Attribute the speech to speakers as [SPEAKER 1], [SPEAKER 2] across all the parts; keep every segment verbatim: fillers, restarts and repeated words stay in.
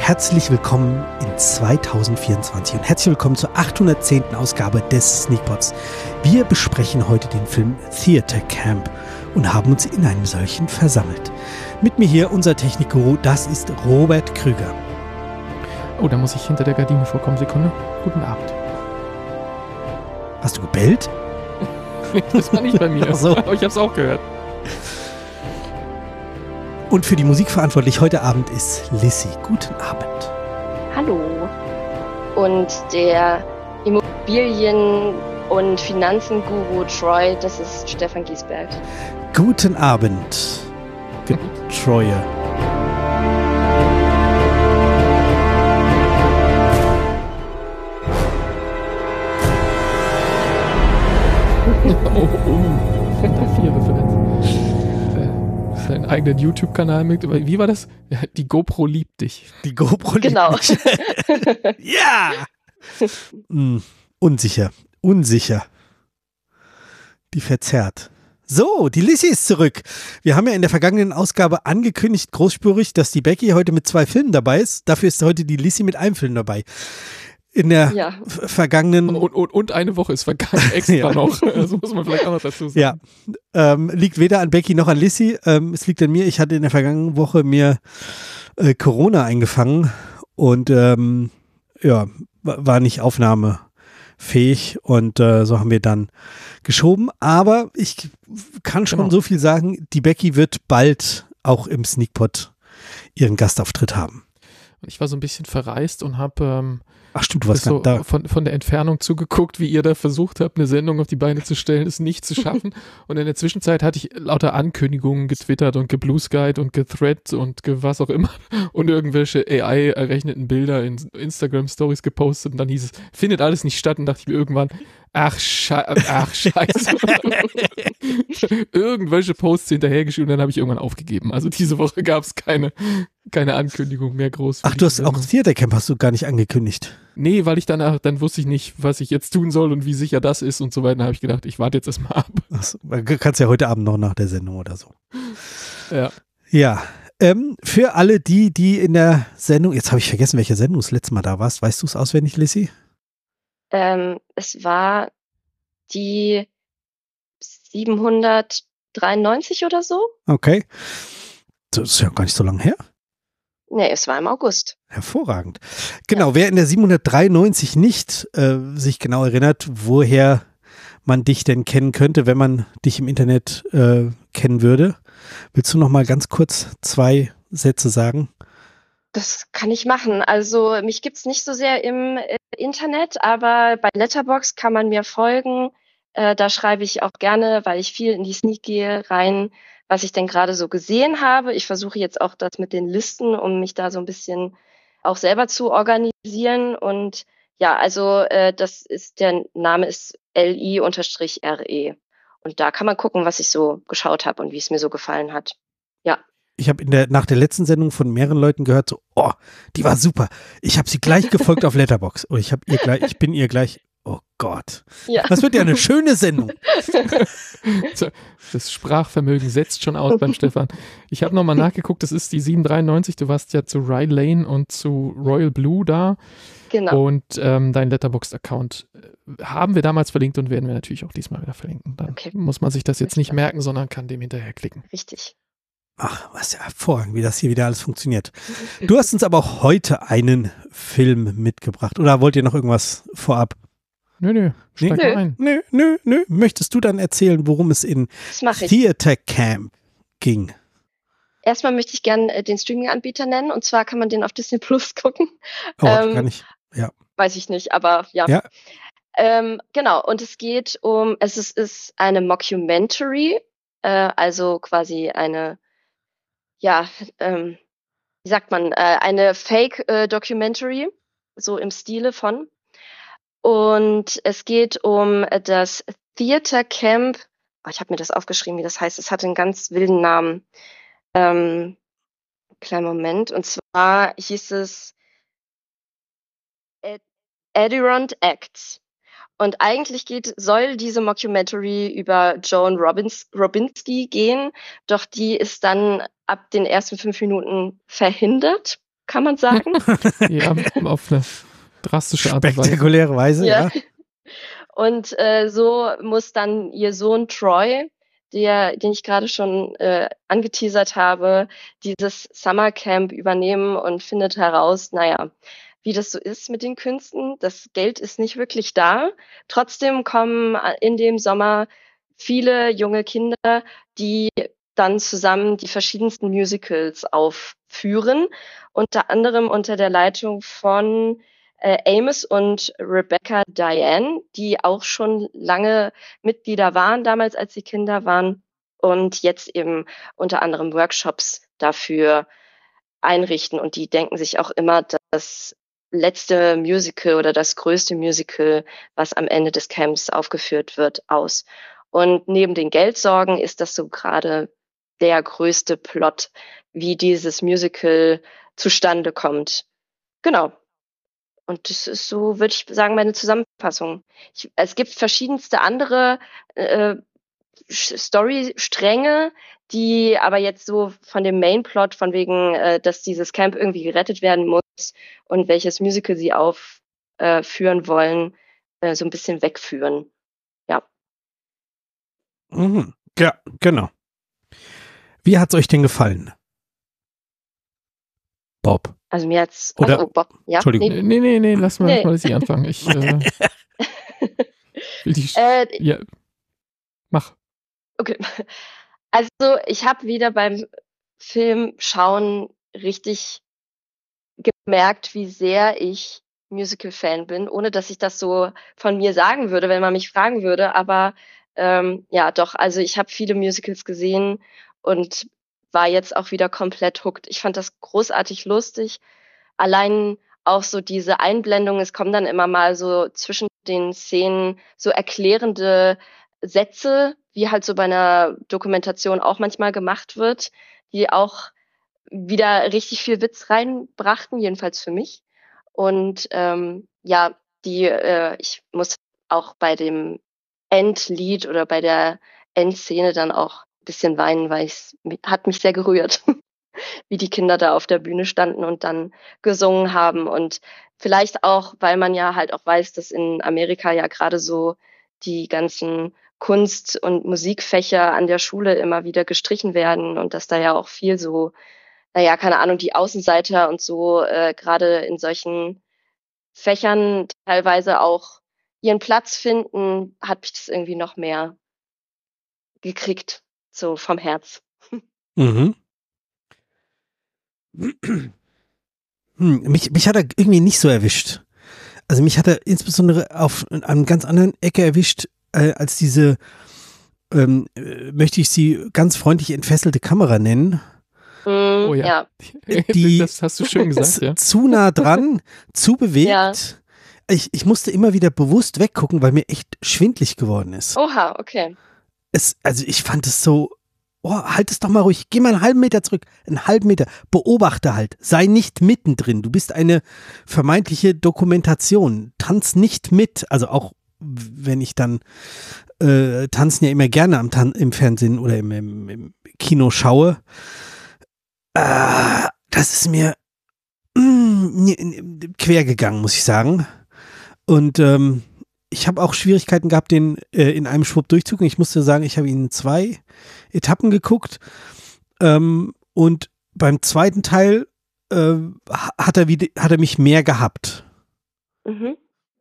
[SPEAKER 1] herzlich willkommen in zweitausendvierundzwanzig und herzlich willkommen zur achthundertzehnten Ausgabe des Sneakpots. Wir besprechen heute den Film Theater Camp und haben uns in einem solchen versammelt. Mit mir hier unser Technikguru, das ist Robert Krüger.
[SPEAKER 2] Oh, da muss ich hinter der Gardine vorkommen. Sekunde. Guten Abend.
[SPEAKER 1] Hast du gebellt?
[SPEAKER 2] Das war nicht bei mir,
[SPEAKER 1] Ach so.
[SPEAKER 2] Aber ich hab's auch gehört.
[SPEAKER 1] Und für die Musik verantwortlich heute Abend ist Lissy. Guten Abend.
[SPEAKER 3] Hallo. Und der Immobilien- und Finanzenguru Troy, das ist Stefan Giesberg.
[SPEAKER 1] Guten Abend, Getreue.
[SPEAKER 2] Oh, oh. Fanta vier Referenz. Seinen eigenen YouTube-Kanal mit. Wie war das? Die GoPro liebt dich.
[SPEAKER 1] Die GoPro liebt
[SPEAKER 3] Genau.
[SPEAKER 1] mich. Ja! Hm, unsicher, unsicher. Die verzerrt. So, die Lissy ist zurück. Wir haben ja in der vergangenen Ausgabe angekündigt, großspurig, dass die Becky heute mit zwei Filmen dabei ist. Dafür ist heute die Lissy mit einem Film dabei. In der
[SPEAKER 3] Ja.
[SPEAKER 1] f- vergangenen...
[SPEAKER 2] Und, und, und eine Woche ist vergangen extra
[SPEAKER 1] Ja.
[SPEAKER 2] noch. Das muss man vielleicht auch noch dazu sagen.
[SPEAKER 1] Ja, ähm, liegt weder an Becky noch an Lissy. Ähm, es liegt an mir. Ich hatte in der vergangenen Woche mir äh, Corona eingefangen und ähm, ja, wa- war nicht aufnahmefähig und äh, so haben wir dann geschoben. Aber ich kann schon
[SPEAKER 2] Genau.
[SPEAKER 1] so viel sagen, die Becky wird bald auch im Sneakpot ihren Gastauftritt haben.
[SPEAKER 2] Und ich war so ein bisschen verreist und habe ähm,
[SPEAKER 1] Ach stimmt, du warst
[SPEAKER 2] so
[SPEAKER 1] da.
[SPEAKER 2] von, von der Entfernung zugeguckt, wie ihr da versucht habt, eine Sendung auf die Beine zu stellen, es nicht zu schaffen. Und in der Zwischenzeit hatte ich lauter Ankündigungen getwittert und geblueskyed und gethreads und ge was auch immer und irgendwelche A I-errechneten Bilder in Instagram-Stories gepostet und dann hieß es, findet alles nicht statt und dachte ich mir irgendwann, ach, Sche ach scheiße. Irgendwelche Posts hinterhergeschrieben und dann habe ich irgendwann aufgegeben. Also diese Woche gab es keine, keine Ankündigung mehr groß. für
[SPEAKER 1] Ach, du hast
[SPEAKER 2] diese
[SPEAKER 1] auch
[SPEAKER 2] Sendung.
[SPEAKER 1] Theater Camp hast du gar nicht angekündigt.
[SPEAKER 2] Nee, weil ich danach, dann wusste ich nicht, was ich jetzt tun soll und wie sicher das ist und so weiter. Dann habe ich gedacht, ich warte jetzt erstmal ab.
[SPEAKER 1] Ach so, kannst ja heute Abend noch nach der Sendung oder so.
[SPEAKER 2] Ja.
[SPEAKER 1] Ja, ähm, für alle die, die in der Sendung, jetzt habe ich vergessen, welche Sendung das letzte Mal da warst. Weißt du es auswendig, Lissy?
[SPEAKER 3] Ähm, es war die siebenhundertdreiundneunzig oder so?
[SPEAKER 1] Okay. Das ist ja gar nicht so lange her.
[SPEAKER 3] Nee, es war im August.
[SPEAKER 1] Hervorragend. Genau, wer in der siebenhundertdreiundneunzig nicht äh, sich genau erinnert, woher man dich denn kennen könnte, wenn man dich im Internet äh, kennen würde, willst du noch mal ganz kurz zwei Sätze sagen?
[SPEAKER 3] Das kann ich machen. Also mich gibt's nicht so sehr im äh, Internet, aber bei Letterboxd kann man mir folgen. Äh, da schreibe ich auch gerne, weil ich viel in die Sneak gehe, rein, was ich denn gerade so gesehen habe. Ich versuche jetzt auch das mit den Listen, um mich da so ein bisschen auch selber zu organisieren. Und ja, also äh, das ist, der Name ist L I-R E. Und da kann man gucken, was ich so geschaut habe und wie es mir so gefallen hat. Ja.
[SPEAKER 1] Ich habe in der nach der letzten Sendung von mehreren Leuten gehört, so, oh, die war super. Ich habe sie gleich gefolgt auf Letterboxd. Oh, ich habe ihr gleich, ich bin ihr gleich. Oh Gott,
[SPEAKER 3] Ja.
[SPEAKER 1] das wird ja eine schöne Sendung.
[SPEAKER 2] Das Sprachvermögen setzt schon aus beim Stefan. Ich habe nochmal nachgeguckt, das ist die siebenhundertdreiundneunzig. Du warst ja zu Rye Lane und zu Royal Blue da.
[SPEAKER 3] Genau.
[SPEAKER 2] Und ähm, dein Letterboxd-Account äh, haben wir damals verlinkt und werden wir natürlich auch diesmal wieder verlinken. Dann
[SPEAKER 3] Okay.
[SPEAKER 2] muss man sich das jetzt nicht merken, sondern kann dem hinterherklicken.
[SPEAKER 3] Richtig.
[SPEAKER 1] Ach, was ja hervorragend, wie das hier wieder alles funktioniert. Du hast uns aber auch heute einen Film mitgebracht. Oder wollt ihr noch irgendwas vorab?
[SPEAKER 2] Nö, nö, steig
[SPEAKER 3] Nö.
[SPEAKER 2] mal ein.
[SPEAKER 1] Nö, nö, nö. Möchtest du dann erzählen, worum es in
[SPEAKER 3] Das mache ich.
[SPEAKER 1] Theater Camp ging?
[SPEAKER 3] Erstmal möchte ich gerne äh, den Streaming-Anbieter nennen, und zwar kann man den auf Disney Plus gucken.
[SPEAKER 1] Oh,
[SPEAKER 3] Ähm,
[SPEAKER 1] kann ich. Ja.
[SPEAKER 3] Weiß ich nicht, aber ja.
[SPEAKER 1] Ja.
[SPEAKER 3] Ähm, genau, und es geht um, es ist, ist eine Mockumentary, äh, also quasi eine, ja, ähm, wie sagt man, äh, eine Fake-Documentary, so im Stile von. Und es geht um das Theater Camp. Oh, ich habe mir das aufgeschrieben, wie das heißt. Es hat einen ganz wilden Namen. Ähm, kleinen Moment. Und zwar hieß es Ed Adirond Acts. Und eigentlich geht, soll diese Mockumentary über Joan Robins, Robinski gehen, doch die ist dann ab den ersten fünf Minuten verhindert. kann man sagen.
[SPEAKER 2] Ja, auf eine drastische Art und Weise.
[SPEAKER 1] Spektakuläre Weise, ja.
[SPEAKER 3] Ja. Und äh, so muss dann ihr Sohn Troy, der, den ich gerade schon äh, angeteasert habe, dieses Summercamp übernehmen und findet heraus, naja, wie das so ist mit den Künsten. Das Geld ist nicht wirklich da. Trotzdem kommen in dem Sommer viele junge Kinder, die dann zusammen die verschiedensten Musicals aufführen, unter anderem unter der Leitung von äh, Amos und Rebecca Diane, die auch schon lange Mitglieder waren, damals als sie Kinder waren und jetzt eben unter anderem Workshops dafür einrichten. Und die denken sich auch immer, das letzte Musical oder das größte Musical, was am Ende des Camps aufgeführt wird, aus. Und neben den Geldsorgen ist das so gerade der größte Plot, wie dieses Musical zustande kommt. Genau. Und das ist so, würde ich sagen, meine Zusammenfassung. Ich, es gibt verschiedenste andere äh, Story-Stränge, die aber jetzt so von dem Main-Plot, von wegen, äh, dass dieses Camp irgendwie gerettet werden muss und welches Musical sie aufführen äh, wollen, äh, so ein bisschen wegführen. Ja.
[SPEAKER 1] Mhm. Ja, genau. Wie hat's euch denn gefallen? Bob.
[SPEAKER 3] Also mir hat's...
[SPEAKER 1] Oder,
[SPEAKER 3] oh, Bob, ja?
[SPEAKER 1] Entschuldigung.
[SPEAKER 2] Nee, nee, nee, nee lass mal,
[SPEAKER 3] Nee.
[SPEAKER 2] lass mal sie anfangen. Ich äh, will die...
[SPEAKER 3] Äh,
[SPEAKER 2] ja, mach.
[SPEAKER 3] Okay. Also ich habe wieder beim Film schauen richtig gemerkt, wie sehr ich Musical-Fan bin, ohne dass ich das so von mir sagen würde, wenn man mich fragen würde. Aber ähm, ja, doch, also ich habe viele Musicals gesehen und war jetzt auch wieder komplett hooked. Ich fand das großartig lustig. Allein auch so diese Einblendung, es kommen dann immer mal so zwischen den Szenen so erklärende Sätze, wie halt so bei einer Dokumentation auch manchmal gemacht wird, die auch wieder richtig viel Witz reinbrachten, jedenfalls für mich. Und ähm, ja, die, äh, ich muss auch bei dem Endlied oder bei der Endszene dann auch ein bisschen weinen, weil es hat mich sehr gerührt, wie die Kinder da auf der Bühne standen und dann gesungen haben. Und vielleicht auch, weil man ja halt auch weiß, dass in Amerika ja gerade so die ganzen Kunst- und Musikfächer an der Schule immer wieder gestrichen werden und dass da ja auch viel so, naja, keine Ahnung, die Außenseiter und so äh, gerade in solchen Fächern teilweise auch ihren Platz finden, hat mich das irgendwie noch mehr gekriegt, so vom Herz.
[SPEAKER 1] Mhm. Hm, mich, mich hat er irgendwie nicht so erwischt. Also mich hat er insbesondere auf einem ganz anderen Ecke erwischt, äh, als diese, ähm, äh, möchte ich sie ganz freundlich entfesselte Kamera nennen.
[SPEAKER 3] Mm,
[SPEAKER 2] Oh ja.
[SPEAKER 3] ja.
[SPEAKER 1] Die-
[SPEAKER 2] das hast du schön gesagt, ja.
[SPEAKER 1] Zu nah dran, zu bewegt.
[SPEAKER 3] Ja.
[SPEAKER 1] Ich, ich musste immer wieder bewusst weggucken, weil mir echt schwindlig geworden ist.
[SPEAKER 3] Oha, okay.
[SPEAKER 1] Es, also ich fand es so, oh, halt es doch mal ruhig, geh mal einen halben Meter zurück, einen halben Meter, beobachte halt, sei nicht mittendrin, du bist eine vermeintliche Dokumentation, tanz nicht mit, also auch wenn ich dann äh, tanzen ja immer gerne am Tan im Fernsehen oder im, im, im Kino schaue, äh, das ist mir mm, quer gegangen, muss ich sagen. Und ähm, ich habe auch Schwierigkeiten gehabt, den äh, in einem Schwupp durchzugucken. Ich musste sagen, ich habe ihn in zwei Etappen geguckt. Ähm, und beim zweiten Teil äh, hat, er wieder, hat er mich mehr gehabt.
[SPEAKER 3] Mhm.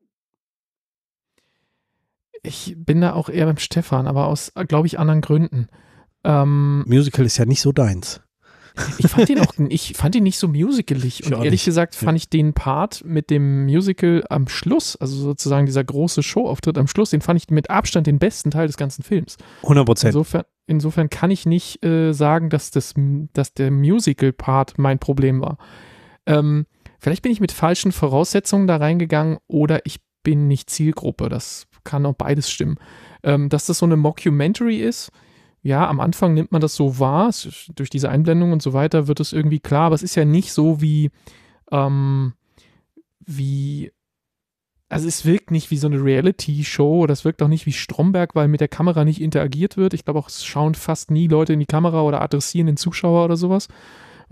[SPEAKER 2] Ich bin da auch eher beim Stefan, aber aus, glaube ich, anderen Gründen. Ähm,
[SPEAKER 1] Musical ist ja nicht so deins.
[SPEAKER 2] ich fand ihn auch, ich fand ihn nicht so musicalig.
[SPEAKER 1] Ich
[SPEAKER 2] Und
[SPEAKER 1] auch
[SPEAKER 2] ehrlich
[SPEAKER 1] nicht.
[SPEAKER 2] gesagt
[SPEAKER 1] Ja.
[SPEAKER 2] fand ich den Part mit dem Musical am Schluss, also sozusagen dieser große Showauftritt am Schluss, den fand ich mit Abstand den besten Teil des ganzen Films.
[SPEAKER 1] hundert Prozent.
[SPEAKER 2] Insofern, insofern kann ich nicht äh, sagen, dass, das, dass der Musical-Part mein Problem war. Ähm, vielleicht bin ich mit falschen Voraussetzungen da reingegangen oder ich bin nicht Zielgruppe. Das kann auch beides stimmen. Ähm, dass das so eine Mockumentary ist, ja, am Anfang nimmt man das so wahr, es ist, durch diese Einblendung und so weiter wird es irgendwie klar, aber es ist ja nicht so wie, ähm, wie, also es wirkt nicht wie so eine Reality-Show oder es wirkt auch nicht wie Stromberg, weil mit der Kamera nicht interagiert wird. Ich glaube auch, es schauen fast nie Leute in die Kamera oder adressieren den Zuschauer oder sowas,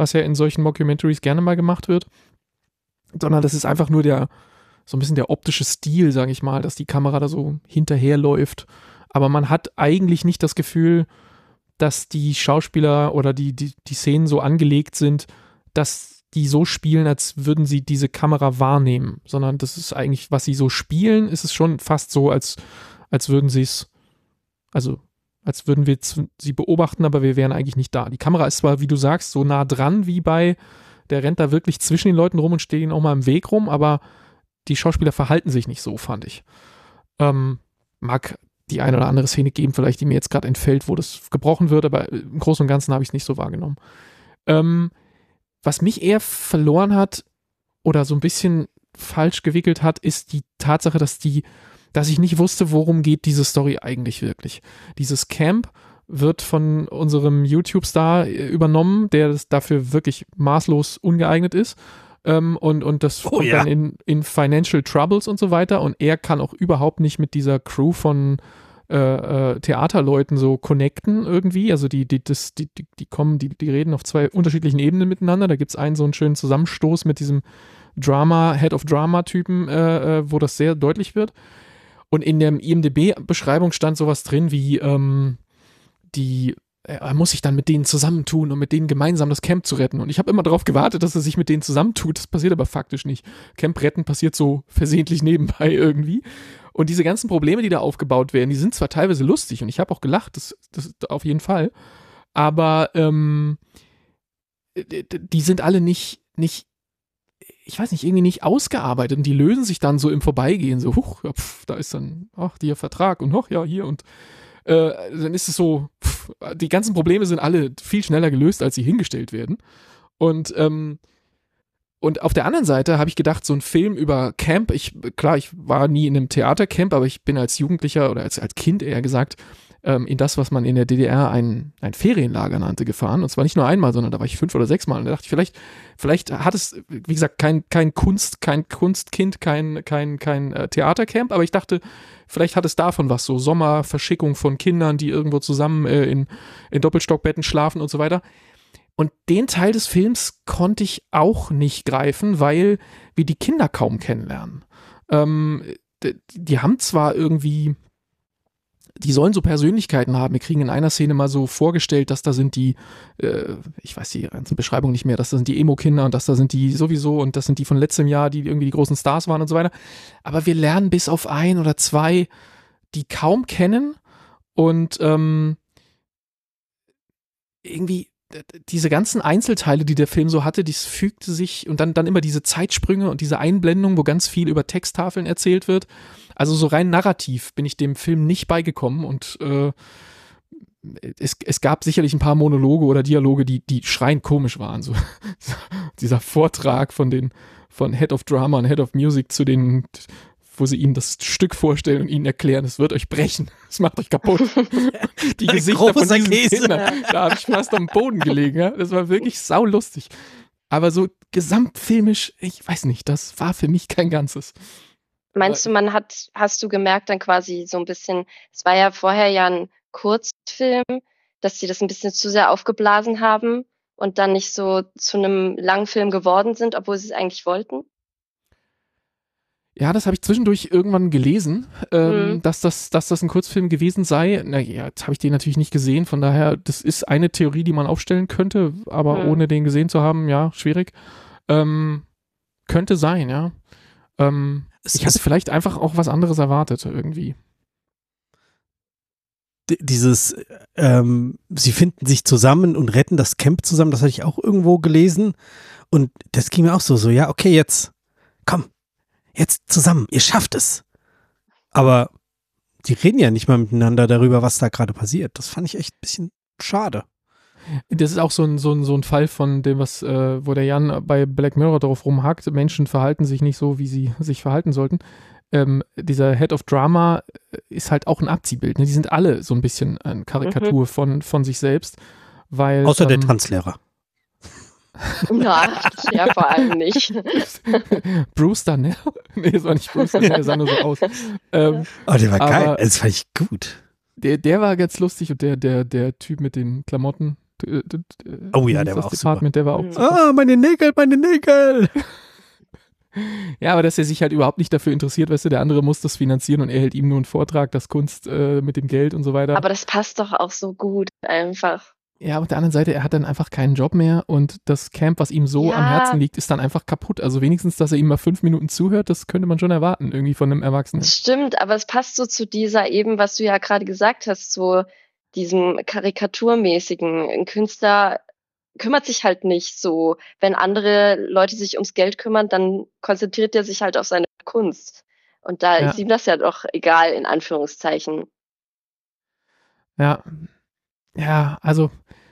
[SPEAKER 2] was ja in solchen Mockumentaries gerne mal gemacht wird, sondern das ist einfach nur der, so ein bisschen der optische Stil, sage ich mal, dass die Kamera da so hinterherläuft. Aber man hat eigentlich nicht das Gefühl, dass die Schauspieler oder die, die, die Szenen so angelegt sind, dass die so spielen, als würden sie diese Kamera wahrnehmen, sondern das ist eigentlich, was sie so spielen, ist es schon fast so, als, als würden sie es, also als würden wir sie beobachten, aber wir wären eigentlich nicht da. Die Kamera ist zwar, wie du sagst, so nah dran wie bei, der rennt da wirklich zwischen den Leuten rum und steht ihnen auch mal im Weg rum, aber die Schauspieler verhalten sich nicht so, fand ich. Ähm, mag die eine oder andere Szene geben, vielleicht die mir jetzt gerade entfällt, wo das gebrochen wird, aber im Großen und Ganzen habe ich es nicht so wahrgenommen. Ähm, was mich eher verloren hat oder so ein bisschen falsch gewickelt hat, ist die Tatsache, dass die, dass ich nicht wusste, worum geht diese Story eigentlich wirklich. Dieses Camp wird von unserem YouTube-Star übernommen, der das dafür wirklich maßlos ungeeignet ist. Ähm, und, und das
[SPEAKER 1] Oh,
[SPEAKER 2] kommt
[SPEAKER 1] ja.
[SPEAKER 2] dann in, in Financial Troubles und so weiter. Und er kann auch überhaupt nicht mit dieser Crew von äh, äh, Theaterleuten so connecten irgendwie. Also die, die, das, die, die, die kommen, die, die reden auf zwei unterschiedlichen Ebenen miteinander. Da gibt es einen so einen schönen Zusammenstoß mit diesem Drama, Head of Drama-Typen, äh, äh, wo das sehr deutlich wird. Und in der I M D B-Beschreibung stand sowas drin wie ähm, die er muss sich dann mit denen zusammentun, um mit denen gemeinsam das Camp zu retten. Und ich habe immer darauf gewartet, dass er sich mit denen zusammentut. Das passiert aber faktisch nicht. Camp retten passiert so versehentlich nebenbei irgendwie. Und diese ganzen Probleme, die da aufgebaut werden, die sind zwar teilweise lustig und ich habe auch gelacht, das, das auf jeden Fall, aber ähm, die sind alle nicht, nicht, ich weiß nicht, irgendwie nicht ausgearbeitet und die lösen sich dann so im Vorbeigehen, so, huch, ja, pf, da ist dann, ach, der Vertrag und ach, ja, hier und Äh, dann ist es so, pff, die ganzen Probleme sind alle viel schneller gelöst, als sie hingestellt werden. Und, ähm, und auf der anderen Seite habe ich gedacht, so ein Film über Camp, ich, klar, ich war nie in einem Theatercamp, aber ich bin als Jugendlicher oder als, als Kind eher gesagt, ähm, in das, was man in der D D R ein, ein Ferienlager nannte, gefahren. Und zwar nicht nur einmal, sondern da war ich fünf oder sechs Mal. Und da dachte ich, vielleicht, vielleicht hat es, wie gesagt, kein, kein Kunst, kein Kunstkind, kein, kein, kein äh, Theatercamp, aber ich dachte, vielleicht hat es davon was, so Sommerverschickung von Kindern, die irgendwo zusammen äh, in, in Doppelstockbetten schlafen und so weiter. Und den Teil des Films konnte ich auch nicht greifen, weil wir die Kinder kaum kennenlernen. Ähm, die, die haben zwar irgendwie, die sollen so Persönlichkeiten haben. Wir kriegen in einer Szene mal so vorgestellt, dass da sind die, äh, ich weiß die ganzen Beschreibungen nicht mehr, dass da sind die Emo-Kinder und dass da sind die sowieso und das sind die von letztem Jahr, die irgendwie die großen Stars waren und so weiter. Aber wir lernen bis auf ein oder zwei, die kaum kennen und ähm, irgendwie diese ganzen Einzelteile, die der Film so hatte, das fügte sich und dann, dann immer diese Zeitsprünge und diese Einblendung, wo ganz viel über Texttafeln erzählt wird. Also so rein narrativ bin ich dem Film nicht beigekommen und äh, es, es gab sicherlich ein paar Monologe oder Dialoge, die, die schreiend komisch waren. So dieser Vortrag von den von Head of Drama und Head of Music zu den, wo sie ihnen das Stück vorstellen und ihnen erklären, es wird euch brechen, es macht euch kaputt. Die Gesichter von diesen
[SPEAKER 1] Käse.
[SPEAKER 2] Kindern, da habe ich fast am Boden gelegen. Ja? Das war wirklich saulustig. Aber so gesamtfilmisch, ich weiß nicht, das war für mich kein Ganzes.
[SPEAKER 3] Meinst du, man hat, hast du gemerkt dann quasi so ein bisschen, es war ja vorher ja ein Kurzfilm, dass sie das ein bisschen zu sehr aufgeblasen haben und dann nicht so zu einem Langfilm geworden sind, obwohl sie es eigentlich wollten?
[SPEAKER 2] Ja, das habe ich zwischendurch irgendwann gelesen, ähm,
[SPEAKER 3] Mhm.
[SPEAKER 2] dass, das, dass das ein Kurzfilm gewesen sei. Naja, jetzt habe ich den natürlich nicht gesehen, von daher, das ist eine Theorie, die man aufstellen könnte, aber
[SPEAKER 3] Mhm.
[SPEAKER 2] ohne den gesehen zu haben, ja, schwierig. Ähm, könnte sein, ja. Ähm,
[SPEAKER 1] Es
[SPEAKER 2] ich hatte
[SPEAKER 1] ist-
[SPEAKER 2] vielleicht einfach auch was anderes erwartet irgendwie.
[SPEAKER 1] D- Dieses, ähm, sie finden sich zusammen und retten das Camp zusammen, das hatte ich auch irgendwo gelesen. Und das ging mir auch so, so, ja, okay, jetzt, komm, jetzt zusammen, ihr schafft es. Aber die reden ja nicht mal miteinander darüber, was da gerade passiert. Das fand ich echt ein bisschen schade.
[SPEAKER 2] Das ist auch so ein, so ein, so ein Fall von dem, was, äh, wo der Jan bei Black Mirror darauf rumhakt, Menschen verhalten sich nicht so, wie sie sich verhalten sollten. Ähm, dieser Head of Drama ist halt auch ein Abziehbild. Ne? Die sind alle so ein bisschen eine Karikatur
[SPEAKER 3] Mhm.
[SPEAKER 2] von, von sich selbst. Weil,
[SPEAKER 1] Außer der
[SPEAKER 2] ähm,
[SPEAKER 1] Tanzlehrer.
[SPEAKER 3] Na, ja, vor allem nicht.
[SPEAKER 2] Bruce Darnell? Nee, das war nicht Bruce Darnell, der sah nur so aus. Ähm,
[SPEAKER 1] Oh, der war
[SPEAKER 2] aber-
[SPEAKER 1] geil. Das fand ich gut.
[SPEAKER 2] der, der war ganz lustig und der, der, der Typ mit den Klamotten, D- d- d-
[SPEAKER 1] Oh ja,
[SPEAKER 2] wie
[SPEAKER 1] der
[SPEAKER 2] hieß
[SPEAKER 1] war
[SPEAKER 2] das
[SPEAKER 1] auch super.
[SPEAKER 2] Department, der war auch
[SPEAKER 3] Mhm.
[SPEAKER 2] super.
[SPEAKER 1] Ah, meine Nägel, meine Nägel.
[SPEAKER 2] Ja, aber dass er sich halt überhaupt nicht dafür interessiert, weißt du, der andere muss das finanzieren und er hält ihm nur einen Vortrag, das Kunst äh, mit dem Geld und so weiter.
[SPEAKER 3] Aber das passt doch auch so gut einfach.
[SPEAKER 2] Ja, auf der anderen Seite, er hat dann einfach keinen Job mehr und das Camp, was ihm so
[SPEAKER 3] Ja.
[SPEAKER 2] am Herzen liegt, ist dann einfach kaputt. Also wenigstens, dass er ihm mal fünf Minuten zuhört, das könnte man schon erwarten, irgendwie von einem Erwachsenen.
[SPEAKER 3] Das stimmt, aber es passt so zu dieser eben, was du ja gerade gesagt hast, so diesem Karikaturmäßigen. Ein Künstler kümmert sich halt nicht so. Wenn andere Leute sich ums Geld kümmern, dann konzentriert er sich halt auf seine Kunst. Und da
[SPEAKER 2] Ja.
[SPEAKER 3] ist ihm das ja doch egal, in Anführungszeichen.
[SPEAKER 2] Ja, ja, also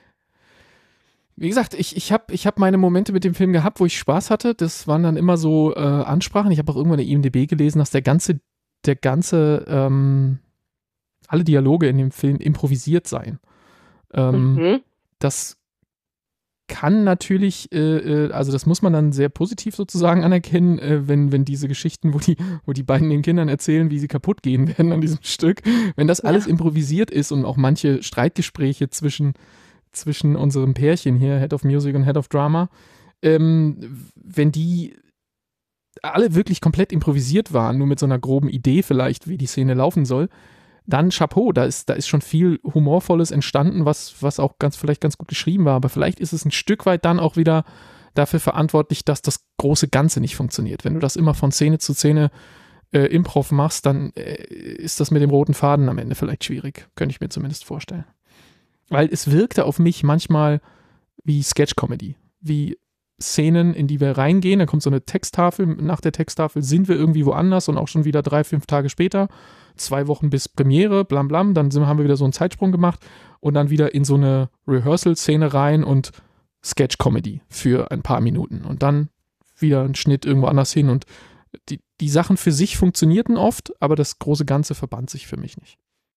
[SPEAKER 2] wie gesagt, ich, ich habe ich hab meine Momente mit dem Film gehabt, wo ich Spaß hatte. Das waren dann immer so äh, Ansprachen. Ich habe auch irgendwann in der I M D B gelesen, dass der ganze, der ganze, ähm, alle Dialoge in dem Film improvisiert seien. Ähm,
[SPEAKER 3] Mhm.
[SPEAKER 2] Das kann natürlich, äh, äh, also das muss man dann sehr positiv sozusagen anerkennen, äh, wenn, wenn diese Geschichten, wo die, wo die beiden den Kindern erzählen, wie sie kaputt gehen werden an diesem Stück, wenn das alles
[SPEAKER 3] Ja.
[SPEAKER 2] improvisiert ist und auch manche Streitgespräche zwischen, zwischen unserem Pärchen hier, Head of Music und Head of Drama, ähm, wenn die alle wirklich komplett improvisiert waren, nur mit so einer groben Idee vielleicht, wie die Szene laufen soll, dann Chapeau, da ist, da ist schon viel Humorvolles entstanden, was, was auch ganz, vielleicht ganz gut geschrieben war, aber vielleicht ist es ein Stück weit dann auch wieder dafür verantwortlich, dass das große Ganze nicht funktioniert. Wenn du das immer von Szene zu Szene äh, Improv machst, dann äh, ist das mit dem roten Faden am Ende vielleicht schwierig, könnte ich mir zumindest vorstellen. Weil es wirkte auf mich manchmal wie Sketch-Comedy, wie Szenen, in die wir reingehen, da kommt so eine Texttafel, nach der Texttafel sind wir irgendwie woanders und auch schon wieder drei, fünf Tage später, zwei Wochen bis Premiere, blam blam, dann sind, haben wir wieder so einen Zeitsprung gemacht und dann wieder in so eine Rehearsal-Szene rein und Sketch-Comedy für ein paar Minuten und dann wieder ein Schnitt irgendwo anders hin und die, die Sachen für sich funktionierten oft, aber das große Ganze verband sich für mich nicht.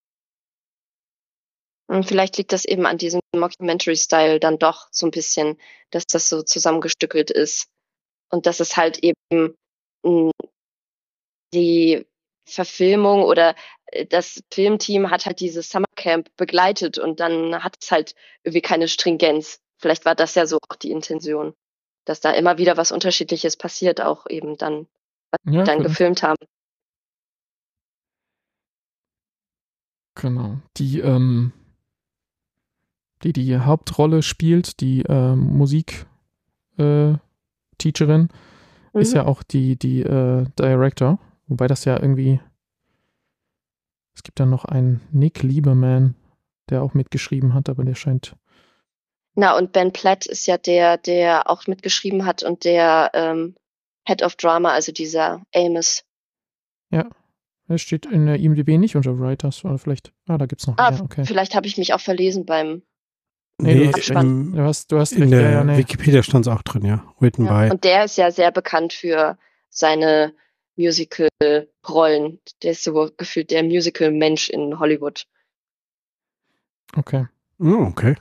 [SPEAKER 3] Und vielleicht liegt das eben an diesem Mockumentary-Style dann doch so ein bisschen, dass das so zusammengestückelt ist. Und dass es halt eben mh, die Verfilmung oder äh, das Filmteam hat halt dieses Summercamp begleitet und dann hat es halt irgendwie keine Stringenz. Vielleicht war das ja so auch die Intention, dass da immer wieder was Unterschiedliches passiert, auch eben dann, was
[SPEAKER 2] Ja,
[SPEAKER 3] wir dann
[SPEAKER 2] vielleicht.
[SPEAKER 3] gefilmt haben.
[SPEAKER 2] Genau. Die, ähm, die die Hauptrolle spielt, die äh, Musik äh, Teacherin, ist
[SPEAKER 3] Mhm.
[SPEAKER 2] ja auch die, die äh, Director, wobei das ja irgendwie, es gibt dann noch einen Nick Lieberman, der auch mitgeschrieben hat, aber der scheint,
[SPEAKER 3] Na, und Ben Platt ist ja der, der auch mitgeschrieben hat und der ähm, Head of Drama, also dieser Amos.
[SPEAKER 2] ja, er steht in der I M D B nicht unter Writers, oder vielleicht, ah, da gibt's noch
[SPEAKER 3] Ah,
[SPEAKER 2] mehr, okay.
[SPEAKER 3] vielleicht habe ich mich auch verlesen beim
[SPEAKER 2] Nee,
[SPEAKER 1] Nee,
[SPEAKER 2] du hast
[SPEAKER 3] Abspann.
[SPEAKER 1] ähm,
[SPEAKER 2] Du hast, du hast
[SPEAKER 1] in
[SPEAKER 2] recht,
[SPEAKER 1] der
[SPEAKER 2] ja, ja, nee.
[SPEAKER 1] Wikipedia stand es auch drin, ja. Written
[SPEAKER 3] Ja.
[SPEAKER 1] by.
[SPEAKER 3] Und der ist ja sehr bekannt für seine Musical-Rollen. Der ist so gefühlt der Musical-Mensch in Hollywood.
[SPEAKER 2] Okay.
[SPEAKER 1] Oh, okay.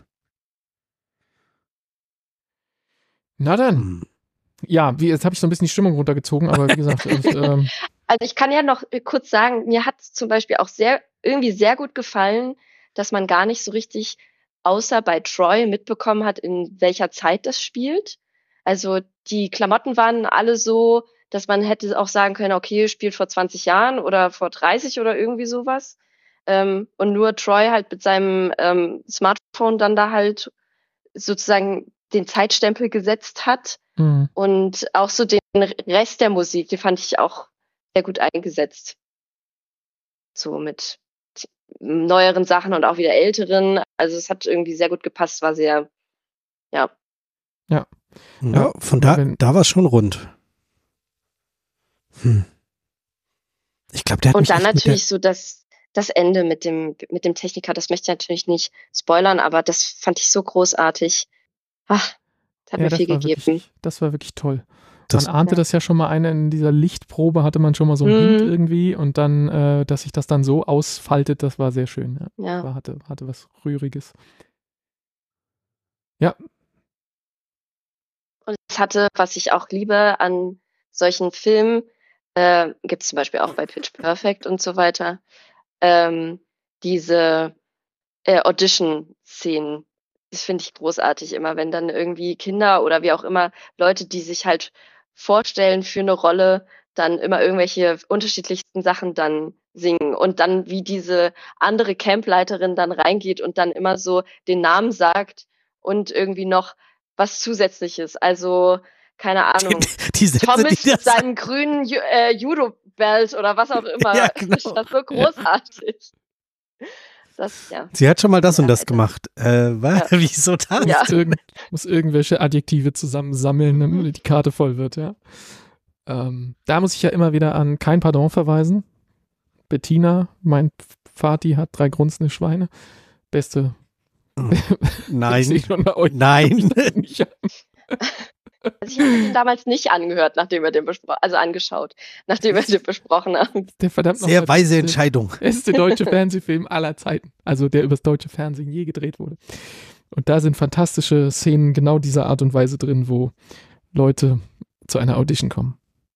[SPEAKER 2] Na dann,
[SPEAKER 1] Hm.
[SPEAKER 2] ja, wie, jetzt habe ich so ein bisschen die Stimmung runtergezogen, aber wie gesagt, ich, ähm,
[SPEAKER 3] Also ich kann ja noch kurz sagen, mir hat es zum Beispiel auch sehr, irgendwie sehr gut gefallen, dass man gar nicht so richtig, außer bei Troy, mitbekommen hat, in welcher Zeit das spielt. Also die Klamotten waren alle so, dass man hätte auch sagen können, okay, spielt vor zwanzig Jahren oder vor dreißig oder irgendwie sowas. Ähm, und nur Troy halt mit seinem ähm, Smartphone dann da halt sozusagen den Zeitstempel gesetzt hat.
[SPEAKER 2] hm.
[SPEAKER 3] Und auch so den Rest der Musik, die fand ich auch sehr gut eingesetzt. So mit t- neueren Sachen und auch wieder älteren. Also es hat irgendwie sehr gut gepasst, war sehr, ja.
[SPEAKER 1] Ja,
[SPEAKER 2] Ja,
[SPEAKER 1] von da,
[SPEAKER 2] wenn-
[SPEAKER 1] da war es schon rund. Hm. Ich glaube, der hat
[SPEAKER 3] Und
[SPEAKER 1] mich
[SPEAKER 3] dann
[SPEAKER 1] echt mit
[SPEAKER 3] natürlich so das, das Ende mit dem, mit dem Techniker, das möchte ich natürlich nicht spoilern, aber das fand ich so großartig. Ach, das hat
[SPEAKER 2] Ja,
[SPEAKER 3] mir
[SPEAKER 2] das
[SPEAKER 3] viel
[SPEAKER 2] war
[SPEAKER 3] gegeben.
[SPEAKER 2] wirklich, das war wirklich toll.
[SPEAKER 1] Das-
[SPEAKER 2] Man ahnte
[SPEAKER 3] Ja.
[SPEAKER 2] das ja schon mal eine, in dieser Lichtprobe hatte man schon mal so einen Hint
[SPEAKER 3] Mhm.
[SPEAKER 2] irgendwie und dann, äh, dass sich das dann so ausfaltet, das war sehr schön. Ja.
[SPEAKER 3] Ja.
[SPEAKER 2] War, hatte, hatte was Rühriges. Ja,
[SPEAKER 3] Und es hatte, was ich auch liebe an solchen Filmen, äh, gibt es zum Beispiel auch bei Pitch Perfect und so weiter, ähm, diese äh, Audition-Szenen, das finde ich großartig immer, wenn dann irgendwie Kinder oder wie auch immer Leute, die sich halt vorstellen für eine Rolle, dann immer irgendwelche unterschiedlichsten Sachen dann singen und dann wie diese andere Campleiterin dann reingeht und dann immer so den Namen sagt und irgendwie noch was Zusätzliches. Also, keine Ahnung,
[SPEAKER 1] Die Sätze,
[SPEAKER 3] Thomas
[SPEAKER 1] die
[SPEAKER 3] mit
[SPEAKER 1] das
[SPEAKER 3] seinem grünen Ju äh, Judo-Belt oder was auch immer.
[SPEAKER 1] Ja, genau.
[SPEAKER 3] Das war so großartig. Das, ja.
[SPEAKER 1] Sie hat schon mal das und das
[SPEAKER 3] Ja,
[SPEAKER 1] gemacht. Äh, was?
[SPEAKER 3] Ja.
[SPEAKER 1] Wieso das?
[SPEAKER 3] Ja.
[SPEAKER 2] Muss, irgend, muss irgendwelche Adjektive zusammensammeln, damit die Karte voll wird, ja. Ähm, da muss ich ja immer wieder an Kein Pardon verweisen. Bettina, mein Vati hat drei grunzende Schweine. Beste.
[SPEAKER 1] Nein.
[SPEAKER 2] Ich schon bei euch.
[SPEAKER 1] Nein.
[SPEAKER 3] Also ich habe ihn damals nicht angehört, nachdem wir den besprochen, also angeschaut, nachdem wir den besprochen haben.
[SPEAKER 2] Der verdammt
[SPEAKER 1] Sehr
[SPEAKER 2] nochmal
[SPEAKER 1] weise
[SPEAKER 2] beste-
[SPEAKER 1] Entscheidung.
[SPEAKER 2] Es ist der deutsche Fernsehfilm aller Zeiten, also der übers deutsche Fernsehen je gedreht wurde. Und da sind fantastische Szenen genau dieser Art und Weise drin, wo Leute zu einer Audition kommen.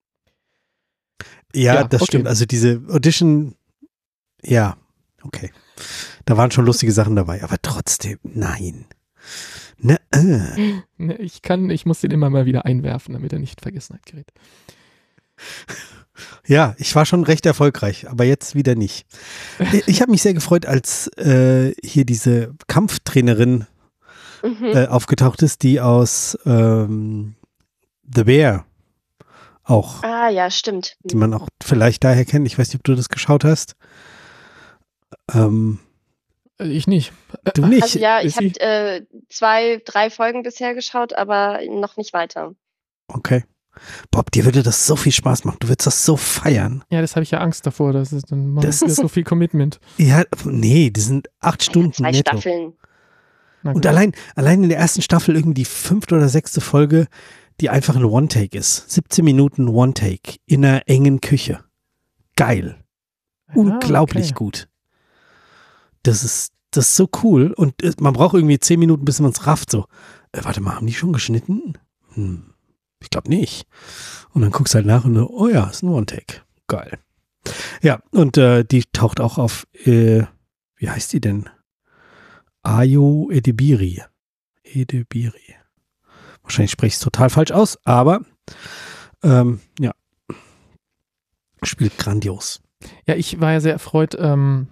[SPEAKER 1] Ja,
[SPEAKER 2] Ja,
[SPEAKER 1] das
[SPEAKER 2] okay.
[SPEAKER 1] stimmt. Also diese Audition, ja, okay. Da waren schon lustige Sachen dabei, aber trotzdem, nein. Ne, äh.
[SPEAKER 2] Ne, Ich kann, ich muss den immer mal wieder einwerfen, damit er nicht in Vergessenheit gerät.
[SPEAKER 1] Ja, ich war schon recht erfolgreich, aber jetzt wieder nicht. Ich habe mich sehr gefreut, als äh, hier diese Kampftrainerin
[SPEAKER 3] Mhm.
[SPEAKER 1] äh, aufgetaucht ist, die aus ähm, The Bear auch,
[SPEAKER 3] Ah, ja, stimmt.
[SPEAKER 1] die man auch vielleicht daher kennt. Ich weiß nicht, ob du das geschaut hast. Ähm,
[SPEAKER 2] Äh, Ich nicht.
[SPEAKER 1] du nicht.
[SPEAKER 3] Also ja,
[SPEAKER 2] Ist
[SPEAKER 3] ich habe
[SPEAKER 2] sie-
[SPEAKER 3] äh, zwei, drei Folgen bisher geschaut, aber noch nicht weiter.
[SPEAKER 1] Okay. Bob, dir würde das so viel Spaß machen. Du würdest das so feiern.
[SPEAKER 2] Ja, das habe ich ja Angst davor. Das ist dann mal
[SPEAKER 1] Das
[SPEAKER 2] wieder
[SPEAKER 1] ist-
[SPEAKER 2] so viel Commitment.
[SPEAKER 1] Ja, nee, die sind acht Stunden
[SPEAKER 3] Zwei
[SPEAKER 1] netto.
[SPEAKER 3] Staffeln.
[SPEAKER 2] Na
[SPEAKER 1] Und
[SPEAKER 2] gut.
[SPEAKER 1] allein, allein in der ersten Staffel irgendwie die fünfte oder sechste Folge, die einfach ein One-Take ist. siebzehn Minuten One-Take in einer engen Küche. Geil. Unglaublich
[SPEAKER 2] okay.
[SPEAKER 1] gut. Das ist, das ist so cool. Und äh, man braucht irgendwie zehn Minuten, bis man es rafft. So, äh, warte mal, haben die schon geschnitten? Hm, ich glaube nicht. Und dann guckst du halt nach und so, oh ja, ist ein One-Take. Geil. Ja, und äh, die taucht auch auf, äh, wie heißt die denn? Ayo Edebiri. Edebiri. Wahrscheinlich spreche ich es total falsch aus, aber ähm, ja, spielt grandios.
[SPEAKER 2] Ja, ich war ja sehr erfreut. Ähm,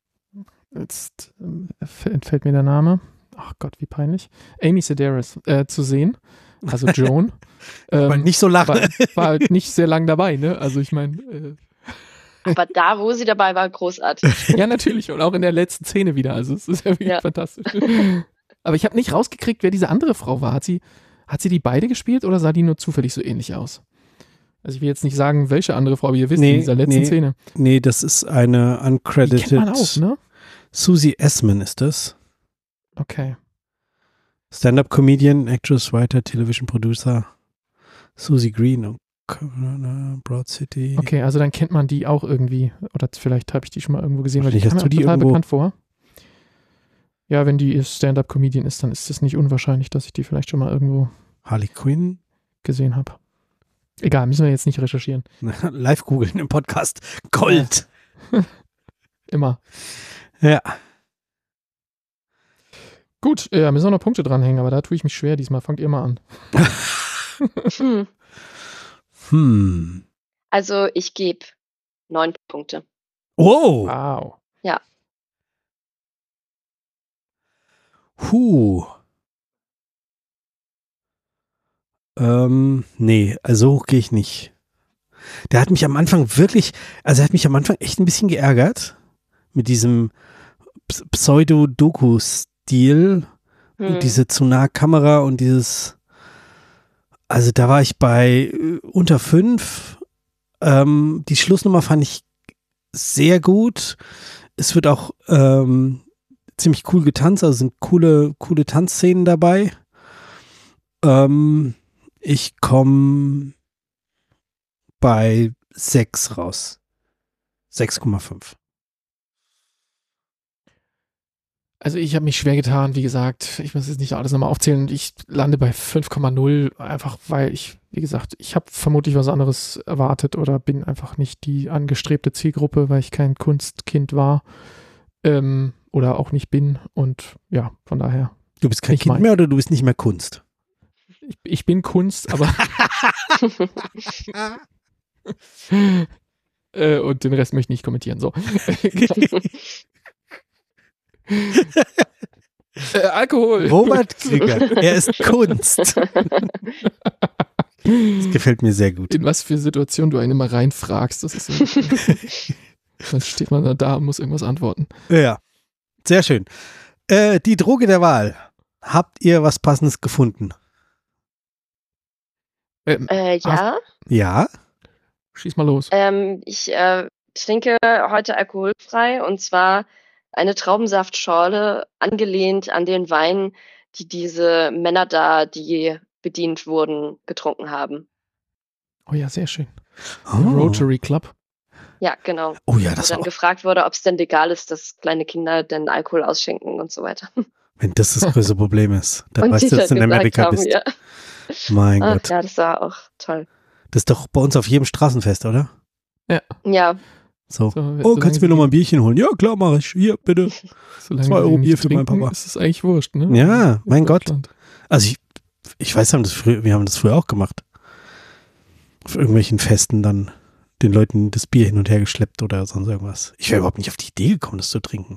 [SPEAKER 2] jetzt ähm, entfällt mir der Name. Ach Gott, wie peinlich. Amy Sedaris äh, zu sehen. Also Joan.
[SPEAKER 1] Aber
[SPEAKER 2] ähm,
[SPEAKER 1] nicht so lachen.
[SPEAKER 2] war, war halt nicht sehr lang dabei, ne? Also ich meine, äh,
[SPEAKER 3] Aber da, wo sie dabei war, großartig.
[SPEAKER 2] ja natürlich und auch in der letzten Szene wieder. Also es ist ja wirklich
[SPEAKER 3] Ja.
[SPEAKER 2] fantastisch. Aber ich habe nicht rausgekriegt, wer diese andere Frau war. Hat sie, hat sie die beide gespielt oder sah die nur zufällig so ähnlich aus? Also ich will jetzt nicht sagen, welche andere Frau, aber ihr wisst,
[SPEAKER 1] Nee,
[SPEAKER 2] in dieser letzten
[SPEAKER 1] nee.
[SPEAKER 2] Szene.
[SPEAKER 1] Nee, das ist eine
[SPEAKER 2] Die
[SPEAKER 1] uncredited.
[SPEAKER 2] kennt man auch, ne?
[SPEAKER 1] Susie Essman ist das.
[SPEAKER 2] Okay.
[SPEAKER 1] Stand-up-Comedian, Actress, Writer, Television Producer. Susie Green, oh, Broad City.
[SPEAKER 2] Okay, also dann kennt man die auch irgendwie. Oder vielleicht habe ich die schon mal irgendwo gesehen, weil die
[SPEAKER 1] Wahrscheinlich
[SPEAKER 2] kam
[SPEAKER 1] hast
[SPEAKER 2] mir
[SPEAKER 1] du die
[SPEAKER 2] total
[SPEAKER 1] irgendwo-
[SPEAKER 2] bekannt vor. Ja, wenn die Stand-up-Comedian ist, dann ist es nicht unwahrscheinlich, dass ich die vielleicht schon mal irgendwo
[SPEAKER 1] Harley Quinn.
[SPEAKER 2] gesehen habe. Egal, müssen wir jetzt nicht recherchieren.
[SPEAKER 1] Live googeln im Podcast. Gold.
[SPEAKER 2] Immer.
[SPEAKER 1] Ja.
[SPEAKER 2] Gut, ja, müssen auch noch Punkte dranhängen, aber da tue ich mich schwer diesmal. Fangt ihr mal an.
[SPEAKER 3] Hm.
[SPEAKER 1] Hm.
[SPEAKER 3] Also ich gebe neun Punkte.
[SPEAKER 1] Oh.
[SPEAKER 2] Wow.
[SPEAKER 1] Huh. Ähm, nee, also hoch gehe ich nicht. Der hat mich am Anfang wirklich, also er hat mich am Anfang echt ein bisschen geärgert mit diesem Ps- Pseudo-Doku-Stil
[SPEAKER 3] Hm.
[SPEAKER 1] und diese zu nahe Kamera und dieses, also da war ich bei äh, unter fünf. Ähm, die Schlussnummer fand ich sehr gut. Es wird auch ähm, ziemlich cool getanzt, also sind coole, coole Tanzszenen dabei. Ähm, ich komme bei sechs raus. sechs Komma fünf.
[SPEAKER 2] Also ich habe mich schwer getan, wie gesagt, ich muss jetzt nicht alles nochmal aufzählen. Ich lande bei fünf Komma null, einfach weil ich, wie gesagt, ich habe vermutlich was anderes erwartet oder bin einfach nicht die angestrebte Zielgruppe, weil ich kein Kunstkind war ähm, oder auch nicht bin. Und ja, von daher
[SPEAKER 1] Du bist kein
[SPEAKER 2] Ich
[SPEAKER 1] Kind
[SPEAKER 2] mein-
[SPEAKER 1] mehr oder du bist nicht mehr Kunst?
[SPEAKER 2] Ich, ich bin Kunst, aber äh, und den Rest möchte ich nicht kommentieren. So. äh, Alkohol.
[SPEAKER 1] Robert Krüger, er ist Kunst. Das gefällt mir sehr gut.
[SPEAKER 2] In was für Situationen du einen immer reinfragst. Das ist so. Dann steht man da und muss irgendwas antworten.
[SPEAKER 1] Ja, sehr schön. Äh, die Droge der Wahl. Habt ihr was Passendes gefunden?
[SPEAKER 2] Ähm,
[SPEAKER 3] Äh, ja,
[SPEAKER 1] Ja?
[SPEAKER 2] schieß mal los.
[SPEAKER 3] ähm, ich äh, trinke heute alkoholfrei und zwar eine Traubensaftschorle, angelehnt an den Wein, die diese Männer da, die bedient wurden, getrunken haben.
[SPEAKER 2] Oh ja, sehr schön. Der
[SPEAKER 1] Oh,
[SPEAKER 2] Rotary Club.
[SPEAKER 3] Ja, genau.
[SPEAKER 1] oh ja,
[SPEAKER 3] Wo
[SPEAKER 1] das
[SPEAKER 3] dann
[SPEAKER 1] war,
[SPEAKER 3] gefragt wurde, ob es denn legal ist, dass kleine Kinder denn Alkohol ausschenken und so weiter.
[SPEAKER 1] wenn das das größte Problem ist, dann
[SPEAKER 3] und
[SPEAKER 1] weißt
[SPEAKER 3] die
[SPEAKER 1] du, dass du in
[SPEAKER 3] dann
[SPEAKER 1] Amerika
[SPEAKER 3] gesagt haben,
[SPEAKER 1] bist.
[SPEAKER 3] ja.
[SPEAKER 1] Mein
[SPEAKER 3] Ach,
[SPEAKER 1] Gott.
[SPEAKER 3] ja, das war auch toll.
[SPEAKER 1] Das ist doch bei uns auf jedem Straßenfest, oder?
[SPEAKER 3] Ja,
[SPEAKER 1] So.
[SPEAKER 2] So,
[SPEAKER 1] Oh,
[SPEAKER 2] solange
[SPEAKER 1] kannst du mir
[SPEAKER 2] sie-
[SPEAKER 1] noch mal ein Bierchen holen? Ja, klar, mach ich. Hier, bitte.
[SPEAKER 2] Solange
[SPEAKER 1] zwei
[SPEAKER 2] sie
[SPEAKER 1] Euro
[SPEAKER 2] nicht
[SPEAKER 1] Bier für meinen
[SPEAKER 2] trinken,
[SPEAKER 1] Papa.
[SPEAKER 2] ist es eigentlich wurscht, ne?
[SPEAKER 1] Ja,
[SPEAKER 2] In
[SPEAKER 1] mein Gott.
[SPEAKER 2] Deutschland.
[SPEAKER 1] Also ich, ich weiß, wir haben das früher, wir haben das früher auch gemacht. Auf irgendwelchen Festen dann den Leuten das Bier hin und her geschleppt oder sonst irgendwas. Ich wäre überhaupt nicht auf die Idee gekommen, das zu trinken.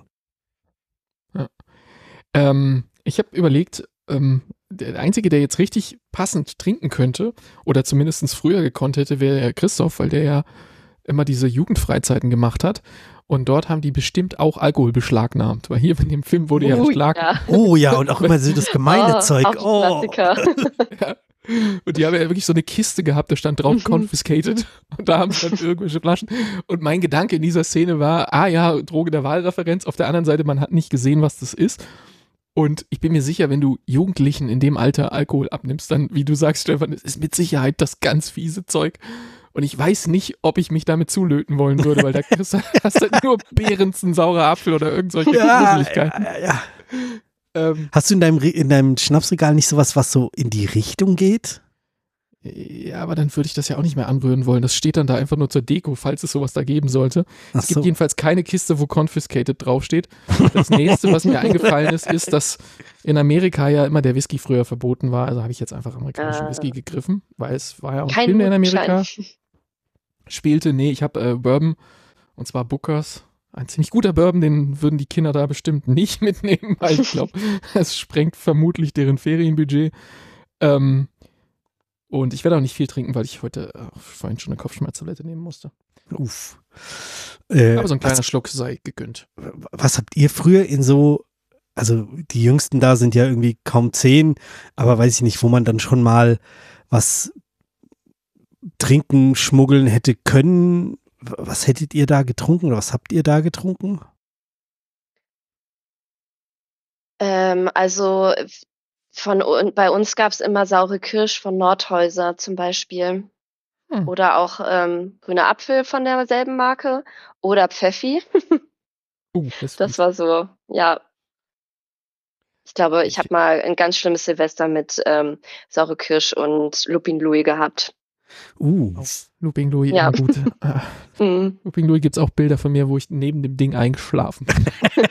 [SPEAKER 2] Ähm, ich habe überlegt, ähm, der Einzige, der jetzt richtig passend trinken könnte, oder zumindest früher gekonnt hätte, wäre der Christoph, weil der ja immer diese Jugendfreizeiten gemacht hat. Und dort haben die bestimmt auch Alkohol beschlagnahmt. Weil hier in dem Film wurde ja
[SPEAKER 3] Ui,
[SPEAKER 2] beschlagnahmt.
[SPEAKER 3] ja.
[SPEAKER 1] Oh ja, und auch immer so das gemeine
[SPEAKER 3] Oh,
[SPEAKER 1] Zeug.
[SPEAKER 3] auch
[SPEAKER 1] Oh.
[SPEAKER 3] Klassiker.
[SPEAKER 2] Und die haben ja wirklich so eine Kiste gehabt, da stand drauf
[SPEAKER 3] Mhm.
[SPEAKER 2] confiscated. Und da haben sie dann irgendwelche Flaschen. Und mein Gedanke in dieser Szene war, ah ja, Droge der Wahlreferenz. Auf der anderen Seite, man hat nicht gesehen, was das ist. Und ich bin mir sicher, wenn du Jugendlichen in dem Alter Alkohol abnimmst, dann, wie du sagst, Stefan, es ist mit Sicherheit das ganz fiese Zeug. Und ich weiß nicht, ob ich mich damit zulöten wollen würde, weil da kriegst du, hast du nur Behrensen, saurer Apfel oder irgendwelche
[SPEAKER 1] Ja,
[SPEAKER 2] Gruseligkeiten.
[SPEAKER 1] ja, ja.
[SPEAKER 2] Ähm,
[SPEAKER 1] Hast du in deinem, Re- in deinem Schnapsregal nicht sowas, was so in die Richtung geht?
[SPEAKER 2] ja, aber dann würde ich das ja auch nicht mehr anrühren wollen. Das steht dann da einfach nur zur Deko, falls es sowas da geben sollte.
[SPEAKER 1] Ach
[SPEAKER 2] Es gibt
[SPEAKER 1] so.
[SPEAKER 2] jedenfalls keine Kiste, wo confiscated draufsteht. Das nächste, was mir eingefallen ist, ist, dass in Amerika ja immer der Whisky früher verboten war. Also habe ich jetzt einfach amerikanischen
[SPEAKER 3] Ah.
[SPEAKER 2] Whisky gegriffen, weil es war ja auch ein
[SPEAKER 3] Kein
[SPEAKER 2] Film, der in Amerika
[SPEAKER 3] Gutschein.
[SPEAKER 2] spielte. Nee, ich habe äh, Bourbon, und zwar Bookers. Ein ziemlich guter Bourbon, den würden die Kinder da bestimmt nicht mitnehmen, weil ich glaube, es sprengt vermutlich deren Ferienbudget. Ähm, und ich werde auch nicht viel trinken, weil ich heute äh, vorhin schon eine Kopfschmerztablette nehmen musste.
[SPEAKER 1] Uff. Äh,
[SPEAKER 2] Aber so ein kleiner
[SPEAKER 1] was,
[SPEAKER 2] Schluck sei gegönnt.
[SPEAKER 1] was habt ihr früher in so, also die Jüngsten da sind ja irgendwie kaum zehn, aber weiß ich nicht, wo man dann schon mal was trinken, schmuggeln hätte können. Was hättet ihr da getrunken oder was habt ihr da getrunken?
[SPEAKER 3] Ähm, also von un- bei uns gab es immer saure Kirsch von Nordhäuser zum Beispiel.
[SPEAKER 2] Hm.
[SPEAKER 3] Oder auch ähm, grüner Apfel von derselben Marke. Oder Pfeffi.
[SPEAKER 2] Uh, das,
[SPEAKER 3] Das war so, ja. Ich glaube, ich habe mal ein ganz schlimmes Silvester mit ähm, saure Kirsch und Lupin Louis gehabt.
[SPEAKER 1] Uh,
[SPEAKER 2] Looping Louis,
[SPEAKER 3] Ja.
[SPEAKER 2] immer gut. Ah,
[SPEAKER 3] Mhm.
[SPEAKER 2] Looping Louis gibt es auch Bilder von mir, wo ich neben dem Ding eingeschlafen bin.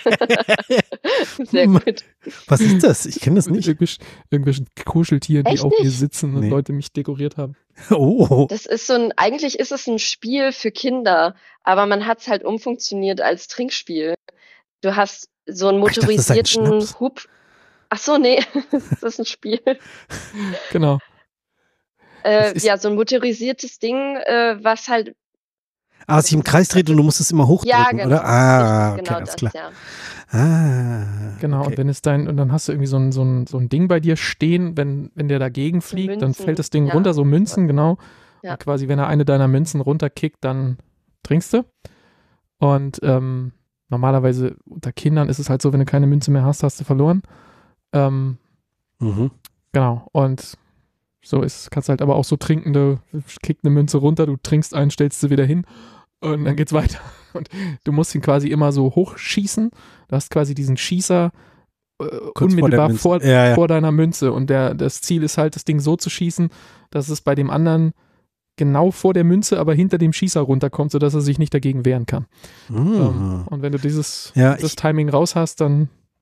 [SPEAKER 3] Sehr gut.
[SPEAKER 1] was ist das? Ich kenne das
[SPEAKER 2] Mit
[SPEAKER 1] nicht.
[SPEAKER 2] irgendwelchen, irgendwelchen Kuscheltieren, die
[SPEAKER 3] Echt
[SPEAKER 2] auf mir
[SPEAKER 3] nicht?
[SPEAKER 2] sitzen und
[SPEAKER 1] Nee.
[SPEAKER 2] Leute mich dekoriert haben.
[SPEAKER 1] Oh,
[SPEAKER 3] Das ist so ein, eigentlich ist es ein Spiel für Kinder, aber man hat es halt umfunktioniert als Trinkspiel. Du hast so einen
[SPEAKER 1] Ach, ich dachte, das sei ein
[SPEAKER 3] motorisierten
[SPEAKER 1] Schnaps.
[SPEAKER 3] Hub. Ach so, nee, das ist ein Spiel.
[SPEAKER 2] Genau.
[SPEAKER 3] Äh,
[SPEAKER 2] Es ist-
[SPEAKER 3] ja, so ein motorisiertes Ding, äh, was halt,
[SPEAKER 1] ah, sich im Kreis dreht und du musst es immer hochdrücken,
[SPEAKER 3] ja, genau,
[SPEAKER 1] oder? Ah,
[SPEAKER 3] richtig,
[SPEAKER 1] okay,
[SPEAKER 3] genau
[SPEAKER 1] alles
[SPEAKER 3] das,
[SPEAKER 1] klar.
[SPEAKER 3] ja.
[SPEAKER 1] Ah,
[SPEAKER 2] Genau,
[SPEAKER 1] okay.
[SPEAKER 2] und wenn es dein, und dann hast du irgendwie so ein, so ein, so ein Ding bei dir stehen, wenn, wenn der dagegen fliegt, dann
[SPEAKER 3] Münzen,
[SPEAKER 2] fällt das Ding
[SPEAKER 3] ja.
[SPEAKER 2] runter, so Münzen, genau.
[SPEAKER 3] Ja.
[SPEAKER 2] Und quasi, wenn er eine deiner Münzen runterkickt, dann trinkst du. Und ähm, normalerweise unter Kindern ist es halt so, wenn du keine Münze mehr hast, hast du verloren. Ähm,
[SPEAKER 1] Mhm.
[SPEAKER 2] genau, und so ist, kannst halt aber auch so trinken, du kickt eine Münze runter, du trinkst einen, stellst sie wieder hin und dann geht's weiter. Und du musst ihn quasi immer so hochschießen. Du hast quasi diesen Schießer äh,
[SPEAKER 1] Kurz
[SPEAKER 2] unmittelbar
[SPEAKER 1] Münze.
[SPEAKER 2] vor,
[SPEAKER 1] Ja, ja.
[SPEAKER 2] vor deiner Münze. Und der, das Ziel ist halt, das Ding so zu schießen, dass es bei dem anderen genau vor der Münze, aber hinter dem Schießer runterkommt, sodass er sich nicht dagegen wehren kann. Ähm,
[SPEAKER 1] Mhm.
[SPEAKER 2] und wenn du dieses,
[SPEAKER 1] Ja,
[SPEAKER 2] dieses
[SPEAKER 1] ich-
[SPEAKER 2] Timing raus hast, dann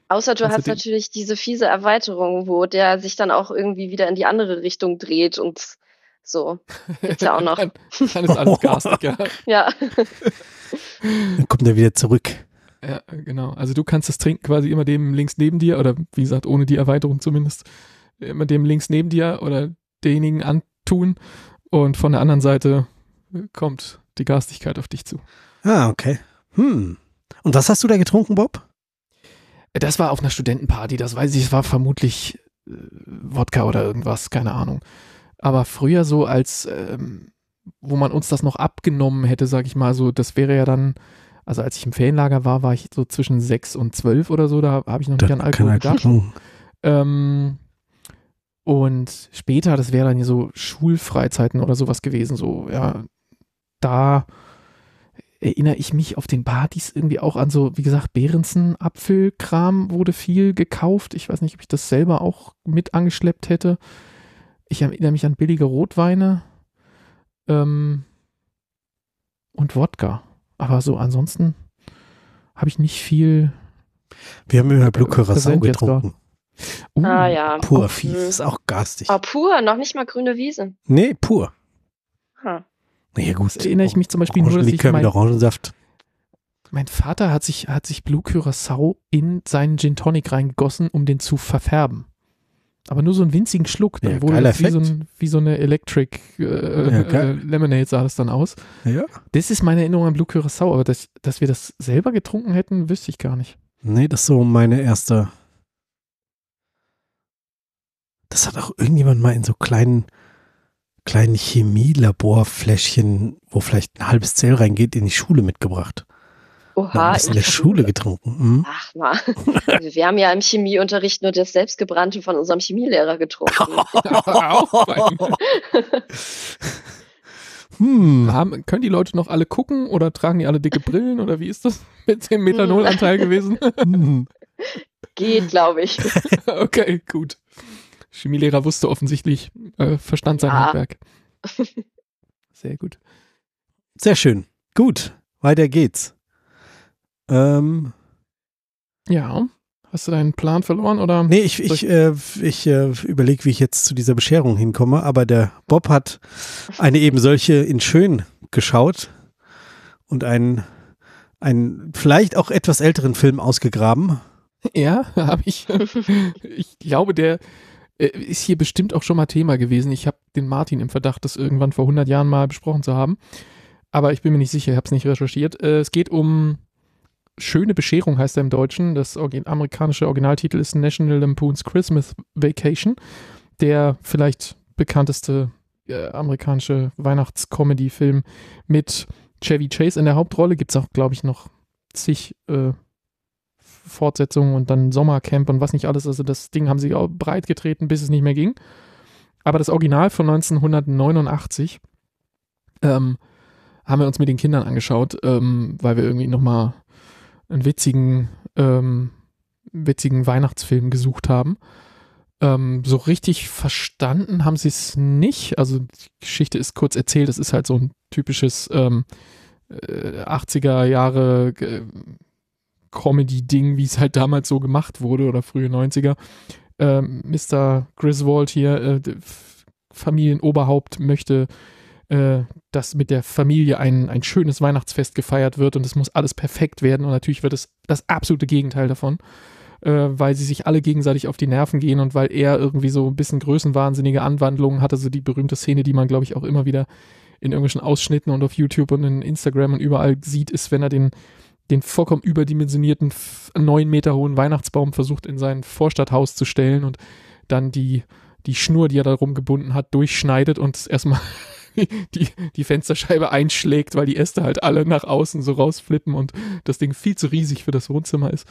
[SPEAKER 3] Außer du
[SPEAKER 2] Kannst du
[SPEAKER 3] hast
[SPEAKER 2] den-
[SPEAKER 3] natürlich diese fiese Erweiterung, wo der sich dann auch irgendwie wieder in die andere Richtung dreht und so. Gibt's ja auch noch.
[SPEAKER 2] dann, dann ist alles garstig, ja.
[SPEAKER 3] Ja.
[SPEAKER 1] Dann kommt er wieder zurück.
[SPEAKER 2] Ja, genau. Also du kannst das Trinken quasi immer dem links neben dir, oder wie gesagt, ohne die Erweiterung zumindest, immer dem links neben dir oder denjenigen antun und von der anderen Seite kommt die Garstigkeit auf dich zu.
[SPEAKER 1] Ah, okay. Hm. Und was hast du da getrunken, Bob?
[SPEAKER 2] Das war auf einer Studentenparty, das weiß ich, es war vermutlich äh, Wodka oder irgendwas, keine Ahnung. Aber früher so als, ähm, wo man uns das noch abgenommen hätte, sag ich mal so, das wäre ja dann, also als ich im Ferienlager war, war ich so zwischen sechs und zwölf oder so, da habe ich noch nicht an Alkohol gedacht. Ähm, und später, das wäre dann so Schulfreizeiten oder sowas gewesen, so, ja, da erinnere ich mich auf den Partys irgendwie auch an so, wie gesagt, Behrensen-Apfelkram wurde viel gekauft. Ich weiß nicht, ob ich das selber auch mit angeschleppt hätte. Ich erinnere mich an billige Rotweine ähm, und Wodka. Aber so ansonsten habe ich nicht viel.
[SPEAKER 1] Wir haben immer Blue
[SPEAKER 2] Äh,
[SPEAKER 1] Curacao
[SPEAKER 2] präsent jetzt
[SPEAKER 1] getrunken.
[SPEAKER 2] Uh,
[SPEAKER 3] Ah ja.
[SPEAKER 1] Pur
[SPEAKER 3] Mhm.
[SPEAKER 1] fies, ist auch garstig.
[SPEAKER 3] Oh, pur, noch nicht mal grüne Wiese.
[SPEAKER 1] Nee, pur.
[SPEAKER 3] Ha.
[SPEAKER 1] Na ja, gut.
[SPEAKER 2] Das erinnere ich mich zum Beispiel nur, dass ich
[SPEAKER 1] Orangenlikör mit
[SPEAKER 2] mein,
[SPEAKER 1] Orangensaft.
[SPEAKER 2] mein Vater hat sich, hat sich Blue Curacao in seinen Gin Tonic reingegossen, um den zu verfärben. Aber nur so einen winzigen Schluck. Dann
[SPEAKER 1] Ja,
[SPEAKER 2] wurde
[SPEAKER 1] geiler
[SPEAKER 2] das wie so,
[SPEAKER 1] Effekt.
[SPEAKER 2] ein, wie so eine Electric äh,
[SPEAKER 1] Ja,
[SPEAKER 2] äh,
[SPEAKER 1] geil.
[SPEAKER 2] Lemonade sah das dann aus.
[SPEAKER 1] Ja.
[SPEAKER 2] Das ist meine Erinnerung an Blue Curacao, aber dass, dass wir das selber getrunken hätten, wüsste ich gar nicht.
[SPEAKER 1] Nee, das ist so meine erste. Das hat auch irgendjemand mal in so kleinen, kleinen Chemielaborfläschchen, wo vielleicht ein halbes Zell reingeht, in die Schule mitgebracht. Wir
[SPEAKER 3] Oha.
[SPEAKER 1] haben das in der Schule getrunken. Mhm.
[SPEAKER 3] Ach mal. Also wir haben ja im Chemieunterricht nur das Selbstgebrannte von unserem Chemielehrer getrunken.
[SPEAKER 2] Auch fein.
[SPEAKER 1] Hm.
[SPEAKER 2] Haben, können die Leute noch alle gucken oder tragen die alle dicke Brillen oder wie ist das mit dem Methanolanteil gewesen?
[SPEAKER 1] Hm.
[SPEAKER 3] Geht, glaube ich.
[SPEAKER 2] Okay, gut. Chemielehrer wusste offensichtlich, äh, verstand sein
[SPEAKER 3] Ja.
[SPEAKER 2] Handwerk. Sehr gut.
[SPEAKER 1] Sehr schön. Gut, weiter geht's. Ähm,
[SPEAKER 2] Ja, hast du deinen Plan verloren oder?
[SPEAKER 1] nee, ich, ich, äh, ich äh, überlege, wie ich jetzt zu dieser Bescherung hinkomme, aber der Bob hat eine eben solche in schön geschaut und einen, einen vielleicht auch etwas älteren Film ausgegraben.
[SPEAKER 2] Ja, habe ich. Ich glaube, der äh, ist hier bestimmt auch schon mal Thema gewesen. Ich habe den Martin im Verdacht, das irgendwann vor hundert Jahren mal besprochen zu haben. Aber ich bin mir nicht sicher, ich habe es nicht recherchiert. Äh, es geht um Schöne Bescherung, heißt er im Deutschen. Das Orgi- amerikanische Originaltitel ist National Lampoon's Christmas Vacation. Der vielleicht bekannteste äh, amerikanische Weihnachts-Comedy-Film mit Chevy Chase in der Hauptrolle. Gibt es auch, glaube ich, noch zig äh, Fortsetzungen und dann Sommercamp und was nicht alles. Also das Ding haben sie auch breit getreten, bis es nicht mehr ging. Aber das Original von neunzehnhundertneunundachtzig ähm, haben wir uns mit den Kindern angeschaut, ähm, weil wir irgendwie nochmal einen witzigen, ähm, witzigen Weihnachtsfilm gesucht haben. Ähm, so richtig verstanden haben sie es nicht. Also die Geschichte ist kurz erzählt. Es ist halt so ein typisches ähm, äh, achtziger Jahre äh, Comedy-Ding, wie es halt damals so gemacht wurde oder frühe neunziger. Ähm, Mister Griswold hier, äh, Familienoberhaupt, möchte äh, dass mit der Familie ein, ein schönes Weihnachtsfest gefeiert wird und es muss alles perfekt werden und natürlich wird es das absolute Gegenteil davon, äh, weil sie sich alle gegenseitig auf die Nerven gehen und weil er irgendwie so ein bisschen größenwahnsinnige Anwandlungen hatte, so die berühmte Szene, die man glaube ich auch immer wieder in irgendwelchen Ausschnitten und auf YouTube und in Instagram und überall sieht, ist, wenn er den, den vollkommen überdimensionierten, neun Meter hohen Weihnachtsbaum versucht in sein Vorstadthaus zu stellen und dann die, die Schnur, die er da rumgebunden hat, durchschneidet und erstmal Die, die Fensterscheibe einschlägt, weil die Äste halt alle nach außen so rausflippen und das Ding viel zu riesig für das Wohnzimmer ist.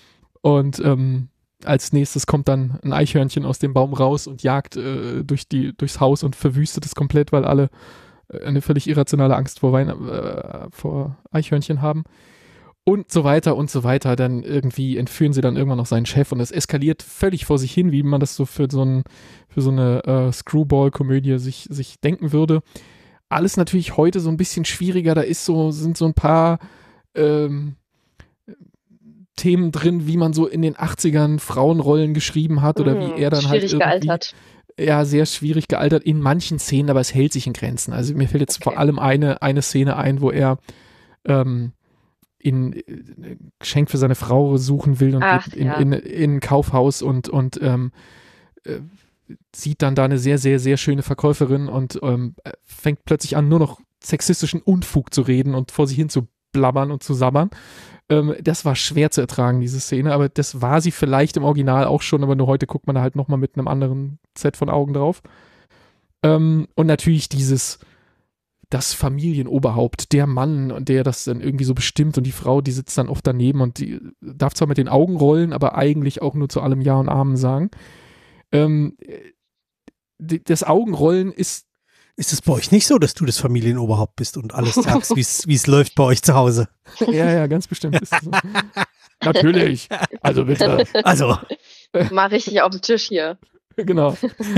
[SPEAKER 2] Und ähm, als nächstes kommt dann ein Eichhörnchen aus dem Baum raus und jagt äh, durch die, durchs Haus und verwüstet es komplett, weil alle äh, eine völlig irrationale Angst vor, Wein äh, vor Eichhörnchen haben. Und so weiter und so weiter. Dann irgendwie entführen sie dann irgendwann noch seinen Chef und es eskaliert völlig vor sich hin, wie man das so für so, ein, für so eine äh, Screwball-Komödie sich, sich denken würde. Alles natürlich heute so ein bisschen schwieriger. Da ist so, sind so ein paar ähm, Themen drin, wie man so in den achtzigern Frauenrollen geschrieben hat oder wie er dann halt
[SPEAKER 3] Schwierig
[SPEAKER 2] irgendwie,
[SPEAKER 3] gealtert.
[SPEAKER 2] ja, sehr schwierig gealtert in manchen Szenen, aber es hält sich in Grenzen. Also mir fällt jetzt
[SPEAKER 3] Okay.
[SPEAKER 2] vor allem eine, eine Szene ein, wo er ähm, in äh, Geschenk für seine Frau suchen will und
[SPEAKER 3] Ach,
[SPEAKER 2] geht in,
[SPEAKER 3] ja.
[SPEAKER 2] in, in ein Kaufhaus und, und ähm, äh, sieht dann da eine sehr, sehr, sehr schöne Verkäuferin und ähm, fängt plötzlich an, nur noch sexistischen Unfug zu reden und vor sich hin zu blabbern und zu sabbern. Ähm, das war schwer zu ertragen, diese Szene, aber das war sie vielleicht im Original auch schon, aber nur heute guckt man da halt nochmal mit einem anderen Set von Augen drauf. Ähm, und natürlich dieses, das Familienoberhaupt, der Mann, der das dann irgendwie so bestimmt und die Frau, die sitzt dann oft daneben und die darf zwar mit den Augen rollen, aber eigentlich auch nur zu allem Ja und Amen sagen. Ähm, die, das Augenrollen ist
[SPEAKER 1] Ist es bei euch nicht so, dass du das Familienoberhaupt bist und alles sagst, wie es läuft bei euch zu Hause?
[SPEAKER 2] ja, ja, ganz bestimmt ist es so. Natürlich. Also bitte.
[SPEAKER 1] Also,
[SPEAKER 3] Mal richtig auf den Tisch hier.
[SPEAKER 2] Genau.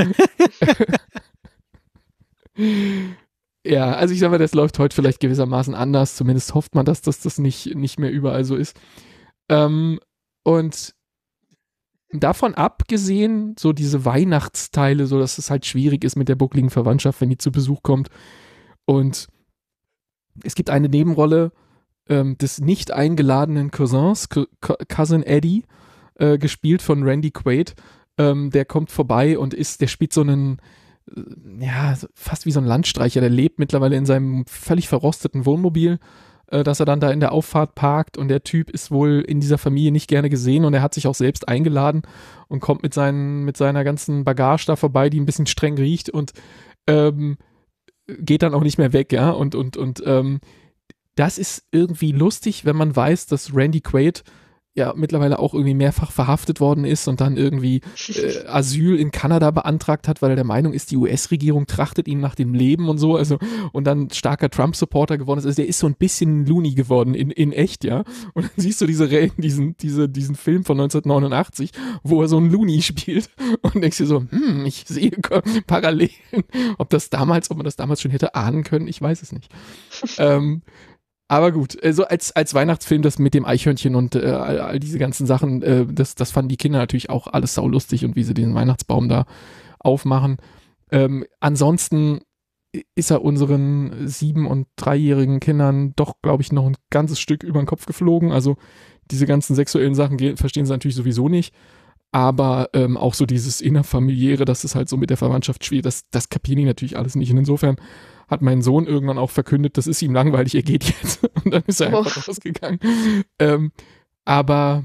[SPEAKER 2] Ja, also ich sag mal, das läuft heute vielleicht gewissermaßen anders. Zumindest hofft man, dass das, das nicht, nicht mehr überall so ist. Ähm, und davon abgesehen, so diese Weihnachtsteile, so dass es halt schwierig ist mit der buckligen Verwandtschaft, wenn die zu Besuch kommt. Und es gibt eine Nebenrolle ähm, des nicht eingeladenen Cousins, Co- Co- Cousin Eddie, äh, gespielt von Randy Quaid. Ähm, der kommt vorbei und ist, der spielt so einen, äh, ja, so fast wie so ein Landstreicher. Der lebt mittlerweile in seinem völlig verrosteten Wohnmobil, äh, dass er dann da in der Auffahrt parkt, und der Typ ist wohl in dieser Familie nicht gerne gesehen und er hat sich auch selbst eingeladen und kommt mit, seinen, mit seiner ganzen Bagage da vorbei, die ein bisschen streng riecht, und ähm, geht dann auch nicht mehr weg, ja, und, und, und ähm, das ist irgendwie lustig, wenn man weiß, dass Randy Quaid ja mittlerweile auch irgendwie mehrfach verhaftet worden ist und dann irgendwie äh, Asyl in Kanada beantragt hat, weil er der Meinung ist, die U S-Regierung trachtet ihm nach dem Leben und so, also, und dann starker Trump-Supporter geworden ist. Also der ist so ein bisschen loony geworden in, in echt, ja. Und dann siehst du diese, Re- diesen, diese, diesen Film von neunzehnhundertneunundachtzig, wo er so einen Loony spielt und denkst dir so, hm, ich sehe Parallelen. Ob das damals, ob man das damals schon hätte ahnen können, ich weiß es nicht. ähm, Aber gut, so also als, als Weihnachtsfilm, das mit dem Eichhörnchen und äh, all, all diese ganzen Sachen, äh, das, das fanden die Kinder natürlich auch alles saulustig, und wie sie den Weihnachtsbaum da aufmachen. Ähm, ansonsten ist er unseren sieben- und dreijährigen Kindern doch, glaube ich, noch ein ganzes Stück über den Kopf geflogen. Also diese ganzen sexuellen Sachen ge- verstehen sie natürlich sowieso nicht. Aber ähm, auch so dieses innerfamiliäre, das ist halt so mit der Verwandtschaft schwierig, das, das kapieren die natürlich alles nicht. Und insofern hat mein Sohn irgendwann auch verkündet, das ist ihm langweilig, er geht jetzt. Und dann ist er einfach
[SPEAKER 3] Oh.
[SPEAKER 2] rausgegangen. Ähm, aber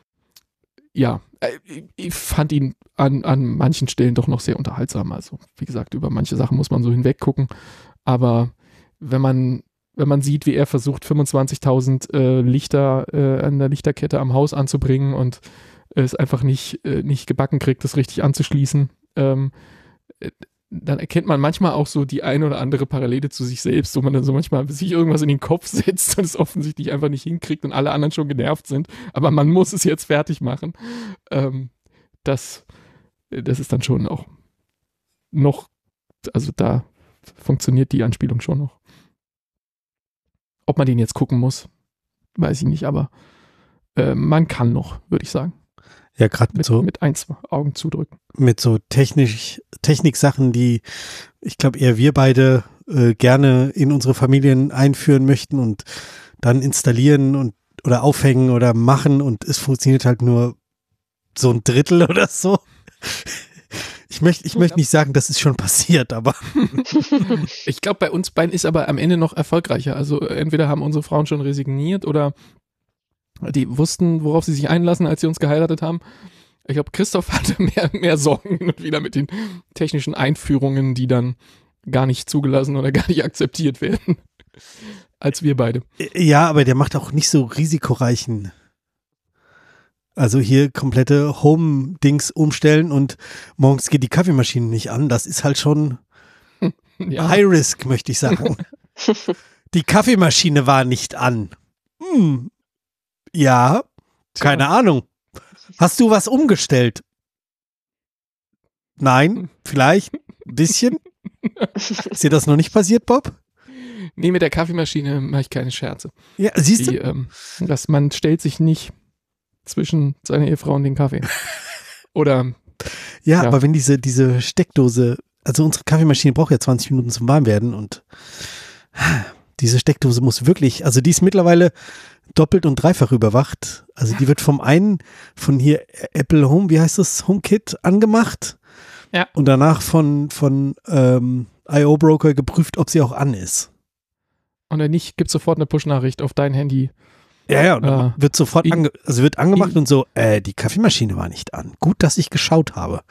[SPEAKER 2] ja, äh, ich fand ihn an, an manchen Stellen doch noch sehr unterhaltsam. Also wie gesagt, über manche Sachen muss man so hinweggucken. Aber wenn man, wenn man sieht, wie er versucht, fünfundzwanzigtausend äh, Lichter äh, an der Lichterkette am Haus anzubringen und es einfach nicht, äh, nicht gebacken kriegt, das richtig anzuschließen, ähm, äh, dann erkennt man manchmal auch so die eine oder andere Parallele zu sich selbst, wo man dann so manchmal sich irgendwas in den Kopf setzt und es offensichtlich einfach nicht hinkriegt und alle anderen schon genervt sind, aber man muss es jetzt fertig machen. Ähm, das, das ist dann schon auch noch, also da funktioniert die Anspielung schon noch. Ob man den jetzt gucken muss, weiß ich nicht, aber äh, man kann noch, würde ich sagen.
[SPEAKER 1] Ja, gerade mit,
[SPEAKER 2] Mit,
[SPEAKER 1] so,
[SPEAKER 2] mit ein, zwei Augen zudrücken.
[SPEAKER 1] mit so technisch, Techniksachen, die ich glaube eher wir beide äh, gerne in unsere Familien einführen möchten und dann installieren und oder aufhängen oder machen, und es funktioniert halt nur so ein Drittel oder so. Ich möchte ich möchte nicht sagen, das ist schon passiert, aber
[SPEAKER 2] Ich glaube, bei uns beiden ist aber am Ende noch erfolgreicher. Also entweder haben unsere Frauen schon resigniert oder die wussten, worauf sie sich einlassen, als sie uns geheiratet haben. Ich glaube, Christoph hatte mehr, mehr Sorgen hin und wieder mit den technischen Einführungen, die dann gar nicht zugelassen oder gar nicht akzeptiert werden, als wir beide.
[SPEAKER 1] ja, aber der macht auch nicht so risikoreichen. Also hier komplette Home-Dings umstellen und morgens geht die Kaffeemaschine nicht an. Das ist halt schon
[SPEAKER 2] Ja.
[SPEAKER 1] High Risk, möchte ich sagen. Die Kaffeemaschine war nicht an. Hm. Ja, keine
[SPEAKER 2] Tja.
[SPEAKER 1] Ahnung. Hast du was umgestellt? Nein, vielleicht ein bisschen. Ist dir das noch nicht passiert, Bob?
[SPEAKER 2] Nee, mit der Kaffeemaschine mache ich keine Scherze.
[SPEAKER 1] Ja, siehst
[SPEAKER 2] Die,
[SPEAKER 1] du?
[SPEAKER 2] ähm, dass man stellt sich nicht zwischen seiner Ehefrau und den Kaffee. Oder
[SPEAKER 1] Ja,
[SPEAKER 2] Ja.
[SPEAKER 1] aber wenn diese, diese Steckdose, also unsere Kaffeemaschine braucht ja zwanzig Minuten zum Warmwerden und diese Steckdose muss wirklich, also die ist mittlerweile doppelt und dreifach überwacht. Also die wird vom einen, von hier Apple Home, wie heißt das, HomeKit angemacht.
[SPEAKER 2] Ja.
[SPEAKER 1] Und danach von, von ähm, I O Broker geprüft, ob sie auch an ist.
[SPEAKER 2] und wenn nicht, gibt sofort eine Push-Nachricht auf dein Handy.
[SPEAKER 1] Ja, ja, und dann
[SPEAKER 2] Ah.
[SPEAKER 1] wird sofort
[SPEAKER 2] In-
[SPEAKER 1] ange also wird angemacht
[SPEAKER 2] in-
[SPEAKER 1] und so, äh, die Kaffeemaschine war nicht an. Gut, dass ich geschaut habe.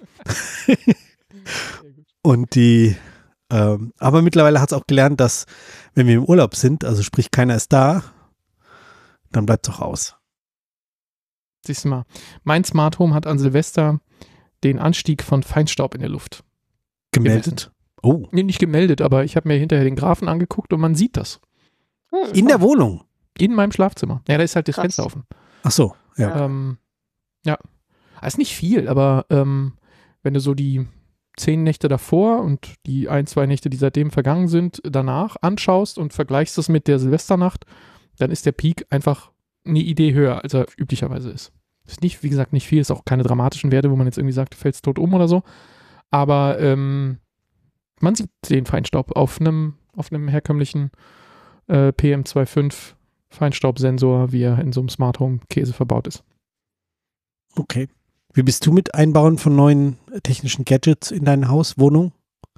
[SPEAKER 1] Und die, ähm, aber mittlerweile hat es auch gelernt, dass, wenn wir im Urlaub sind, also sprich keiner ist da, dann bleibt es auch aus.
[SPEAKER 2] Siehst du mal. Mein Smart Home hat an Silvester den Anstieg von Feinstaub in der Luft.
[SPEAKER 1] Gemeldet. Oh,
[SPEAKER 2] Nee, nicht gemeldet, aber ich habe mir hinterher den Graphen angeguckt und man sieht das.
[SPEAKER 3] Hm.
[SPEAKER 1] in der Wohnung.
[SPEAKER 2] In meinem Schlafzimmer. Ja, da ist halt das
[SPEAKER 3] Krass.
[SPEAKER 2] Fenster offen.
[SPEAKER 1] Ach so, ja.
[SPEAKER 3] Ja.
[SPEAKER 2] Ähm, ja. Ist nicht viel, aber ähm, wenn du so die zehn Nächte davor und die ein, zwei Nächte, die seitdem vergangen sind, danach anschaust und vergleichst das mit der Silvesternacht, dann ist der Peak einfach eine Idee höher, als er üblicherweise ist. Ist nicht, wie gesagt, nicht viel, ist auch keine dramatischen Werte, wo man jetzt irgendwie sagt, du fällst tot um oder so. Aber ähm, man sieht den Feinstaub auf einem auf einem herkömmlichen äh, P M zwei Komma fünf Feinstaubsensor, wie er in so einem Smart Home Käse verbaut ist.
[SPEAKER 1] Okay. Wie bist du mit Einbauen von neuen technischen Gadgets in dein Haus, Wohnung?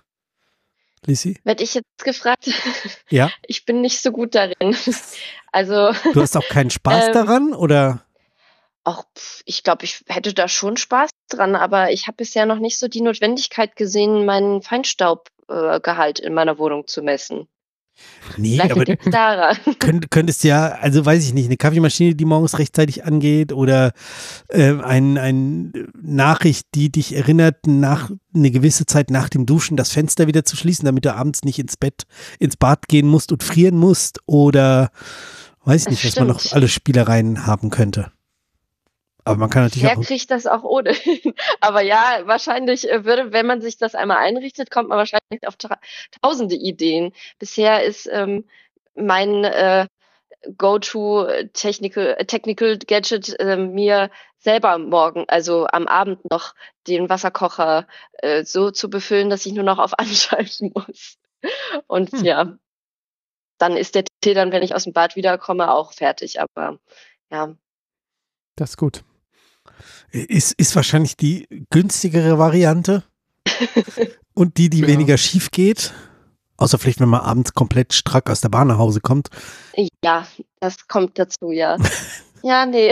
[SPEAKER 1] Lissy?
[SPEAKER 3] Werd ich jetzt gefragt?
[SPEAKER 1] Ja.
[SPEAKER 3] Ich bin nicht so gut darin. Also,
[SPEAKER 1] Du hast auch keinen Spaß
[SPEAKER 3] Ähm,
[SPEAKER 1] daran, oder?
[SPEAKER 3] auch, pf, ich glaube, ich hätte da schon Spaß dran, aber ich habe bisher noch nicht so die Notwendigkeit gesehen, meinen Feinstaubgehalt in meiner Wohnung zu messen.
[SPEAKER 1] Nee,
[SPEAKER 3] Vielleicht
[SPEAKER 1] aber
[SPEAKER 3] liegt es daran.
[SPEAKER 1] könnt, könntest ja, also weiß ich nicht, eine Kaffeemaschine, die morgens rechtzeitig angeht oder äh, ein, ein Nachricht, die dich erinnert, nach eine gewisse Zeit nach dem Duschen das Fenster wieder zu schließen, damit du abends nicht ins Bett, ins Bad gehen musst und frieren musst oder weiß ich nicht, was man noch
[SPEAKER 3] Stimmt.
[SPEAKER 1] alle Spielereien haben könnte. Aber man kann natürlich
[SPEAKER 3] Wer
[SPEAKER 1] auch,
[SPEAKER 3] kriegt das auch ohne? Aber ja, wahrscheinlich äh, würde, wenn man sich das einmal einrichtet, kommt man wahrscheinlich auf ta tausende Ideen. Bisher ist ähm, mein äh, Go-to-Technical Technical Gadget äh, mir selber morgen, also am Abend noch den Wasserkocher äh, so zu befüllen, dass ich nur noch auf Anschalten muss. Und
[SPEAKER 2] Hm.
[SPEAKER 3] ja, dann ist der Tee dann, wenn ich aus dem Bad wiederkomme, auch fertig. Aber ja,
[SPEAKER 2] Das ist gut.
[SPEAKER 1] ist, ist wahrscheinlich die günstigere Variante und die, die
[SPEAKER 2] Ja.
[SPEAKER 1] weniger schief geht. Außer vielleicht, wenn man abends komplett strack aus der Bahn nach Hause kommt.
[SPEAKER 3] ja, das kommt dazu, ja. Ja, nee.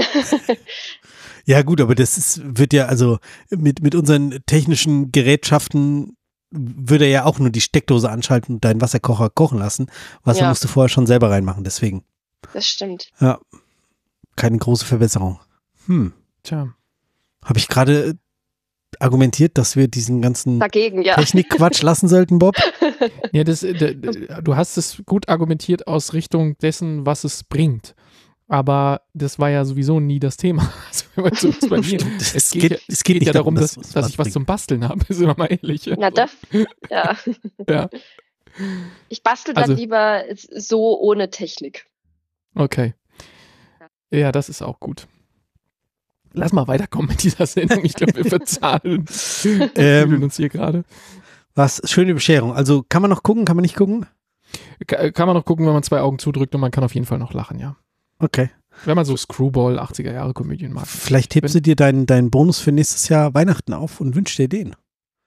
[SPEAKER 1] Ja gut, aber das ist, wird ja, also mit, mit unseren technischen Gerätschaften würde er ja auch nur die Steckdose anschalten und deinen Wasserkocher kochen lassen. Wasser
[SPEAKER 3] Ja.
[SPEAKER 1] musst du vorher schon selber reinmachen, deswegen.
[SPEAKER 3] Das stimmt.
[SPEAKER 1] Ja, keine große Verbesserung. Hm,
[SPEAKER 2] Tja.
[SPEAKER 1] habe ich gerade argumentiert, dass wir diesen ganzen
[SPEAKER 3] Dagegen, ja.
[SPEAKER 1] Technikquatsch lassen sollten, Bob?
[SPEAKER 2] Ja, das, d- d- du hast es gut argumentiert aus Richtung dessen, was es bringt. Aber das war ja sowieso nie das Thema. Also, wenn man so bei mir,
[SPEAKER 1] Stimmt.
[SPEAKER 2] es
[SPEAKER 1] Es
[SPEAKER 2] geht,
[SPEAKER 1] geht-
[SPEAKER 2] ja,
[SPEAKER 1] es geht nicht
[SPEAKER 2] ja darum,
[SPEAKER 1] darum,
[SPEAKER 2] dass,
[SPEAKER 1] dass es
[SPEAKER 2] dass
[SPEAKER 1] was
[SPEAKER 2] ich was
[SPEAKER 1] bringt.
[SPEAKER 2] zum Basteln habe, sind wir mal ehrlich.
[SPEAKER 3] Na, das, ja.
[SPEAKER 2] Ja,
[SPEAKER 3] Ich bastel dann
[SPEAKER 2] Also-
[SPEAKER 3] lieber so ohne Technik.
[SPEAKER 2] okay. Ja, das ist auch gut. Lass mal weiterkommen mit dieser Sendung. Ich glaube, wir verzahlen
[SPEAKER 1] Ähm,
[SPEAKER 2] fühlen uns hier gerade.
[SPEAKER 1] Was? Schöne Bescherung. Also kann man noch gucken, kann man nicht gucken?
[SPEAKER 2] Ka- Kann man noch gucken, wenn man zwei Augen zudrückt und man kann auf jeden Fall noch lachen, ja.
[SPEAKER 1] Okay.
[SPEAKER 2] Wenn man so Screwball, achtziger Jahre Komödien mag.
[SPEAKER 1] Vielleicht hebst du dir deinen, deinen Bonus für nächstes Jahr Weihnachten auf und wünschst dir den.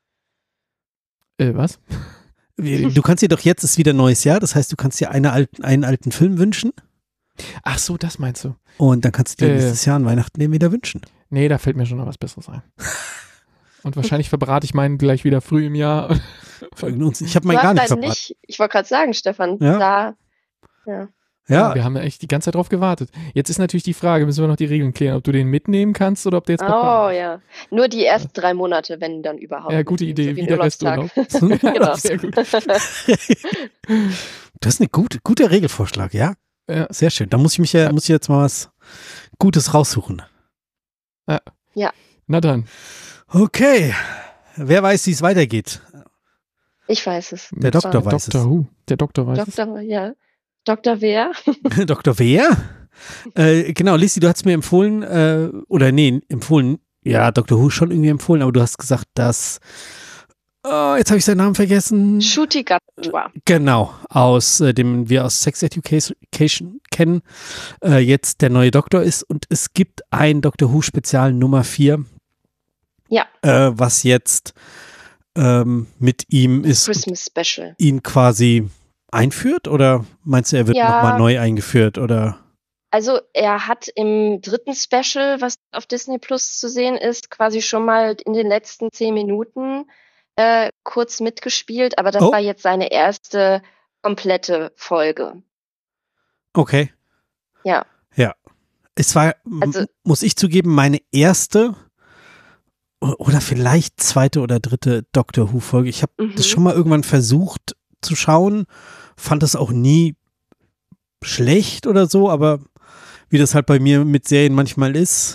[SPEAKER 2] Äh, was?
[SPEAKER 1] Du kannst dir doch, jetzt ist wieder neues Jahr, das heißt, du kannst dir eine alten, einen alten Film wünschen
[SPEAKER 2] Ach so, das meinst du.
[SPEAKER 1] und dann kannst du dir
[SPEAKER 2] Äh.
[SPEAKER 1] nächstes Jahr an Weihnachten den wieder wünschen.
[SPEAKER 2] Nee, da fällt mir schon noch was Besseres ein. Und wahrscheinlich verbrate ich meinen gleich wieder früh im Jahr.
[SPEAKER 1] Folgen uns. Ich habe
[SPEAKER 3] Du
[SPEAKER 1] meinen
[SPEAKER 3] hast
[SPEAKER 1] gar nicht
[SPEAKER 3] deinen
[SPEAKER 1] verbraten.
[SPEAKER 3] nicht, ich wollte gerade sagen, Stefan,
[SPEAKER 1] Ja.
[SPEAKER 3] da, ja.
[SPEAKER 1] Ja,
[SPEAKER 2] Wir haben ja echt die ganze Zeit drauf gewartet. Jetzt ist natürlich die Frage, müssen wir noch die Regeln klären, ob du den mitnehmen kannst oder ob der jetzt noch
[SPEAKER 3] Oh ja. Nur die ersten drei Monate, wenn dann überhaupt.
[SPEAKER 2] Ja, gute
[SPEAKER 3] So
[SPEAKER 2] Idee,
[SPEAKER 3] wie
[SPEAKER 2] wie
[SPEAKER 3] ein
[SPEAKER 2] der Rest
[SPEAKER 3] Urlaubstag.
[SPEAKER 2] Urlaub.
[SPEAKER 3] Genau.
[SPEAKER 2] Sehr gut.
[SPEAKER 1] das ist ein gut, guter Regelvorschlag, ja.
[SPEAKER 2] Ja.
[SPEAKER 1] Sehr schön. Da muss ich mich ja,
[SPEAKER 2] Ja.
[SPEAKER 1] muss ich jetzt mal was Gutes raussuchen.
[SPEAKER 2] Na dann.
[SPEAKER 1] Okay. Wer weiß, wie es weitergeht?
[SPEAKER 3] Ich weiß es.
[SPEAKER 1] Der Doktor weiß
[SPEAKER 2] Doktor
[SPEAKER 1] es.
[SPEAKER 2] Who. Der Doktor weiß es.
[SPEAKER 3] Doktor, ja. Doktor wer?
[SPEAKER 1] Doktor wer? Äh, genau, Lissy, du hast mir empfohlen, äh, oder nee, empfohlen, ja, Doctor Who schon irgendwie empfohlen, aber du hast gesagt, dass, oh, jetzt habe ich seinen Namen vergessen.
[SPEAKER 3] Ncuti Gatwa.
[SPEAKER 1] Genau, aus äh, dem wir aus Sex Education kennen, äh, jetzt der neue Doktor ist und es gibt ein Doctor Who Spezial Nummer vier,
[SPEAKER 3] Ja.
[SPEAKER 1] äh, was jetzt ähm, mit ihm ist,
[SPEAKER 3] Christmas Special.
[SPEAKER 1] ihn quasi einführt oder meinst du, er wird
[SPEAKER 3] Ja.
[SPEAKER 1] nochmal neu eingeführt oder?
[SPEAKER 3] Also er hat im dritten Special, was auf Disney Plus zu sehen ist, quasi schon mal in den letzten zehn Minuten äh, kurz mitgespielt, aber das
[SPEAKER 1] Oh.
[SPEAKER 3] war jetzt seine erste komplette Folge.
[SPEAKER 1] Okay.
[SPEAKER 3] Ja.
[SPEAKER 1] Ja. Es war,
[SPEAKER 3] Also-
[SPEAKER 1] m- muss ich zugeben, meine erste o- oder vielleicht zweite oder dritte Doctor Who-Folge. Ich habe
[SPEAKER 3] Mhm.
[SPEAKER 1] das schon mal irgendwann versucht zu schauen, fand das auch nie schlecht oder so, aber wie das halt bei mir mit Serien manchmal ist,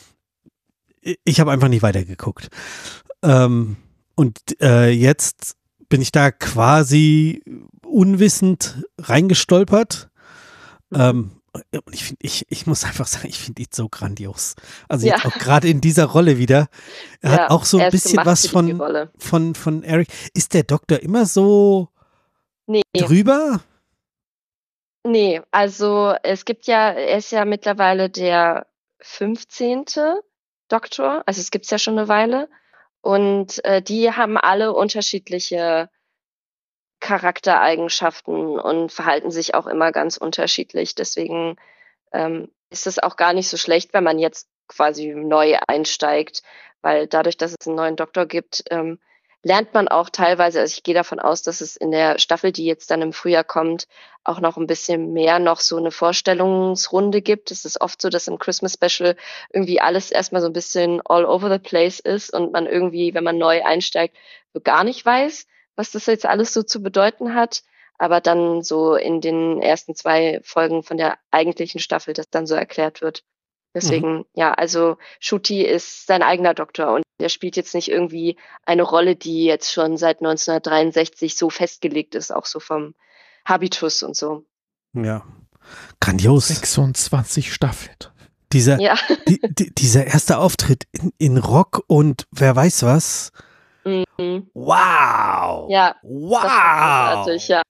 [SPEAKER 1] i- ich habe einfach nicht weitergeguckt. Ähm, und äh, jetzt bin ich da quasi unwissend reingestolpert.
[SPEAKER 3] Mhm.
[SPEAKER 1] Ähm, und ich finde, ich, ich muss einfach sagen, ich finde ihn so grandios. Also
[SPEAKER 3] Ja.
[SPEAKER 1] jetzt auch gerade in dieser Rolle wieder. Er
[SPEAKER 3] Ja,
[SPEAKER 1] hat auch so
[SPEAKER 3] er
[SPEAKER 1] ein
[SPEAKER 3] ist
[SPEAKER 1] bisschen
[SPEAKER 3] gemacht
[SPEAKER 1] was
[SPEAKER 3] für die
[SPEAKER 1] von,
[SPEAKER 3] Rolle.
[SPEAKER 1] von, von Eric. Ist der Doktor immer so
[SPEAKER 3] Nee,
[SPEAKER 1] drüber?
[SPEAKER 3] nee, also es gibt ja, er ist ja mittlerweile der fünfzehnte Doktor, also es gibt's ja schon eine Weile. Und äh, die haben alle unterschiedliche Charaktereigenschaften und verhalten sich auch immer ganz unterschiedlich. Deswegen ähm, ist es auch gar nicht so schlecht, wenn man jetzt quasi neu einsteigt, weil dadurch, dass es einen neuen Doktor gibt, ähm, lernt man auch teilweise, also ich gehe davon aus, dass es in der Staffel, die jetzt dann im Frühjahr kommt, auch noch ein bisschen mehr noch so eine Vorstellungsrunde gibt. Es ist oft so, dass im Christmas Special irgendwie alles erstmal so ein bisschen all over the place ist und man irgendwie, wenn man neu einsteigt, so gar nicht weiß, was das jetzt alles so zu bedeuten hat. Aber dann so in den ersten zwei Folgen von der eigentlichen Staffel das dann so erklärt wird. Deswegen, ja, also Ncuti ist sein eigener Doktor und er spielt jetzt nicht irgendwie eine Rolle, die jetzt schon seit neunzehnhundertdreiundsechzig so festgelegt ist, auch so vom Habitus und so.
[SPEAKER 1] Ja. Grandios.
[SPEAKER 2] sechsundzwanzig Staffeln.
[SPEAKER 1] Dieser,
[SPEAKER 3] Ja.
[SPEAKER 1] die, die, dieser erste Auftritt in, in Rock und wer weiß was.
[SPEAKER 3] Mhm.
[SPEAKER 1] Wow.
[SPEAKER 3] Ja,
[SPEAKER 1] Wow.
[SPEAKER 3] das war großartig, ja.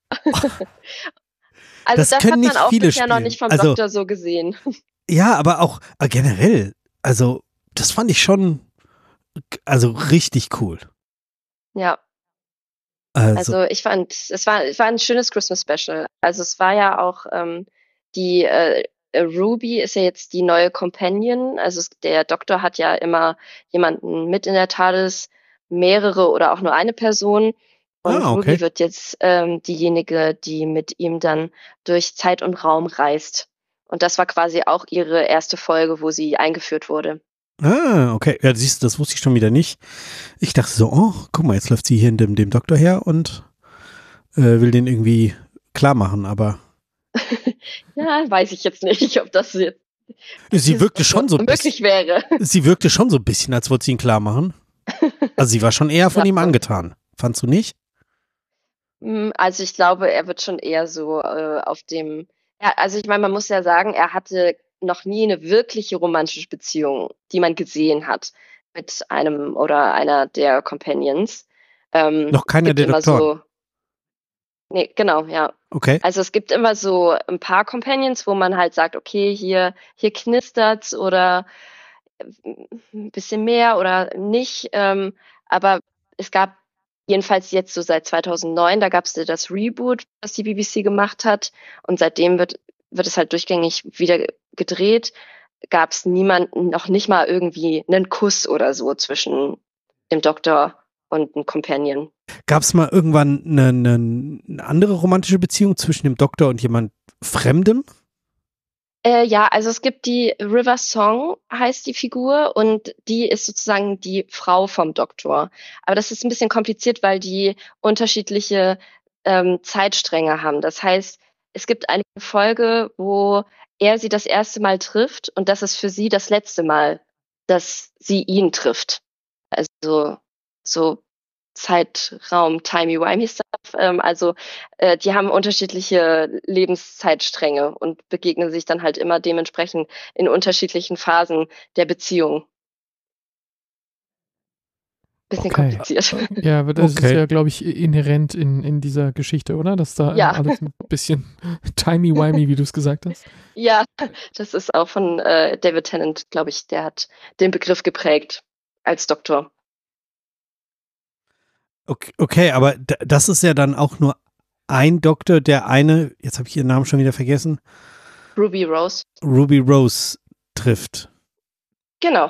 [SPEAKER 3] Also
[SPEAKER 1] Das
[SPEAKER 3] das,
[SPEAKER 1] können
[SPEAKER 3] hat
[SPEAKER 1] nicht
[SPEAKER 3] man auch
[SPEAKER 1] viele
[SPEAKER 3] bisher noch
[SPEAKER 1] spielen.
[SPEAKER 3] nicht vom
[SPEAKER 1] Also-
[SPEAKER 3] Doktor so gesehen.
[SPEAKER 1] Ja, aber auch äh, generell. Also, das fand ich schon, also richtig cool.
[SPEAKER 3] Ja.
[SPEAKER 1] Also,
[SPEAKER 3] Also ich fand, es war, es war ein schönes Christmas Special. Also es war ja auch ähm, die äh, äh, Ruby ist ja jetzt die neue Companion. Also es, der Doktor hat ja immer jemanden mit in der TARDIS, mehrere oder auch nur eine Person. Und
[SPEAKER 1] Ah, okay.
[SPEAKER 3] Ruby wird jetzt ähm, diejenige, die mit ihm dann durch Zeit und Raum reist. Und das war quasi auch ihre erste Folge, wo sie eingeführt wurde.
[SPEAKER 1] ah, okay. Ja, siehst du, das wusste ich schon wieder nicht. Ich dachte so, oh, guck mal, jetzt läuft sie hier in dem, dem Doktor her und äh, will den irgendwie klar machen, aber
[SPEAKER 3] Ja, weiß ich jetzt nicht, ob das jetzt
[SPEAKER 1] sie wirkte schon so ein bisschen,
[SPEAKER 3] möglich wäre.
[SPEAKER 1] sie wirkte schon so ein bisschen, als wollte sie ihn klar machen. Also sie war schon eher von
[SPEAKER 3] Ja.
[SPEAKER 1] ihm angetan. Fandst du nicht?
[SPEAKER 3] Mm, Also ich glaube, er wird schon eher so äh, auf dem, ja, also ich meine, man muss ja sagen, er hatte noch nie eine wirkliche romantische Beziehung, die man gesehen hat mit einem oder einer der Companions. Ähm,
[SPEAKER 1] Noch keiner
[SPEAKER 3] es gibt
[SPEAKER 1] der
[SPEAKER 3] immer
[SPEAKER 1] Doktoren.
[SPEAKER 3] so, nee, genau, ja.
[SPEAKER 1] Okay.
[SPEAKER 3] Also es gibt immer so ein paar Companions, wo man halt sagt, okay, hier, hier knistert's oder ein bisschen mehr oder nicht. Ähm, aber es gab jedenfalls jetzt so seit zweitausendneun, da gab es das Reboot, was die B B C gemacht hat. Und seitdem wird, wird es halt durchgängig wieder gedreht. Gab es niemanden, noch nicht mal irgendwie einen Kuss oder so zwischen dem Doktor und einem Companion.
[SPEAKER 1] Gab es mal irgendwann eine, eine, eine andere romantische Beziehung zwischen dem Doktor und jemand Fremdem?
[SPEAKER 3] Äh, ja, also es gibt die River Song, heißt die Figur, und die ist sozusagen die Frau vom Doktor. Aber das ist ein bisschen kompliziert, weil die unterschiedliche ähm, Zeitstränge haben. Das heißt, es gibt eine Folge, wo er sie das erste Mal trifft und das ist für sie das letzte Mal, dass sie ihn trifft. Also so Zeitraum, timey-wimey Stuff. Ähm, also äh, die haben unterschiedliche Lebenszeitstränge und begegnen sich dann halt immer dementsprechend in unterschiedlichen Phasen der Beziehung. Bisschen
[SPEAKER 2] Okay.
[SPEAKER 3] kompliziert.
[SPEAKER 2] Ja, aber das ist
[SPEAKER 1] Okay.
[SPEAKER 2] ja, glaube ich, inhärent in, in dieser Geschichte, oder? Dass da
[SPEAKER 3] Ja.
[SPEAKER 2] immer alles ein bisschen timey-wimey, wie du es gesagt hast.
[SPEAKER 3] Ja, das ist auch von äh, David Tennant, glaube ich, der hat den Begriff geprägt als Doktor.
[SPEAKER 1] Okay, okay, aber d- das ist ja dann auch nur ein Doktor, der eine, jetzt habe ich ihren Namen schon wieder vergessen,
[SPEAKER 3] Ruby Rose.
[SPEAKER 1] Ruby Rose trifft.
[SPEAKER 3] Genau.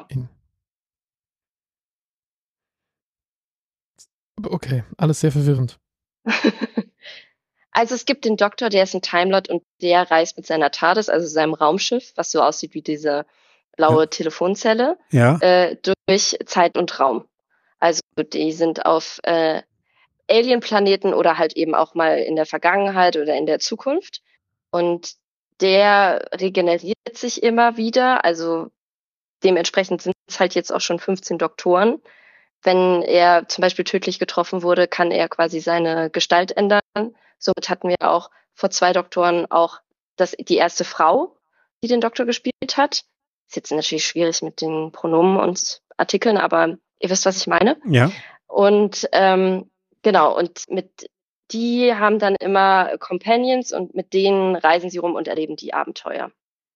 [SPEAKER 2] Okay, alles sehr verwirrend.
[SPEAKER 3] Also es gibt den Doktor, der ist ein Timelord und der reist mit seiner TARDIS, also seinem Raumschiff, was so aussieht wie diese blaue
[SPEAKER 1] Ja.
[SPEAKER 3] Telefonzelle,
[SPEAKER 1] Ja,
[SPEAKER 3] äh, durch Zeit und Raum. Also die sind auf äh, Alien-Planeten oder halt eben auch mal in der Vergangenheit oder in der Zukunft. Und der regeneriert sich immer wieder. Also dementsprechend sind es halt jetzt auch schon fünfzehn Doktoren. Wenn er zum Beispiel tödlich getroffen wurde, kann er quasi seine Gestalt ändern. Somit hatten wir auch vor zwei Doktoren auch das, die erste Frau, die den Doktor gespielt hat. Ist jetzt natürlich schwierig mit den Pronomen und Artikeln, aber ihr wisst, was ich meine.
[SPEAKER 1] ja.
[SPEAKER 3] Und ähm, genau, und mit die haben dann immer Companions und mit denen reisen sie rum und erleben die Abenteuer.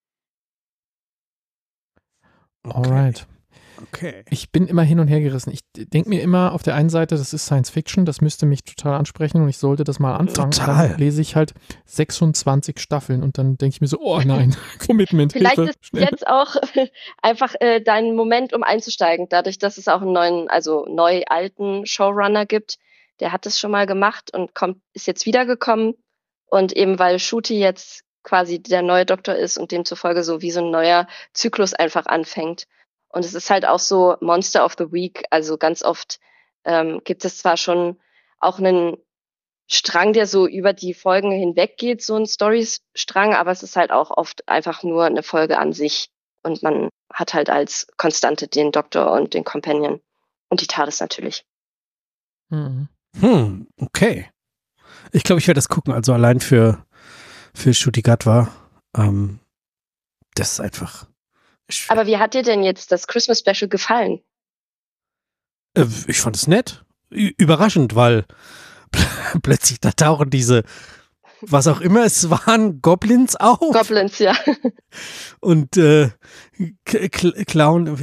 [SPEAKER 2] Alright.
[SPEAKER 1] Okay.
[SPEAKER 2] Ich bin immer hin und her gerissen. Ich denke mir immer auf der einen Seite, das ist Science Fiction, das müsste mich total ansprechen und ich sollte das mal anfangen.
[SPEAKER 1] Total.
[SPEAKER 2] Dann lese ich halt sechsundzwanzig Staffeln und dann denke ich mir so, oh nein, Commitment,
[SPEAKER 3] Vielleicht
[SPEAKER 2] Hilfe,
[SPEAKER 3] ist
[SPEAKER 2] schnell.
[SPEAKER 3] jetzt auch einfach äh, dein Moment, um einzusteigen, dadurch, dass es auch einen neuen, also neu alten Showrunner gibt. Der hat es schon mal gemacht und kommt, ist jetzt wiedergekommen. Und eben weil Ncuti jetzt quasi der neue Doktor ist und demzufolge so wie so ein neuer Zyklus einfach anfängt. Und es ist halt auch so Monster of the Week. Also ganz oft ähm, gibt es zwar schon auch einen Strang, der so über die Folgen hinweg geht, so ein Stories-Strang, aber es ist halt auch oft einfach nur eine Folge an sich. Und man hat halt als Konstante den Doktor und den Companion. Und die TARDIS natürlich.
[SPEAKER 2] Mhm.
[SPEAKER 1] Hm, okay. Ich glaube, ich werde das gucken. Also allein für, für Ncuti Gatwa. Ähm, das ist einfach. Ich,
[SPEAKER 3] Aber wie hat dir denn jetzt das Christmas Special gefallen?
[SPEAKER 1] äh, ich fand es nett. Ü- überraschend, weil plötzlich da tauchen diese, was auch immer es waren, Goblins auf.
[SPEAKER 3] Goblins, ja.
[SPEAKER 1] Und äh, k- k- klauen,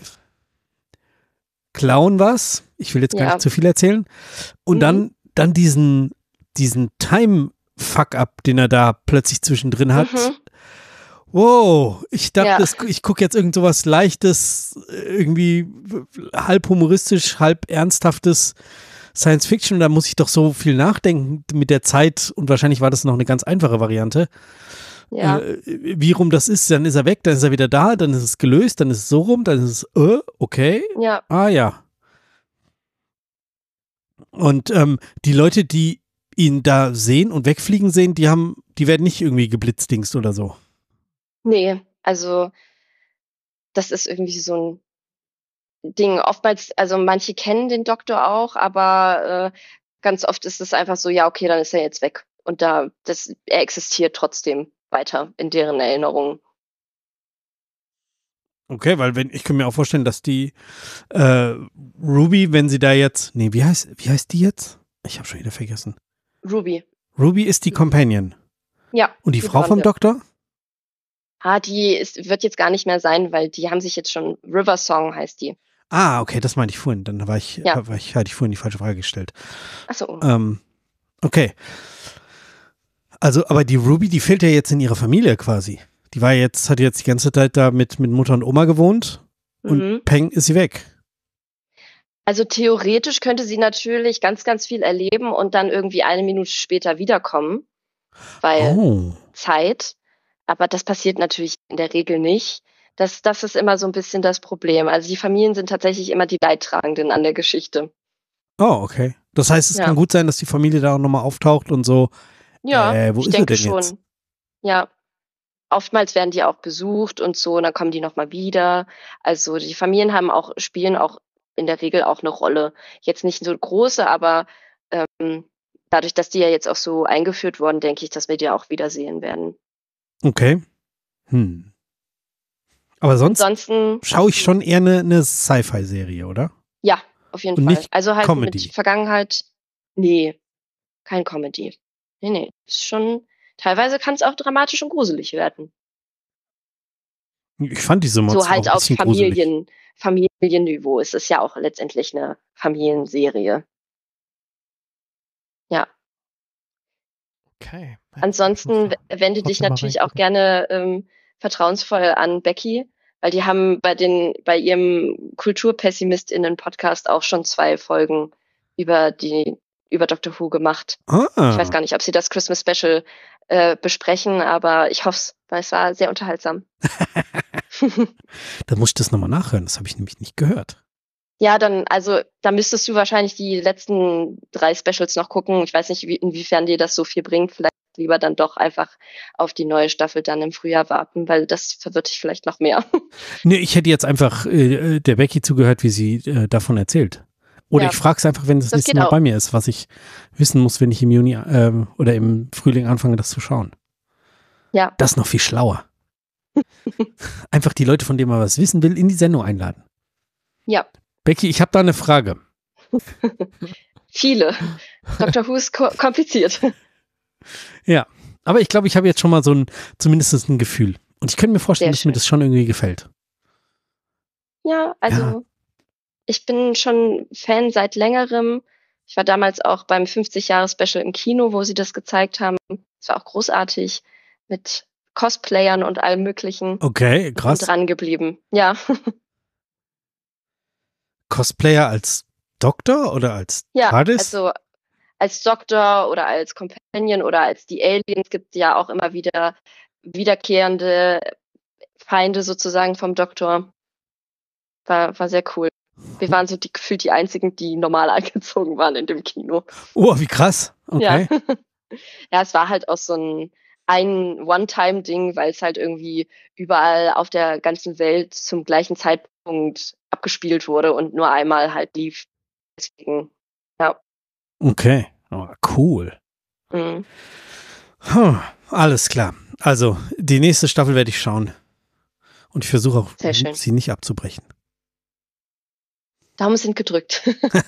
[SPEAKER 1] klauen was. Ich will jetzt gar
[SPEAKER 3] Ja.
[SPEAKER 1] nicht zu viel erzählen. Und
[SPEAKER 3] Mhm.
[SPEAKER 1] dann, dann diesen, diesen Time-Fuck-up, den er da plötzlich zwischendrin hat.
[SPEAKER 3] Mhm.
[SPEAKER 1] Wow, ich dachte,
[SPEAKER 3] Ja.
[SPEAKER 1] das, ich gucke jetzt irgend sowas Leichtes, irgendwie halb humoristisch, halb ernsthaftes Science Fiction. Und da muss ich doch so viel nachdenken mit der Zeit. Und wahrscheinlich war das noch eine ganz einfache Variante.
[SPEAKER 3] Ja.
[SPEAKER 1] Äh, wie rum das ist, dann ist er weg, dann ist er wieder da, dann ist es gelöst, dann ist es so rum, dann ist es, äh, okay,
[SPEAKER 3] Ja.
[SPEAKER 1] ah ja. Und ähm, die Leute, die ihn da sehen und wegfliegen sehen, die haben, die werden nicht irgendwie geblitzdingst oder so.
[SPEAKER 3] Nee, also das ist irgendwie so ein Ding. Oftmals, also manche kennen den Doktor auch, aber äh, ganz oft ist es einfach so, ja, okay, dann ist er jetzt weg. Und da, das, er existiert trotzdem weiter in deren Erinnerungen.
[SPEAKER 1] Okay, weil wenn, ich kann mir auch vorstellen, dass die äh, Ruby, wenn sie da jetzt, nee, wie heißt, wie heißt die jetzt? Ich habe schon wieder vergessen.
[SPEAKER 3] Ruby.
[SPEAKER 1] Ruby ist die Companion.
[SPEAKER 3] Ja.
[SPEAKER 1] Und die,
[SPEAKER 3] die
[SPEAKER 1] Frau vom
[SPEAKER 3] Blonde.
[SPEAKER 1] Doktor?
[SPEAKER 3] Ah, die ist, wird jetzt gar nicht mehr sein, weil die haben sich jetzt schon, River Song heißt die.
[SPEAKER 1] Ah, okay, das meinte ich vorhin. Dann war ich,
[SPEAKER 3] Ja.
[SPEAKER 1] war ich, hatte ich vorhin die falsche Frage gestellt.
[SPEAKER 3] Achso.
[SPEAKER 1] Ähm, okay. Also, aber die Ruby, die fehlt ja jetzt in ihrer Familie quasi. Die war jetzt, hat jetzt die ganze Zeit da mit, mit Mutter und Oma gewohnt und
[SPEAKER 3] Mhm.
[SPEAKER 1] peng ist sie weg.
[SPEAKER 3] Also theoretisch könnte sie natürlich ganz, ganz viel erleben und dann irgendwie eine Minute später wiederkommen, weil
[SPEAKER 1] Oh.
[SPEAKER 3] Zeit. Aber das passiert natürlich in der Regel nicht. Das, das ist immer so ein bisschen das Problem. Also die Familien sind tatsächlich immer die Leidtragenden an der Geschichte.
[SPEAKER 1] Oh, okay. Das heißt, es
[SPEAKER 3] Ja.
[SPEAKER 1] kann gut sein, dass die Familie da auch nochmal auftaucht und so.
[SPEAKER 3] Ja,
[SPEAKER 1] Äh, wo
[SPEAKER 3] ich
[SPEAKER 1] ist er
[SPEAKER 3] denke
[SPEAKER 1] denn
[SPEAKER 3] schon.
[SPEAKER 1] jetzt?
[SPEAKER 3] Ja. Oftmals werden die auch besucht und so, und dann kommen die nochmal wieder. Also die Familien haben auch, spielen auch in der Regel auch eine Rolle. Jetzt nicht so große, aber ähm, dadurch, dass die ja jetzt auch so eingeführt wurden, denke ich, dass wir die auch wiedersehen werden.
[SPEAKER 1] Okay. Hm. Aber sonst
[SPEAKER 3] Ansonsten
[SPEAKER 1] schaue ich schon eher eine, eine Sci-Fi-Serie, oder?
[SPEAKER 3] ja, auf jeden
[SPEAKER 1] Und
[SPEAKER 3] Fall.
[SPEAKER 1] nicht
[SPEAKER 3] Also halt
[SPEAKER 1] Comedy.
[SPEAKER 3] mit Vergangenheit, nee, kein Comedy. Nee, nee, ist schon, teilweise kann es auch dramatisch und gruselig werden.
[SPEAKER 1] Ich fand diese Mods
[SPEAKER 3] So
[SPEAKER 1] auch
[SPEAKER 3] halt
[SPEAKER 1] ein
[SPEAKER 3] auf
[SPEAKER 1] bisschen gruselig.
[SPEAKER 3] Familien, Familienniveau. Es ist ja auch letztendlich eine Familienserie. Ja.
[SPEAKER 2] Okay.
[SPEAKER 3] Ansonsten w- wende dich
[SPEAKER 2] Trotzdem mal
[SPEAKER 3] natürlich auch
[SPEAKER 2] reingucken.
[SPEAKER 3] gerne ähm, vertrauensvoll an Becky, weil die haben bei den, bei ihrem KulturpessimistInnen-Podcast auch schon zwei Folgen über die, über Doctor Who gemacht. Ich weiß
[SPEAKER 1] Ah,
[SPEAKER 3] gar nicht, ob sie das Christmas Special äh, besprechen, aber ich hoffe es, weil es war sehr unterhaltsam.
[SPEAKER 1] dann muss ich das nochmal nachhören. Das habe ich nämlich nicht gehört.
[SPEAKER 3] Ja, dann, also, da müsstest du wahrscheinlich die letzten drei Specials noch gucken. Ich weiß nicht, wie, inwiefern dir das so viel bringt. Vielleicht lieber dann doch einfach auf die neue Staffel dann im Frühjahr warten, weil das verwirrt dich vielleicht noch mehr.
[SPEAKER 1] Nee, ich hätte jetzt einfach äh, der Becky zugehört, wie sie äh, davon erzählt. Oder
[SPEAKER 3] Ja,
[SPEAKER 1] ich frage es einfach, wenn das,
[SPEAKER 3] das
[SPEAKER 1] nächste
[SPEAKER 3] geht
[SPEAKER 1] Mal
[SPEAKER 3] auch.
[SPEAKER 1] bei mir ist, was ich wissen muss, wenn ich im Juni ähm, oder im Frühling anfange, das zu schauen.
[SPEAKER 3] Ja,
[SPEAKER 1] Das ist noch viel schlauer. Einfach die Leute, von denen man was wissen will, in die Sendung einladen.
[SPEAKER 3] ja,
[SPEAKER 1] Becky, ich habe da eine Frage.
[SPEAKER 3] viele. Doctor Who ist ko kompliziert.
[SPEAKER 1] Ja, aber ich glaube, ich habe jetzt schon mal so ein, zumindest ein Gefühl. Und ich könnte mir vorstellen,
[SPEAKER 3] Sehr
[SPEAKER 1] dass mir
[SPEAKER 3] schön.
[SPEAKER 1] das schon irgendwie gefällt.
[SPEAKER 3] Ja, also, ich bin schon Fan seit längerem. Ich war damals auch beim fünfzig-Jahre-Special im Kino, wo sie das gezeigt haben. Es war auch großartig mit Cosplayern und allem Möglichen.
[SPEAKER 1] Okay,
[SPEAKER 3] Ich bin
[SPEAKER 1] krass.
[SPEAKER 3] dran geblieben. Ja,
[SPEAKER 1] Cosplayer als Doktor oder als
[SPEAKER 3] ja,
[SPEAKER 1] TARDIS?
[SPEAKER 3] also als Doktor oder als Companion oder als die Aliens gibt ja auch immer wieder wiederkehrende Feinde sozusagen vom Doktor. War, war sehr cool. Wir waren so die, gefühlt die einzigen, die normal angezogen waren in dem Kino.
[SPEAKER 1] Oh, wie krass. Okay.
[SPEAKER 3] Ja. Ja, es war halt auch so ein, ein One-Time-Ding, weil es halt irgendwie überall auf der ganzen Welt zum gleichen Zeitpunkt abgespielt wurde und nur einmal halt lief. Deswegen, ja.
[SPEAKER 1] Okay. Oh, cool.
[SPEAKER 3] Mhm.
[SPEAKER 1] Hm, alles klar. Also, die nächste Staffel werde ich schauen. Und ich versuche auch,
[SPEAKER 3] Sehr schön.
[SPEAKER 1] sie nicht abzubrechen.
[SPEAKER 3] Daumen sind gedrückt.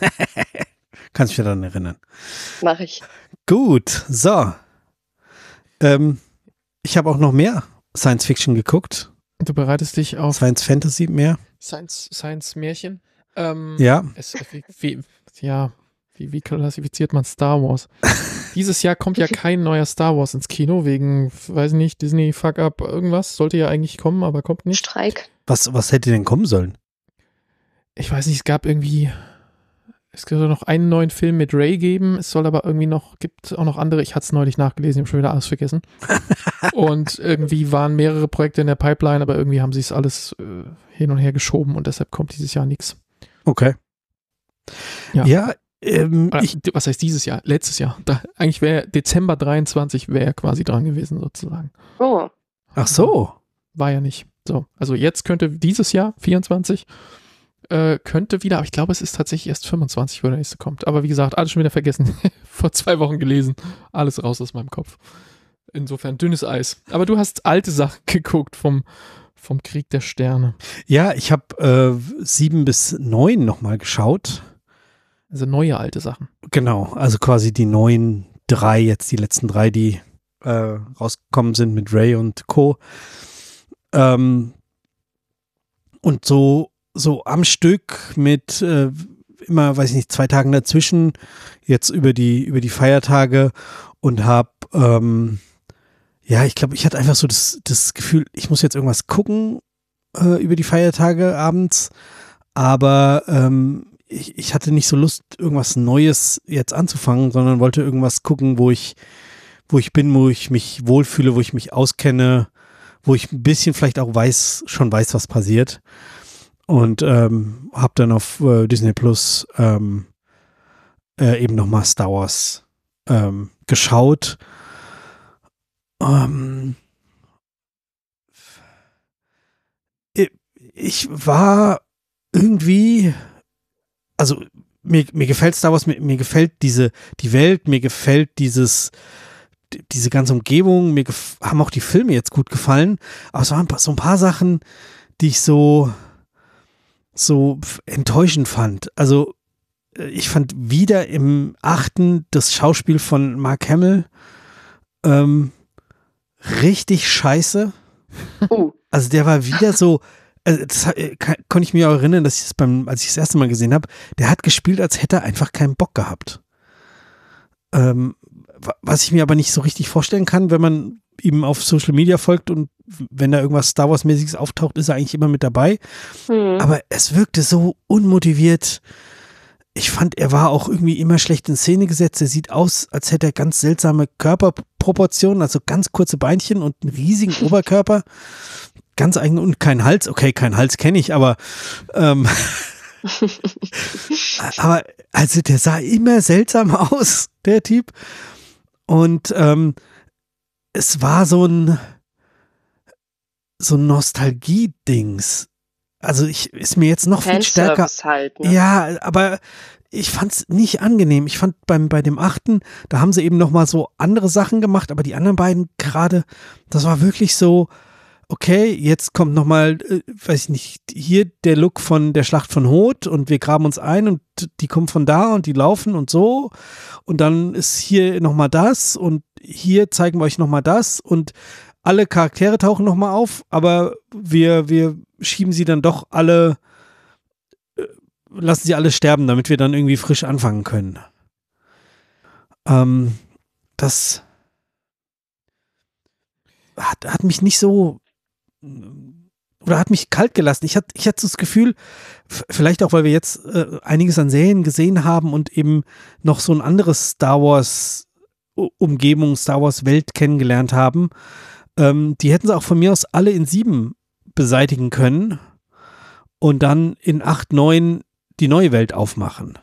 [SPEAKER 1] Kannst mich daran erinnern.
[SPEAKER 3] Mache ich.
[SPEAKER 1] Gut, so. Ähm, ich habe auch noch mehr Science Fiction geguckt.
[SPEAKER 2] Du bereitest dich auf
[SPEAKER 1] Science Fantasy mehr.
[SPEAKER 2] Science, Science Märchen. Ähm,
[SPEAKER 1] Ja.
[SPEAKER 2] Es, wie, wie, ja, wie, wie klassifiziert man Star Wars? Dieses Jahr kommt ja kein neuer Star Wars ins Kino, wegen, weiß nicht, Disney Fuck Up, irgendwas. Sollte ja eigentlich kommen, aber kommt nicht.
[SPEAKER 3] Streik.
[SPEAKER 1] Was, was hätte denn kommen sollen?
[SPEAKER 2] Ich weiß nicht, es gab irgendwie, es soll noch einen neuen Film mit Ray geben, es soll aber irgendwie noch, gibt auch noch andere, ich hatte es neulich nachgelesen, ich habe schon wieder alles vergessen. Und irgendwie waren mehrere Projekte in der Pipeline, aber irgendwie haben sie es alles äh, hin und her geschoben und deshalb kommt dieses Jahr nichts.
[SPEAKER 1] Okay.
[SPEAKER 2] Ja.
[SPEAKER 1] Ja, ähm,
[SPEAKER 2] Oder,
[SPEAKER 1] ich,
[SPEAKER 2] was heißt dieses Jahr? Letztes Jahr. Da, eigentlich wäre Dezember dreiundzwanzig wäre quasi dran gewesen sozusagen.
[SPEAKER 3] Oh,
[SPEAKER 1] ach so.
[SPEAKER 2] War ja nicht. So, also jetzt könnte dieses Jahr, vierundzwanzig, äh, könnte wieder, aber ich glaube, es ist tatsächlich erst fünfundzwanzig, wo der nächste kommt. Aber wie gesagt, alles schon wieder vergessen. Vor zwei Wochen gelesen. Alles raus aus meinem Kopf. Insofern dünnes Eis. Aber du hast alte Sachen geguckt vom, vom Krieg der Sterne.
[SPEAKER 1] Ja, ich habe äh, sieben bis neun nochmal geschaut.
[SPEAKER 2] Also neue alte Sachen.
[SPEAKER 1] Genau, also quasi die neuen drei, jetzt die letzten drei, die äh, rausgekommen sind mit Ray und Co. Ähm, und so, so am Stück mit äh, immer, weiß ich nicht, zwei Tagen dazwischen, jetzt über die, über die Feiertage und habe, ähm, ja, ich glaube, ich hatte einfach so das, das Gefühl, ich muss jetzt irgendwas gucken äh, über die Feiertage abends, aber ähm, ich, ich hatte nicht so Lust, irgendwas Neues jetzt anzufangen, sondern wollte irgendwas gucken, wo ich, wo ich bin, wo ich mich wohlfühle, wo ich mich auskenne, wo ich ein bisschen vielleicht auch weiß, schon weiß, was passiert. Und ähm, habe dann auf äh, Disney Plus ähm, äh, eben nochmal Star Wars ähm, geschaut. Ähm, ich war irgendwie, also mir, mir gefällt Star Wars, mir, mir gefällt diese, die Welt, mir gefällt dieses, diese ganze Umgebung, mir gef- haben auch die Filme jetzt gut gefallen, aber es waren so ein paar Sachen, die ich so, so enttäuschend fand. Also ich fand wieder im achten das Schauspiel von Mark Hamill ähm, richtig scheiße.
[SPEAKER 3] Uh.
[SPEAKER 1] Also der war wieder so, also das kann, konnte ich mir auch erinnern, dass ich das beim, als ich das erste Mal gesehen habe, der hat gespielt, als hätte er einfach keinen Bock gehabt. Ähm, was ich mir aber nicht so richtig vorstellen kann, wenn man ihm auf Social Media folgt und wenn da irgendwas Star Wars-mäßiges auftaucht, ist er eigentlich immer mit dabei.
[SPEAKER 3] Hm.
[SPEAKER 1] Aber es wirkte so unmotiviert. Ich fand, er war auch irgendwie immer schlecht in Szene gesetzt. Er sieht aus, als hätte er ganz seltsame Körperproportionen, also ganz kurze Beinchen und einen riesigen Oberkörper. Ganz eigen und kein Hals. Okay, kein Hals kenne ich, aber ähm, aber also der sah immer seltsam aus, der Typ. Und ähm, es war so ein so ein Nostalgie-Dings. Also ich ist mir jetzt noch viel stärker.
[SPEAKER 3] Halt, ne?
[SPEAKER 1] Ja, aber ich fand's nicht angenehm. Ich fand beim bei dem achten, da haben sie eben noch mal so andere Sachen gemacht, aber die anderen beiden gerade, das war wirklich so, okay, jetzt kommt noch mal, äh, weiß ich nicht, hier der Look von der Schlacht von Hoth und wir graben uns ein und die kommen von da und die laufen und so und dann ist hier noch mal das und hier zeigen wir euch noch mal das und alle Charaktere tauchen noch mal auf, aber wir wir schieben sie dann doch alle, äh, lassen sie alle sterben, damit wir dann irgendwie frisch anfangen können. Ähm, das hat, hat mich nicht so oder hat mich kalt gelassen. Ich hatte, ich hatte so das Gefühl, f- vielleicht auch, weil wir jetzt äh, einiges an Serien gesehen haben und eben noch so ein anderes Star Wars Umgebung, Star Wars Welt kennengelernt haben, ähm, die hätten sie auch von mir aus alle in sieben beseitigen können und dann in acht, neun die neue Welt aufmachen.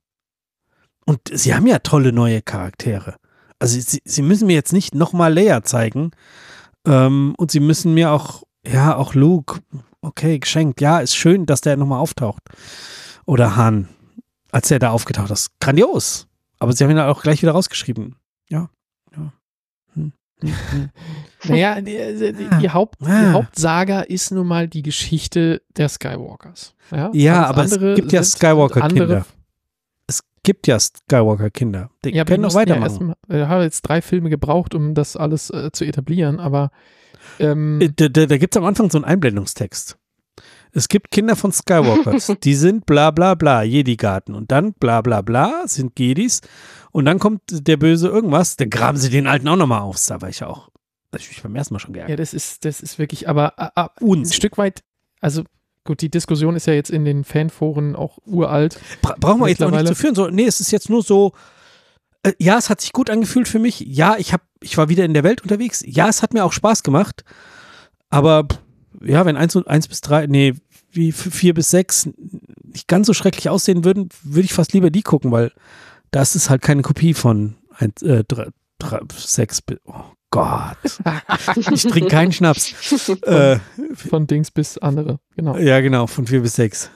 [SPEAKER 1] Und sie haben ja tolle neue Charaktere. Also sie, sie müssen mir jetzt nicht nochmal Leia zeigen ähm, und sie müssen mir auch, ja, auch Luke, okay, geschenkt. Ja, ist schön, dass der nochmal auftaucht. Oder Han, als der da aufgetaucht ist. Grandios. Aber sie haben ihn dann auch gleich wieder rausgeschrieben. Ja, ja. Hm. Hm, hm.
[SPEAKER 2] Naja, die, die, die, Haupt, die
[SPEAKER 1] Ah.
[SPEAKER 2] Hauptsaga ist nun mal die Geschichte der Skywalkers. Ja,
[SPEAKER 1] Ja,
[SPEAKER 2] Alles
[SPEAKER 1] aber es
[SPEAKER 2] andere
[SPEAKER 1] gibt ja
[SPEAKER 2] sind
[SPEAKER 1] Skywalker-Kinder.
[SPEAKER 2] andere-
[SPEAKER 1] Es gibt ja Skywalker-Kinder. Die
[SPEAKER 2] Ja, aber die
[SPEAKER 1] können noch
[SPEAKER 2] mussten ja
[SPEAKER 1] weitermachen.
[SPEAKER 2] erst mal- Wir haben jetzt drei Filme gebraucht, um das alles äh, zu etablieren, aber ähm,
[SPEAKER 1] Äh, Da, da, da gibt es am Anfang so einen Einblendungstext. Es gibt Kinder von Skywalkers, die sind bla bla bla, Jedi-Garten. Und dann bla bla bla sind Jedis. Und dann kommt der böse irgendwas, dann graben sie den Alten auch nochmal auf. Da war ich auch, da hab ich mich beim ersten Mal schon
[SPEAKER 2] ja,
[SPEAKER 1] geärgert.
[SPEAKER 2] das ist, das ist wirklich, aber äh, äh, ein
[SPEAKER 1] Unsinn.
[SPEAKER 2] Stück weit, also gut, die Diskussion ist ja jetzt in den Fanforen auch uralt.
[SPEAKER 1] Bra brauchen wir jetzt noch nicht
[SPEAKER 2] mittlerweile-
[SPEAKER 1] zu führen. So, nee, es ist jetzt nur so, äh, ja, es hat sich gut angefühlt für mich. Ja, ich, hab, ich war wieder in der Welt unterwegs. Ja, es hat mir auch Spaß gemacht. Aber pff, ja, wenn eins, und eins bis drei, nee, wie f- vier bis sechs nicht ganz so schrecklich aussehen würden, würde ich fast lieber die gucken, weil das ist halt keine Kopie von eins, äh, drei, drei, sechs bis, oh Gott. Ich trinke keinen Schnaps. äh,
[SPEAKER 2] Von Dings bis andere, genau.
[SPEAKER 1] ja, genau, von vier bis sechs.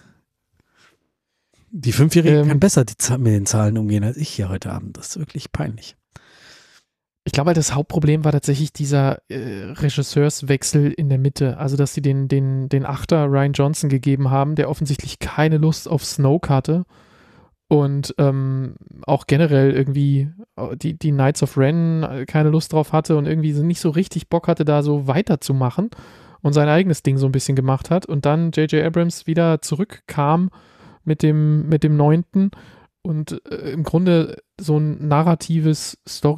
[SPEAKER 1] Die Fünfjährige
[SPEAKER 2] Ähm,
[SPEAKER 1] kann besser die, Zahl- mit den Zahlen umgehen als ich hier heute Abend. Das ist wirklich peinlich.
[SPEAKER 2] Ich glaube, halt, das Hauptproblem war tatsächlich dieser äh, Regisseurswechsel in der Mitte. Also, dass sie den, den, den Achter Rian Johnson gegeben haben, der offensichtlich keine Lust auf Snoke hatte. Und ähm, auch generell irgendwie die, die Knights of Ren keine Lust drauf hatte und irgendwie so nicht so richtig Bock hatte, da so weiterzumachen und sein eigenes Ding so ein bisschen gemacht hat. Und dann J J Abrams wieder zurückkam mit dem, mit dem Neunten und äh, im Grunde so ein narratives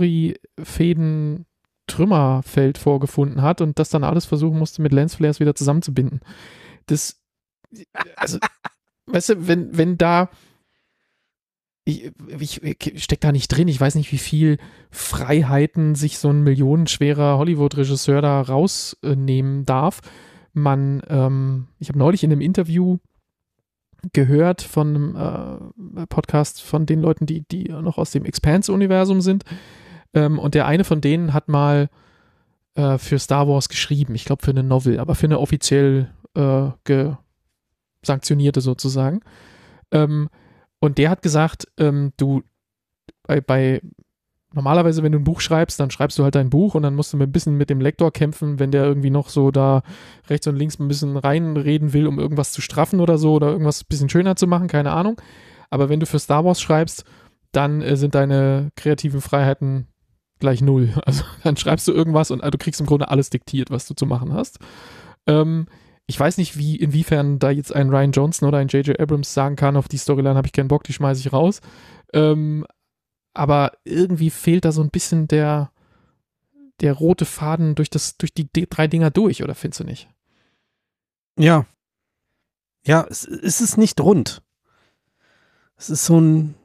[SPEAKER 2] Story-Fäden-Trümmerfeld vorgefunden hat und das dann alles versuchen musste, mit Lensflares wieder zusammenzubinden. Das, also, weißt du, wenn, wenn da ich, ich, ich steck da nicht drin, ich weiß nicht, wie viel Freiheiten sich so ein millionenschwerer Hollywood-Regisseur da rausnehmen darf. Man, ähm, ich habe neulich in einem Interview gehört von einem äh, Podcast von den Leuten, die, die noch aus dem Expanse-Universum sind. Ähm, und der eine von denen hat mal äh, für Star Wars geschrieben, ich glaube für eine Novel, aber für eine offiziell äh, ge- sanktionierte sozusagen. Ähm, Und der hat gesagt, ähm, du, bei, bei, normalerweise, wenn du ein Buch schreibst, dann schreibst du halt dein Buch und dann musst du ein bisschen mit dem Lektor kämpfen, wenn der irgendwie noch so da rechts und links ein bisschen reinreden will, um irgendwas zu straffen oder so oder irgendwas ein bisschen schöner zu machen, keine Ahnung. Aber wenn du für Star Wars schreibst, dann äh, sind deine kreativen Freiheiten gleich null. Also dann schreibst du irgendwas und äh, du kriegst im Grunde alles diktiert, was du zu machen hast. Ähm, ich weiß nicht, wie, inwiefern da jetzt ein Rian Johnson oder ein J J Abrams sagen kann, auf die Storyline habe ich keinen Bock, die schmeiße ich raus. Ähm, aber irgendwie fehlt da so ein bisschen der, der rote Faden durch, das, durch die D- drei Dinger durch, oder findest du nicht?
[SPEAKER 1] Ja. Ja, es, es ist nicht rund. Es ist so ein,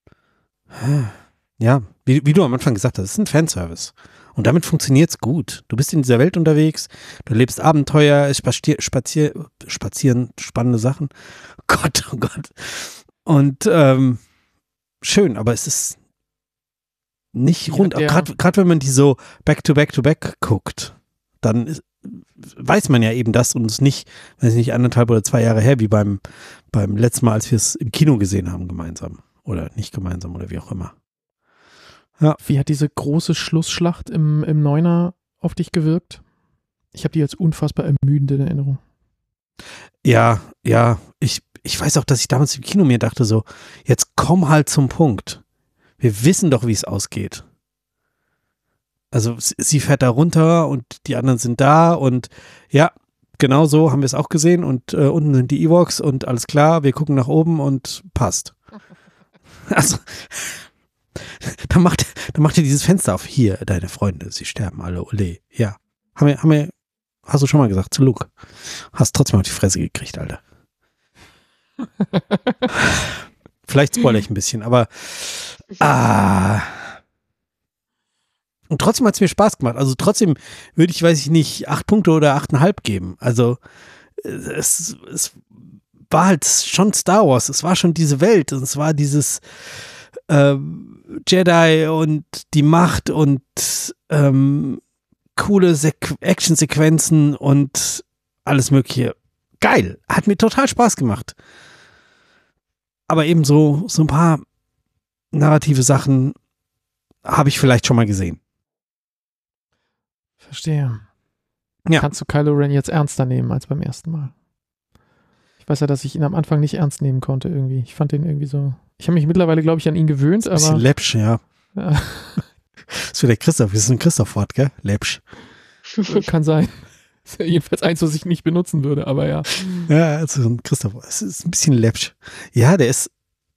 [SPEAKER 1] ja, wie, wie du am Anfang gesagt hast, es ist ein Fanservice. Und damit funktioniert es gut. Du bist in dieser Welt unterwegs, du lebst Abenteuer, es spazier, spazier, spazieren spannende Sachen. Oh Gott, oh Gott. Und ähm, schön, aber es ist nicht
[SPEAKER 2] Ja,
[SPEAKER 1] rund.
[SPEAKER 2] der-
[SPEAKER 1] Gerade wenn man die so back-to-back-to-back guckt, dann ist, weiß man ja eben das und es nicht, weiß nicht, anderthalb oder zwei Jahre her, wie beim, beim letzten Mal, als wir es im Kino gesehen haben gemeinsam. Oder nicht gemeinsam oder wie auch immer.
[SPEAKER 2] Wie hat diese große Schlussschlacht im, im Neuner auf dich gewirkt? Ich habe die als unfassbar ermüdend in Erinnerung.
[SPEAKER 1] Ja, ja, ich, ich weiß auch, dass ich damals im Kino mir dachte so, jetzt komm halt zum Punkt. Wir wissen doch, wie es ausgeht. Also s- sie fährt da runter und die anderen sind da und ja, genau so haben wir es auch gesehen und äh, unten sind die Ewoks und alles klar, wir gucken nach oben und passt. Also, dann macht, dann macht ihr dieses Fenster auf. Hier, deine Freunde, sie sterben alle, ole. Ja, haben wir, haben wir, hast du schon mal gesagt, zu Luke. Hast trotzdem auf die Fresse gekriegt, Alter. Vielleicht spoilere ich ein bisschen, aber ah. Und trotzdem hat es mir Spaß gemacht. Also trotzdem würde ich, weiß ich nicht, acht Punkte oder achteinhalb geben. Also es, es war halt schon Star Wars. Es war schon diese Welt. Und es war dieses äh, Jedi und die Macht und ähm, coole Sequ- Actionsequenzen und alles Mögliche. Geil. Hat mir total Spaß gemacht. Aber eben so, so ein paar narrative Sachen habe ich vielleicht schon mal gesehen.
[SPEAKER 2] Verstehe.
[SPEAKER 1] Ja.
[SPEAKER 2] Kannst du Kylo Ren jetzt ernster nehmen als beim ersten Mal? Ich weiß ja, dass ich ihn am Anfang nicht ernst nehmen konnte irgendwie. Ich fand ihn irgendwie so. Ich habe mich mittlerweile, glaube ich, an ihn gewöhnt,
[SPEAKER 1] Ein bisschen
[SPEAKER 2] aber.
[SPEAKER 1] läppsch, ja.
[SPEAKER 2] Ja,
[SPEAKER 1] Das ist wieder Christoph. Das ist ein Christoph-Wort, gell? Läppsch.
[SPEAKER 2] kann sein. Ist ja jedenfalls eins, was ich nicht benutzen würde, aber ja.
[SPEAKER 1] Ja, also ein Christoph. Es ist ein bisschen läppsch. Ja, der ist.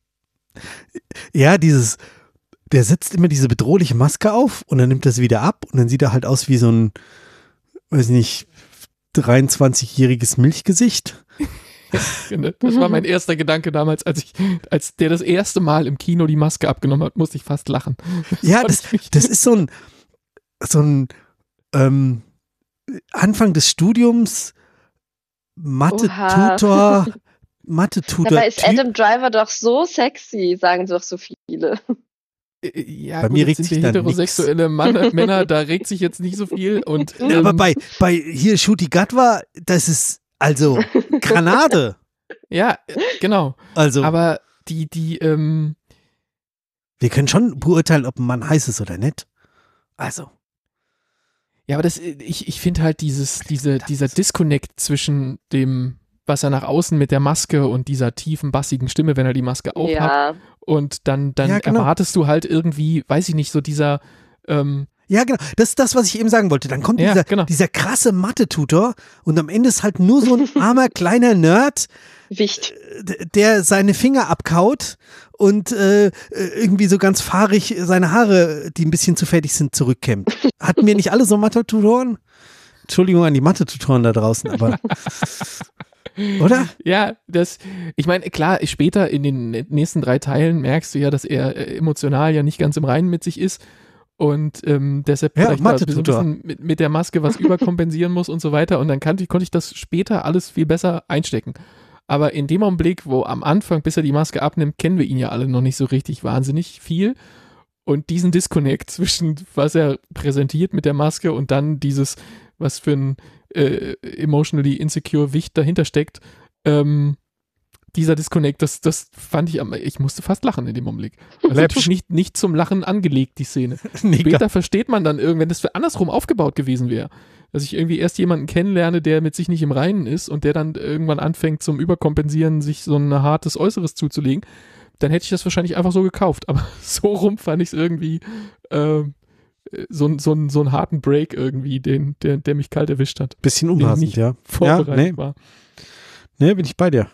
[SPEAKER 1] Ja, dieses. Der setzt immer diese bedrohliche Maske auf und dann nimmt er sie wieder ab und dann sieht er halt aus wie so ein, weiß ich nicht, dreiundzwanzigjähriges Milchgesicht.
[SPEAKER 2] Das war mein erster Gedanke damals, als ich, als der das erste Mal im Kino die Maske abgenommen hat, musste ich fast lachen.
[SPEAKER 1] Ja,
[SPEAKER 2] fand
[SPEAKER 1] das,
[SPEAKER 2] ich-
[SPEAKER 1] das ist so ein, so ein ähm, Anfang des Studiums, Mathe-Tutor, Mathe-Tutor.
[SPEAKER 3] Dabei ist Adam Driver doch so sexy, sagen doch so viele.
[SPEAKER 2] Äh, Ja,
[SPEAKER 1] Bei
[SPEAKER 2] gut,
[SPEAKER 1] mir
[SPEAKER 2] jetzt
[SPEAKER 1] regt
[SPEAKER 2] sind
[SPEAKER 1] sich
[SPEAKER 2] wir
[SPEAKER 1] da
[SPEAKER 2] heterosexuelle Mann, Männer, da regt sich jetzt nicht so viel. Und,
[SPEAKER 1] Ja, aber
[SPEAKER 2] ähm,
[SPEAKER 1] bei, bei hier Shooty Gatwa, das ist also Granate.
[SPEAKER 2] ja, äh, genau.
[SPEAKER 1] Also
[SPEAKER 2] Aber die, die, ähm,
[SPEAKER 1] wir können schon beurteilen, ob ein Mann heiß ist oder nicht. Also.
[SPEAKER 2] ja, aber das, äh, ich, ich finde halt dieses, diese, dieser Disconnect zwischen dem, was er nach außen mit der Maske und dieser tiefen, bassigen Stimme, wenn er die Maske aufhat,
[SPEAKER 3] Ja,
[SPEAKER 2] und dann, dann
[SPEAKER 1] Ja, genau.
[SPEAKER 2] erwartest du halt irgendwie, weiß ich nicht, so dieser, ähm,
[SPEAKER 1] Ja, genau. Das ist das, was ich eben sagen wollte. Dann kommt
[SPEAKER 2] Ja,
[SPEAKER 1] dieser,
[SPEAKER 2] genau.
[SPEAKER 1] dieser krasse Mathe-Tutor und am Ende ist halt nur so ein armer kleiner Nerd,
[SPEAKER 3] Wicht.
[SPEAKER 1] d- der seine Finger abkaut und äh, irgendwie so ganz fahrig seine Haare, die ein bisschen zu fertig sind, zurückkämmt. Hatten wir nicht alle so Mathe-Tutoren? Entschuldigung an die Mathe-Tutoren da draußen, aber oder?
[SPEAKER 2] ja, das, ich meine, klar, später in den nächsten drei Teilen merkst du ja, dass er äh, emotional ja nicht ganz im Reinen mit sich ist und ähm, deshalb
[SPEAKER 1] Ja,
[SPEAKER 2] vielleicht da so ein
[SPEAKER 1] Mathe-Tutor.
[SPEAKER 2] bisschen mit, mit der Maske was überkompensieren muss und so weiter und dann kann, konnte ich das später alles viel besser einstecken. Aber in dem Augenblick, wo am Anfang, bis er die Maske abnimmt, kennen wir ihn ja alle noch nicht so richtig wahnsinnig viel. Und diesen Disconnect zwischen, was er präsentiert mit der Maske und dann dieses, was für ein äh, emotionally insecure Wicht dahinter steckt, ähm, dieser Disconnect, das, das fand ich, am- ich musste fast lachen in dem Augenblick. Das ist natürlich nicht, nicht zum Lachen angelegt, die Szene.
[SPEAKER 1] Nee,
[SPEAKER 2] Später versteht man dann irgendwann, wenn das für andersrum aufgebaut gewesen wäre, dass ich irgendwie erst jemanden kennenlerne, der mit sich nicht im Reinen ist und der dann irgendwann anfängt zum Überkompensieren, sich so ein hartes Äußeres zuzulegen, dann hätte ich das wahrscheinlich einfach so gekauft. Aber so rum fand ich es irgendwie äh, so, ein- so, ein- so einen harten Break irgendwie, den, der, der mich kalt erwischt hat,
[SPEAKER 1] bisschen
[SPEAKER 2] den ich
[SPEAKER 1] unpassend,
[SPEAKER 2] nicht
[SPEAKER 1] ja. Ja,
[SPEAKER 2] vorbereitet
[SPEAKER 1] nee,
[SPEAKER 2] war.
[SPEAKER 1] nee, bin ich bei dir.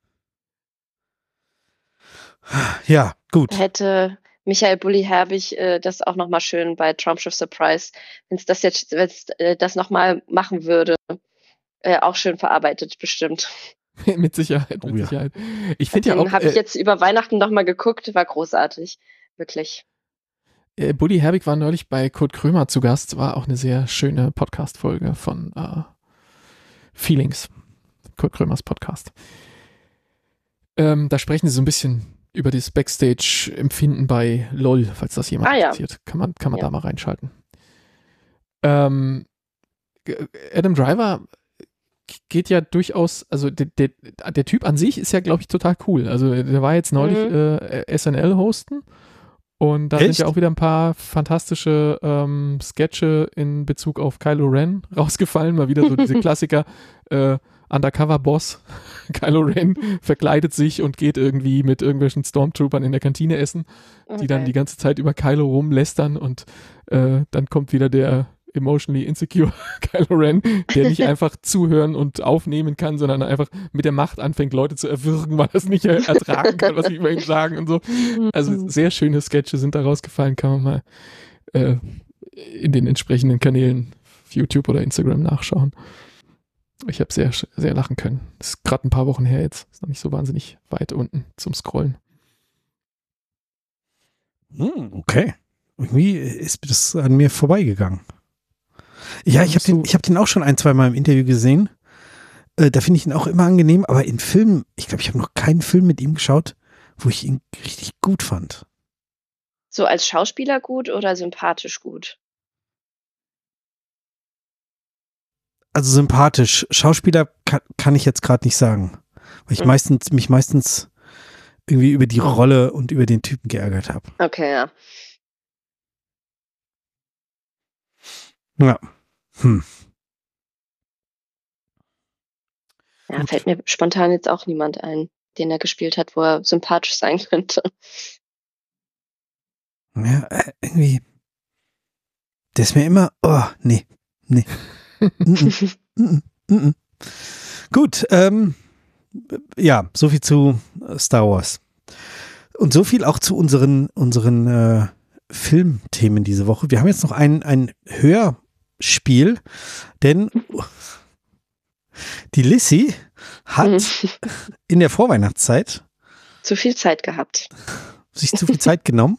[SPEAKER 1] Ja, gut.
[SPEAKER 3] Hätte Michael Bulli Herbig äh, das auch nochmal schön bei Traumschiff Surprise, wenn es das jetzt, wenn es äh, das nochmal machen würde, äh, auch schön verarbeitet, bestimmt.
[SPEAKER 2] Mit Sicherheit, mit
[SPEAKER 1] Oh ja.
[SPEAKER 2] Sicherheit. Ich finde ja
[SPEAKER 3] Den
[SPEAKER 2] auch,
[SPEAKER 3] habe ich
[SPEAKER 2] äh,
[SPEAKER 3] jetzt über Weihnachten nochmal geguckt, war großartig. Wirklich.
[SPEAKER 2] äh, Bully Herbig war neulich bei Kurt Krömer zu Gast, war auch eine sehr schöne Podcast-Folge von äh, Feelings, Kurt Krömers Podcast. Ähm, da sprechen sie so ein bisschen über das Backstage-Empfinden bei LOL, falls das jemand
[SPEAKER 3] Ah, ja.
[SPEAKER 2] interessiert. Kann man, kann man
[SPEAKER 3] Ja.
[SPEAKER 2] da mal reinschalten. Ähm, G- Adam Driver geht ja durchaus, also der, der, der Typ an sich ist ja, glaube ich, total cool. Also der war jetzt neulich
[SPEAKER 3] Mhm.
[SPEAKER 2] äh, S N L-Hosten und da
[SPEAKER 1] Echt?
[SPEAKER 2] sind ja auch wieder ein paar fantastische ähm, Sketche in Bezug auf Kylo Ren rausgefallen. Mal wieder so diese Klassiker, äh, Undercover-Boss, Kylo Ren verkleidet sich und geht irgendwie mit irgendwelchen Stormtroopern in der Kantine essen, die dann
[SPEAKER 3] Okay.
[SPEAKER 2] die ganze Zeit über Kylo rumlästern und äh, dann kommt wieder der emotionally insecure Kylo Ren, der nicht einfach zuhören und aufnehmen kann, sondern einfach mit der Macht anfängt, Leute zu erwürgen, weil er es nicht er- ertragen kann, was sie über ihn sagen und so. Also sehr schöne Sketche sind da rausgefallen, kann man mal äh, in den entsprechenden Kanälen auf YouTube oder Instagram nachschauen. Ich habe sehr, sehr lachen können. Das ist gerade ein paar Wochen her jetzt. Ist noch nicht so wahnsinnig weit unten zum Scrollen.
[SPEAKER 1] Hm, okay. Irgendwie ist das an mir vorbeigegangen. Ja, ich habe
[SPEAKER 2] Musst
[SPEAKER 1] den,
[SPEAKER 2] du-
[SPEAKER 1] ich hab den auch schon ein, zwei Mal im Interview gesehen. Äh, da finde ich ihn auch immer angenehm, aber in Filmen, ich glaube, ich habe noch keinen Film mit ihm geschaut, wo ich ihn richtig gut fand.
[SPEAKER 3] So als Schauspieler gut oder sympathisch gut?
[SPEAKER 1] Also sympathisch. Schauspieler kann, kann ich jetzt gerade nicht sagen, weil ich
[SPEAKER 3] Mhm.
[SPEAKER 1] meistens mich meistens irgendwie über die Rolle und über den Typen geärgert habe.
[SPEAKER 3] Okay, ja.
[SPEAKER 1] Ja. Hm.
[SPEAKER 3] Ja,
[SPEAKER 2] Gut.
[SPEAKER 3] fällt mir spontan jetzt auch niemand ein, den er gespielt hat, wo er sympathisch sein könnte.
[SPEAKER 1] Ja, äh, irgendwie. Der ist mir immer, oh, nee, nee. Mm-mm, mm-mm, mm-mm. Gut, ähm, ja, so viel zu äh, Star Wars. Und so viel auch zu unseren, unseren äh, Filmthemen diese Woche. Wir haben jetzt noch ein, ein Hörspiel, denn die Lissy hat in der Vorweihnachtszeit
[SPEAKER 3] Zu viel Zeit gehabt.
[SPEAKER 1] sich zu viel Zeit genommen.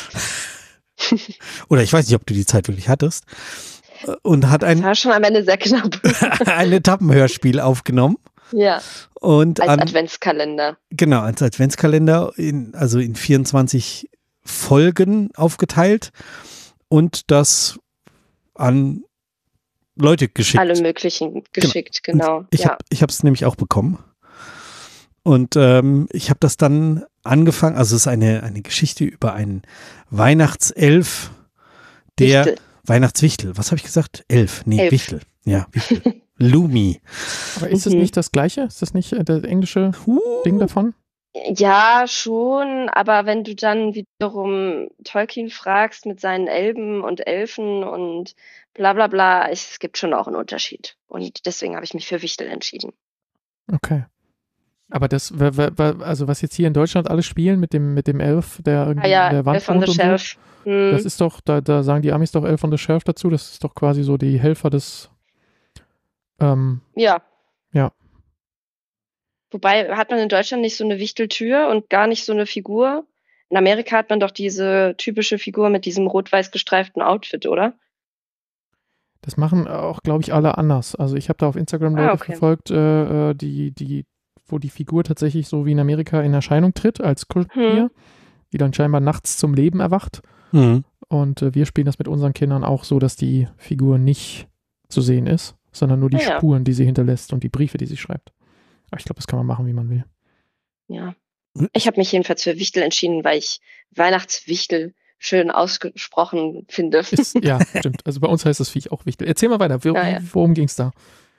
[SPEAKER 1] Oder ich weiß nicht, ob du die Zeit wirklich hattest. Und hat
[SPEAKER 3] Das
[SPEAKER 1] ein,
[SPEAKER 3] war schon am Ende sehr knapp.
[SPEAKER 1] ein Etappenhörspiel aufgenommen.
[SPEAKER 3] Ja,
[SPEAKER 1] Und
[SPEAKER 3] als
[SPEAKER 1] an,
[SPEAKER 3] Adventskalender.
[SPEAKER 1] genau, als Adventskalender, in, also in vierundzwanzig Folgen aufgeteilt und das an Leute geschickt.
[SPEAKER 3] Alle möglichen geschickt, genau.
[SPEAKER 1] Ich
[SPEAKER 3] ja.
[SPEAKER 1] habe ich habe es nämlich auch bekommen. Und ähm, ich habe das dann angefangen, also es ist eine, eine Geschichte über einen Weihnachtself, der
[SPEAKER 3] Wichtel.
[SPEAKER 1] Weihnachtswichtel, was habe ich gesagt? Elf, nee,
[SPEAKER 3] Elf.
[SPEAKER 1] Wichtel. Ja, Wichtel. Lumi.
[SPEAKER 2] Aber ist das
[SPEAKER 3] Mhm.
[SPEAKER 2] nicht das Gleiche? Ist das nicht äh, das englische Ding davon?
[SPEAKER 3] Ja, schon, aber wenn du dann wiederum Tolkien fragst mit seinen Elben und Elfen und bla bla bla, es gibt schon auch einen Unterschied. Und deswegen habe ich mich für Wichtel entschieden.
[SPEAKER 2] Okay. Aber das, wa- wa- wa- also was jetzt hier in Deutschland alle spielen mit dem, mit dem Elf, der irgendwie
[SPEAKER 3] Ah ja,
[SPEAKER 2] in der Wand
[SPEAKER 3] Elf on
[SPEAKER 2] wohnt
[SPEAKER 3] the
[SPEAKER 2] und so,
[SPEAKER 3] Shelf. Hm.
[SPEAKER 2] das ist doch, da, da sagen die Amis doch Elf on the Shelf dazu, das ist doch quasi so die Helfer des, ähm,
[SPEAKER 3] Ja.
[SPEAKER 2] Ja.
[SPEAKER 3] Wobei hat man in Deutschland nicht so eine Wichteltür und gar nicht so eine Figur. In Amerika hat man doch diese typische Figur mit diesem rot-weiß gestreiften Outfit, oder?
[SPEAKER 2] das machen auch, glaube ich, alle anders. Also ich habe da auf Instagram
[SPEAKER 3] Ah,
[SPEAKER 2] Leute
[SPEAKER 3] okay.
[SPEAKER 2] verfolgt, äh, äh, die, die, wo die Figur tatsächlich so wie in Amerika in Erscheinung tritt als Kuscheltier,
[SPEAKER 3] Hm.
[SPEAKER 2] die dann scheinbar nachts zum Leben erwacht.
[SPEAKER 1] Mhm.
[SPEAKER 2] Und äh, wir spielen das mit unseren Kindern auch so, dass die Figur nicht zu sehen ist, sondern nur die
[SPEAKER 3] Ah, ja.
[SPEAKER 2] Spuren, die sie hinterlässt und die Briefe, die sie schreibt. Aber ich glaube, das kann man machen, wie man will.
[SPEAKER 3] ja. Ich habe mich jedenfalls für Wichtel entschieden, weil ich Weihnachtswichtel schön ausgesprochen finde.
[SPEAKER 2] Ist, ja, stimmt. Also bei uns heißt das Viech auch Wichtel. Erzähl mal weiter. Wie,
[SPEAKER 3] Ja, ja.
[SPEAKER 2] Worum ging es da?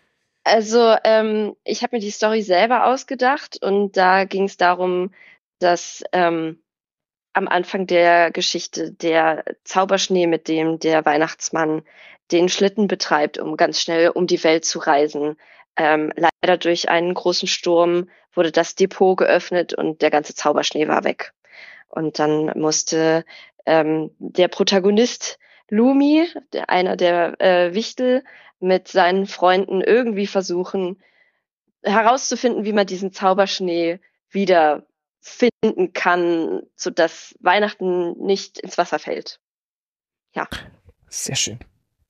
[SPEAKER 3] Also ähm, ich habe mir die Story selber ausgedacht und da ging es darum, dass ähm, am Anfang der Geschichte der Zauberschnee, mit dem der Weihnachtsmann den Schlitten betreibt, um ganz schnell um die Welt zu reisen. Ähm, leider durch einen großen Sturm wurde das Depot geöffnet und der ganze Zauberschnee war weg. Und dann musste ähm, der Protagonist Lumi, der, einer der äh, Wichtel, mit seinen Freunden irgendwie versuchen herauszufinden, wie man diesen Zauberschnee wieder finden kann, sodass Weihnachten nicht ins Wasser fällt. Ja.
[SPEAKER 2] Sehr schön.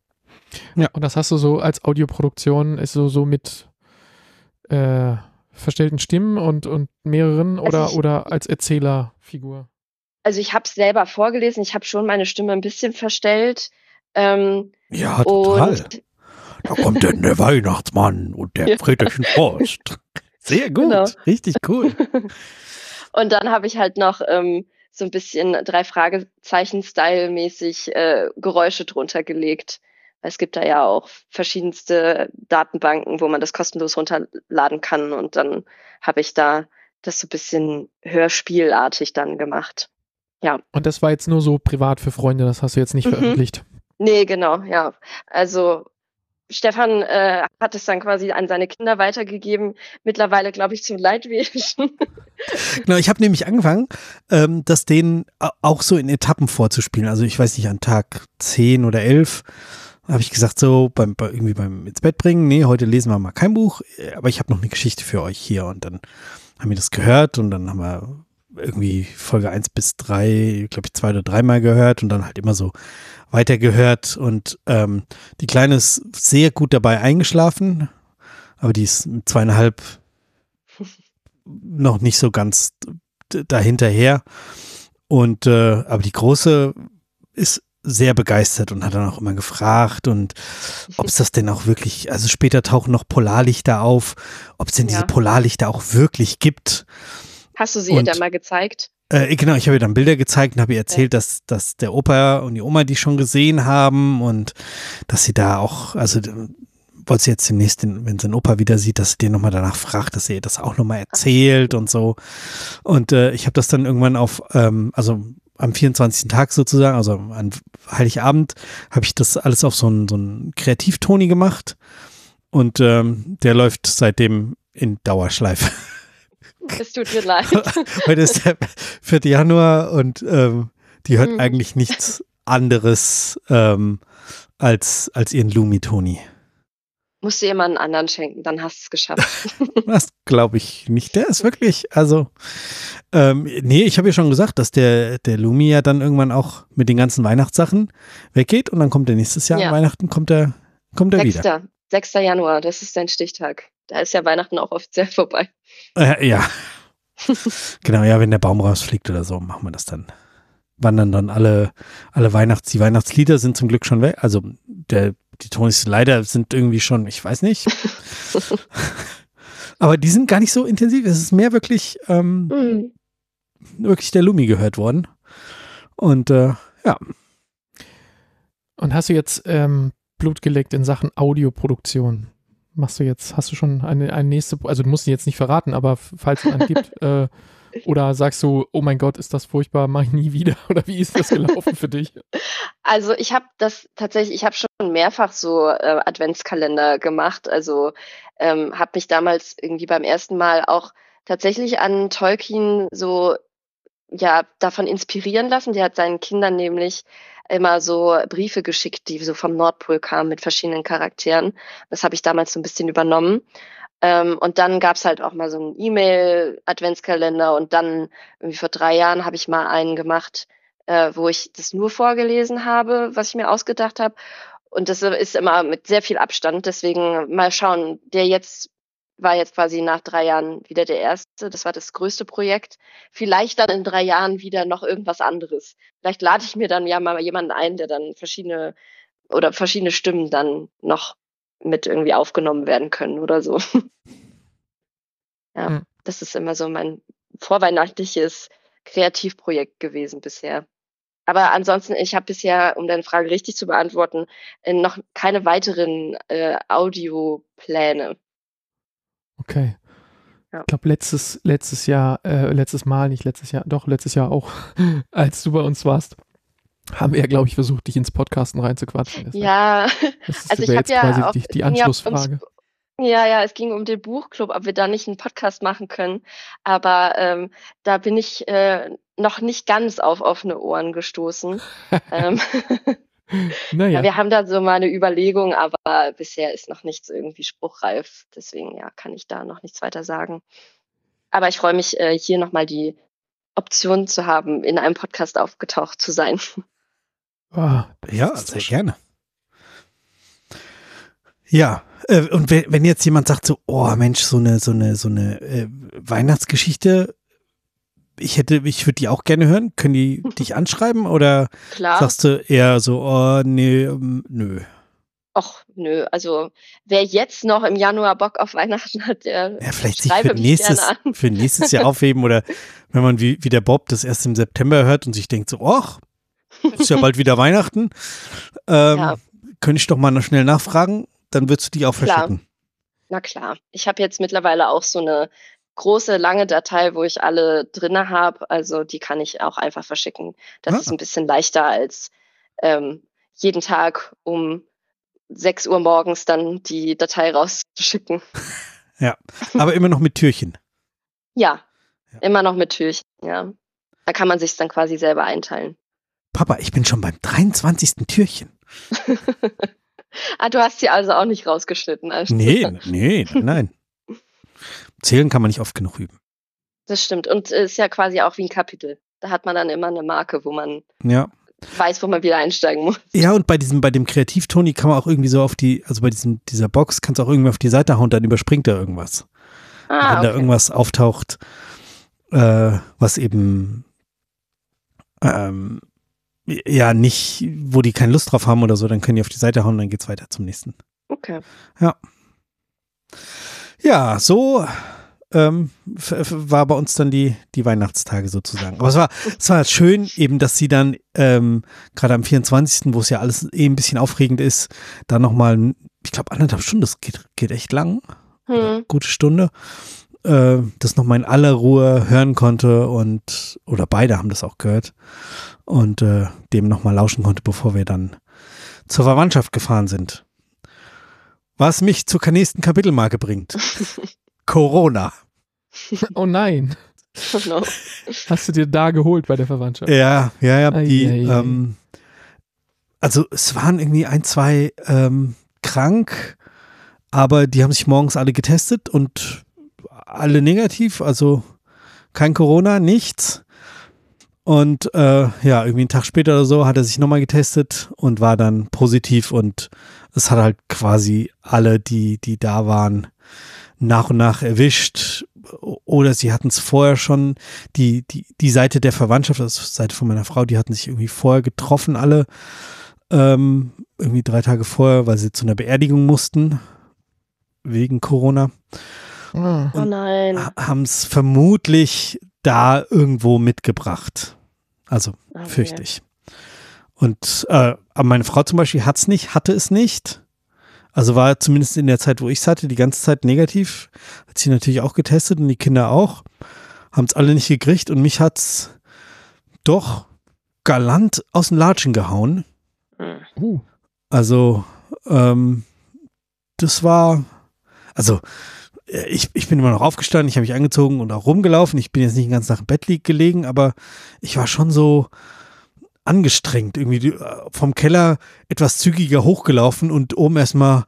[SPEAKER 2] Ja, und das hast du so als Audioproduktion, ist so, so mit äh, verstellten Stimmen und, und mehreren oder,
[SPEAKER 3] Also ich-
[SPEAKER 2] oder als Erzählerfigur?
[SPEAKER 3] Also ich habe es selber vorgelesen, ich habe schon meine Stimme ein bisschen verstellt. Ähm,
[SPEAKER 1] Ja, total.
[SPEAKER 3] und
[SPEAKER 1] Da kommt denn der Weihnachtsmann und der
[SPEAKER 3] Ja.
[SPEAKER 1] Friedrichsen Post. Sehr gut,
[SPEAKER 3] Genau.
[SPEAKER 1] richtig cool.
[SPEAKER 3] Und dann habe ich halt noch ähm, so ein bisschen drei Fragezeichen-Style-mäßig äh, Geräusche drunter gelegt. Es gibt da ja auch verschiedenste Datenbanken, wo man das kostenlos runterladen kann. Und dann habe ich da das so ein bisschen hörspielartig dann gemacht. Ja.
[SPEAKER 2] Und das war jetzt nur so privat für Freunde, das hast du jetzt nicht
[SPEAKER 3] Mhm.
[SPEAKER 2] veröffentlicht.
[SPEAKER 3] Nee, genau, ja. Also Stefan äh, hat es dann quasi an seine Kinder weitergegeben. Mittlerweile, glaube ich, zum Leidwesen.
[SPEAKER 1] Genau, ich habe nämlich angefangen, ähm, das denen au- auch so in Etappen vorzuspielen. Also ich weiß nicht, an Tag zehn oder elf habe ich gesagt, so beim, bei, irgendwie beim ins Bett bringen, nee, heute lesen wir mal kein Buch, äh, aber ich habe noch eine Geschichte für euch hier. Und dann haben wir das gehört und dann haben wir irgendwie Folge eins bis drei, glaube ich, zwei oder dreimal gehört und dann halt immer so weitergehört. Und ähm, die Kleine ist sehr gut dabei eingeschlafen, aber die ist mit zweieinhalb noch nicht so ganz d- dahinterher. Und äh, aber die Große ist sehr begeistert und hat dann auch immer gefragt und ob es das denn auch wirklich, also später tauchen noch Polarlichter auf, ob es denn diese
[SPEAKER 3] Ja.
[SPEAKER 1] Polarlichter auch wirklich gibt.
[SPEAKER 3] Hast du sie ihr
[SPEAKER 1] Und-
[SPEAKER 3] dann mal gezeigt?
[SPEAKER 1] Äh, genau, ich habe ihr dann Bilder gezeigt und habe ihr erzählt, dass, dass der Opa und die Oma die schon gesehen haben und dass sie da auch, also äh, wollte sie jetzt demnächst, den, wenn sie den Opa wieder sieht, dass sie den nochmal danach fragt, dass er ihr das auch nochmal erzählt und so. Und äh, ich habe das dann irgendwann auf, ähm, also am vierundzwanzigsten Tag sozusagen, also an Heiligabend, habe ich das alles auf so einen so einen Kreativtoni gemacht und ähm, der läuft seitdem in Dauerschleife.
[SPEAKER 3] Es tut mir leid.
[SPEAKER 1] Heute ist der vierte Januar und ähm, die hört
[SPEAKER 3] Mhm.
[SPEAKER 1] eigentlich nichts anderes ähm, als, als ihren Lumi-Toni.
[SPEAKER 3] Musst du ihr mal einen anderen schenken, dann hast du es geschafft.
[SPEAKER 1] Das glaube ich nicht. Der ist wirklich, also, ähm, nee, ich habe ja schon gesagt, dass der, der Lumi ja dann irgendwann auch mit den ganzen Weihnachtssachen weggeht und dann kommt er nächstes Jahr
[SPEAKER 3] Ja.
[SPEAKER 1] an Weihnachten, kommt er, kommt er wieder.
[SPEAKER 3] Sechster. Sechster Januar, das ist dein Stichtag. Da ist ja Weihnachten auch offiziell vorbei.
[SPEAKER 1] Äh, ja. Genau, ja, wenn der Baum rausfliegt oder so, machen wir das dann. Wandern dann alle, alle Weihnachts, die Weihnachtslieder sind zum Glück schon weg. Also der, die Tonis leider sind irgendwie schon, ich weiß nicht. Aber die sind gar nicht so intensiv. Es ist mehr wirklich, ähm,
[SPEAKER 3] Mhm.
[SPEAKER 1] wirklich der Lumi gehört worden. Und äh, ja.
[SPEAKER 2] Und hast du jetzt ähm, Blut geleckt in Sachen Audioproduktion? Machst du jetzt, hast du schon eine, eine nächste, also du musst sie jetzt nicht verraten, aber f- falls es einen gibt, äh, oder sagst du, oh mein Gott, ist das furchtbar, mach ich nie wieder? Oder wie ist das gelaufen für dich?
[SPEAKER 3] Also ich habe das tatsächlich, ich habe schon mehrfach so äh, Adventskalender gemacht. Also ähm, habe mich damals irgendwie beim ersten Mal auch tatsächlich an Tolkien so ja davon inspirieren lassen. Der hat seinen Kindern nämlich immer so Briefe geschickt, die so vom Nordpol kamen mit verschiedenen Charakteren. Das habe ich damals so ein bisschen übernommen. Ähm, und dann gab's halt auch mal so einen E-Mail-Adventskalender und dann irgendwie vor drei Jahren habe ich mal einen gemacht, äh, wo ich das nur vorgelesen habe, was ich mir ausgedacht habe. Und das ist immer mit sehr viel Abstand. Deswegen mal schauen. Der jetzt war jetzt quasi nach drei Jahren wieder der erste. Das war das größte Projekt. Vielleicht dann in drei Jahren wieder noch irgendwas anderes. Vielleicht lade ich mir dann ja mal jemanden ein, der dann verschiedene oder verschiedene Stimmen dann noch mit irgendwie aufgenommen werden können oder so. Ja,
[SPEAKER 2] Hm.
[SPEAKER 3] das ist immer so mein vorweihnachtliches Kreativprojekt gewesen bisher. Aber ansonsten, ich habe bisher, um deine Frage richtig zu beantworten, äh, noch keine weiteren äh, Audiopläne.
[SPEAKER 2] Okay.
[SPEAKER 3] Ja.
[SPEAKER 2] Ich glaube, letztes, letztes Jahr, äh, letztes Mal, nicht letztes Jahr, doch, letztes Jahr auch, als du bei uns warst, haben wir ja, glaube ich, versucht, dich ins Podcasten reinzuquatschen. Deshalb.
[SPEAKER 3] Ja,
[SPEAKER 2] Das
[SPEAKER 3] also
[SPEAKER 2] wäre
[SPEAKER 3] ich habe
[SPEAKER 2] jetzt
[SPEAKER 3] ja
[SPEAKER 2] quasi
[SPEAKER 3] auch,
[SPEAKER 2] die, die
[SPEAKER 3] es ging ja
[SPEAKER 2] Anschlussfrage.
[SPEAKER 3] ums- ja, ja, es ging um den Buchclub, ob wir da nicht einen Podcast machen können. Aber ähm, da bin ich äh, noch nicht ganz auf offene Ohren gestoßen. ähm, ja,
[SPEAKER 2] Naja,
[SPEAKER 3] wir haben da so mal eine Überlegung, aber bisher ist noch nichts irgendwie spruchreif. Deswegen ja, kann ich da noch nichts weiter sagen. Aber ich freue mich, äh, hier nochmal die Option zu haben, in einem Podcast aufgetaucht zu sein.
[SPEAKER 2] oh, das
[SPEAKER 1] Ja,
[SPEAKER 2] ist so
[SPEAKER 1] sehr
[SPEAKER 2] schön.
[SPEAKER 1] gerne. Ja, äh, und wenn, wenn jetzt jemand sagt so, oh Mensch, so eine, so eine, so eine äh, Weihnachtsgeschichte, ich hätte, ich würde die auch gerne hören. Können die dich anschreiben oder
[SPEAKER 3] Klar.
[SPEAKER 1] sagst du eher so, oh nee, ähm, nö.
[SPEAKER 3] Och, nö, also wer jetzt noch im Januar Bock auf Weihnachten hat, der
[SPEAKER 1] Ja, vielleicht sich
[SPEAKER 3] schreibe
[SPEAKER 1] für
[SPEAKER 3] mich
[SPEAKER 1] nächstes,
[SPEAKER 3] gerne an.
[SPEAKER 1] für nächstes Jahr aufheben oder wenn man wie, wie der Bob das erst im September hört und sich denkt so, ach, ist ja bald wieder Weihnachten, ähm,
[SPEAKER 3] Ja.
[SPEAKER 1] könnte ich doch mal noch schnell nachfragen, dann würdest du die auch
[SPEAKER 3] Klar.
[SPEAKER 1] verschicken.
[SPEAKER 3] Na klar. Ich habe jetzt mittlerweile auch so eine große, lange Datei, wo ich alle drinne habe. Also die kann ich auch einfach verschicken. Das
[SPEAKER 1] Ah.
[SPEAKER 3] ist ein bisschen leichter als ähm, jeden Tag um sechs Uhr morgens dann die Datei rauszuschicken.
[SPEAKER 1] Ja, aber immer noch mit Türchen.
[SPEAKER 3] Ja,
[SPEAKER 1] Ja.
[SPEAKER 3] immer noch mit Türchen, ja. Da kann man sich dann quasi selber einteilen.
[SPEAKER 1] Papa, ich bin schon beim dreiundzwanzigsten Türchen.
[SPEAKER 3] Ah, du hast sie also auch nicht rausgeschnitten. Also.
[SPEAKER 1] Nee, nee, nein. Zählen kann man nicht oft genug üben.
[SPEAKER 3] Das stimmt. Und es ist ja quasi auch wie ein Kapitel. Da hat man dann immer eine Marke, wo man
[SPEAKER 1] Ja.
[SPEAKER 3] weiß, wo man wieder einsteigen muss.
[SPEAKER 1] Ja, und bei diesem, bei dem Kreativ-Toni kann man auch irgendwie so auf die, also bei diesem, dieser Box kannst du auch irgendwie auf die Seite hauen, dann überspringt er irgendwas.
[SPEAKER 3] Ah,
[SPEAKER 1] Wenn da
[SPEAKER 3] okay.
[SPEAKER 1] irgendwas auftaucht, äh, was eben ähm, ja nicht, wo die keine Lust drauf haben oder so, dann können die auf die Seite hauen, dann geht's weiter zum nächsten.
[SPEAKER 3] Okay.
[SPEAKER 1] Ja, so ähm, f- f- war bei uns dann die, die Weihnachtstage sozusagen. Aber es war, es war schön eben, dass sie dann ähm, gerade am vierundzwanzigsten, wo es ja alles eh ein bisschen aufregend ist, dann nochmal, ich glaube anderthalb Stunden, das geht, geht echt lang,
[SPEAKER 3] Hm.
[SPEAKER 1] gute Stunde, äh, das nochmal in aller Ruhe hören konnte und, oder beide haben das auch gehört und äh, dem nochmal lauschen konnte, bevor wir dann zur Verwandtschaft gefahren sind. Was mich zur nächsten Kapitelmarke bringt. Corona.
[SPEAKER 2] Oh nein,
[SPEAKER 3] Oh no.
[SPEAKER 2] hast du dir da geholt bei der Verwandtschaft?
[SPEAKER 1] Ja, ja, ja. Die,
[SPEAKER 2] Ei, ei, ei.
[SPEAKER 1] ähm, also es waren irgendwie ein, zwei ähm, krank, aber die haben sich morgens alle getestet und alle negativ, also kein Corona, nichts. Und äh, ja, irgendwie einen Tag später oder so hat er sich nochmal getestet und war dann positiv und es hat halt quasi alle, die, die da waren, nach und nach erwischt. Oder sie hatten es vorher schon, die, die, die Seite der Verwandtschaft, also die Seite von meiner Frau, die hatten sich irgendwie vorher getroffen, alle, ähm, irgendwie drei Tage vorher, weil sie zu einer Beerdigung mussten, wegen Corona.
[SPEAKER 2] Ah.
[SPEAKER 3] Oh nein.
[SPEAKER 1] Haben es vermutlich da irgendwo mitgebracht. Also
[SPEAKER 3] Okay.
[SPEAKER 1] fürchte ich. Und äh, aber meine Frau zum Beispiel hat es nicht, hatte es nicht. Also war zumindest in der Zeit, wo ich es hatte, die ganze Zeit negativ. Hat sie natürlich auch getestet und die Kinder auch. Haben es alle nicht gekriegt und mich hat es doch galant aus den Latschen gehauen.
[SPEAKER 3] Hm.
[SPEAKER 2] Uh,
[SPEAKER 1] Also ähm, das war, also äh, ich, ich bin immer noch aufgestanden, ich habe mich angezogen und auch rumgelaufen. Ich bin jetzt nicht den ganzen Tag im Bett lieg gelegen, aber ich war schon so angestrengt, irgendwie die, äh, vom Keller etwas zügiger hochgelaufen und oben erstmal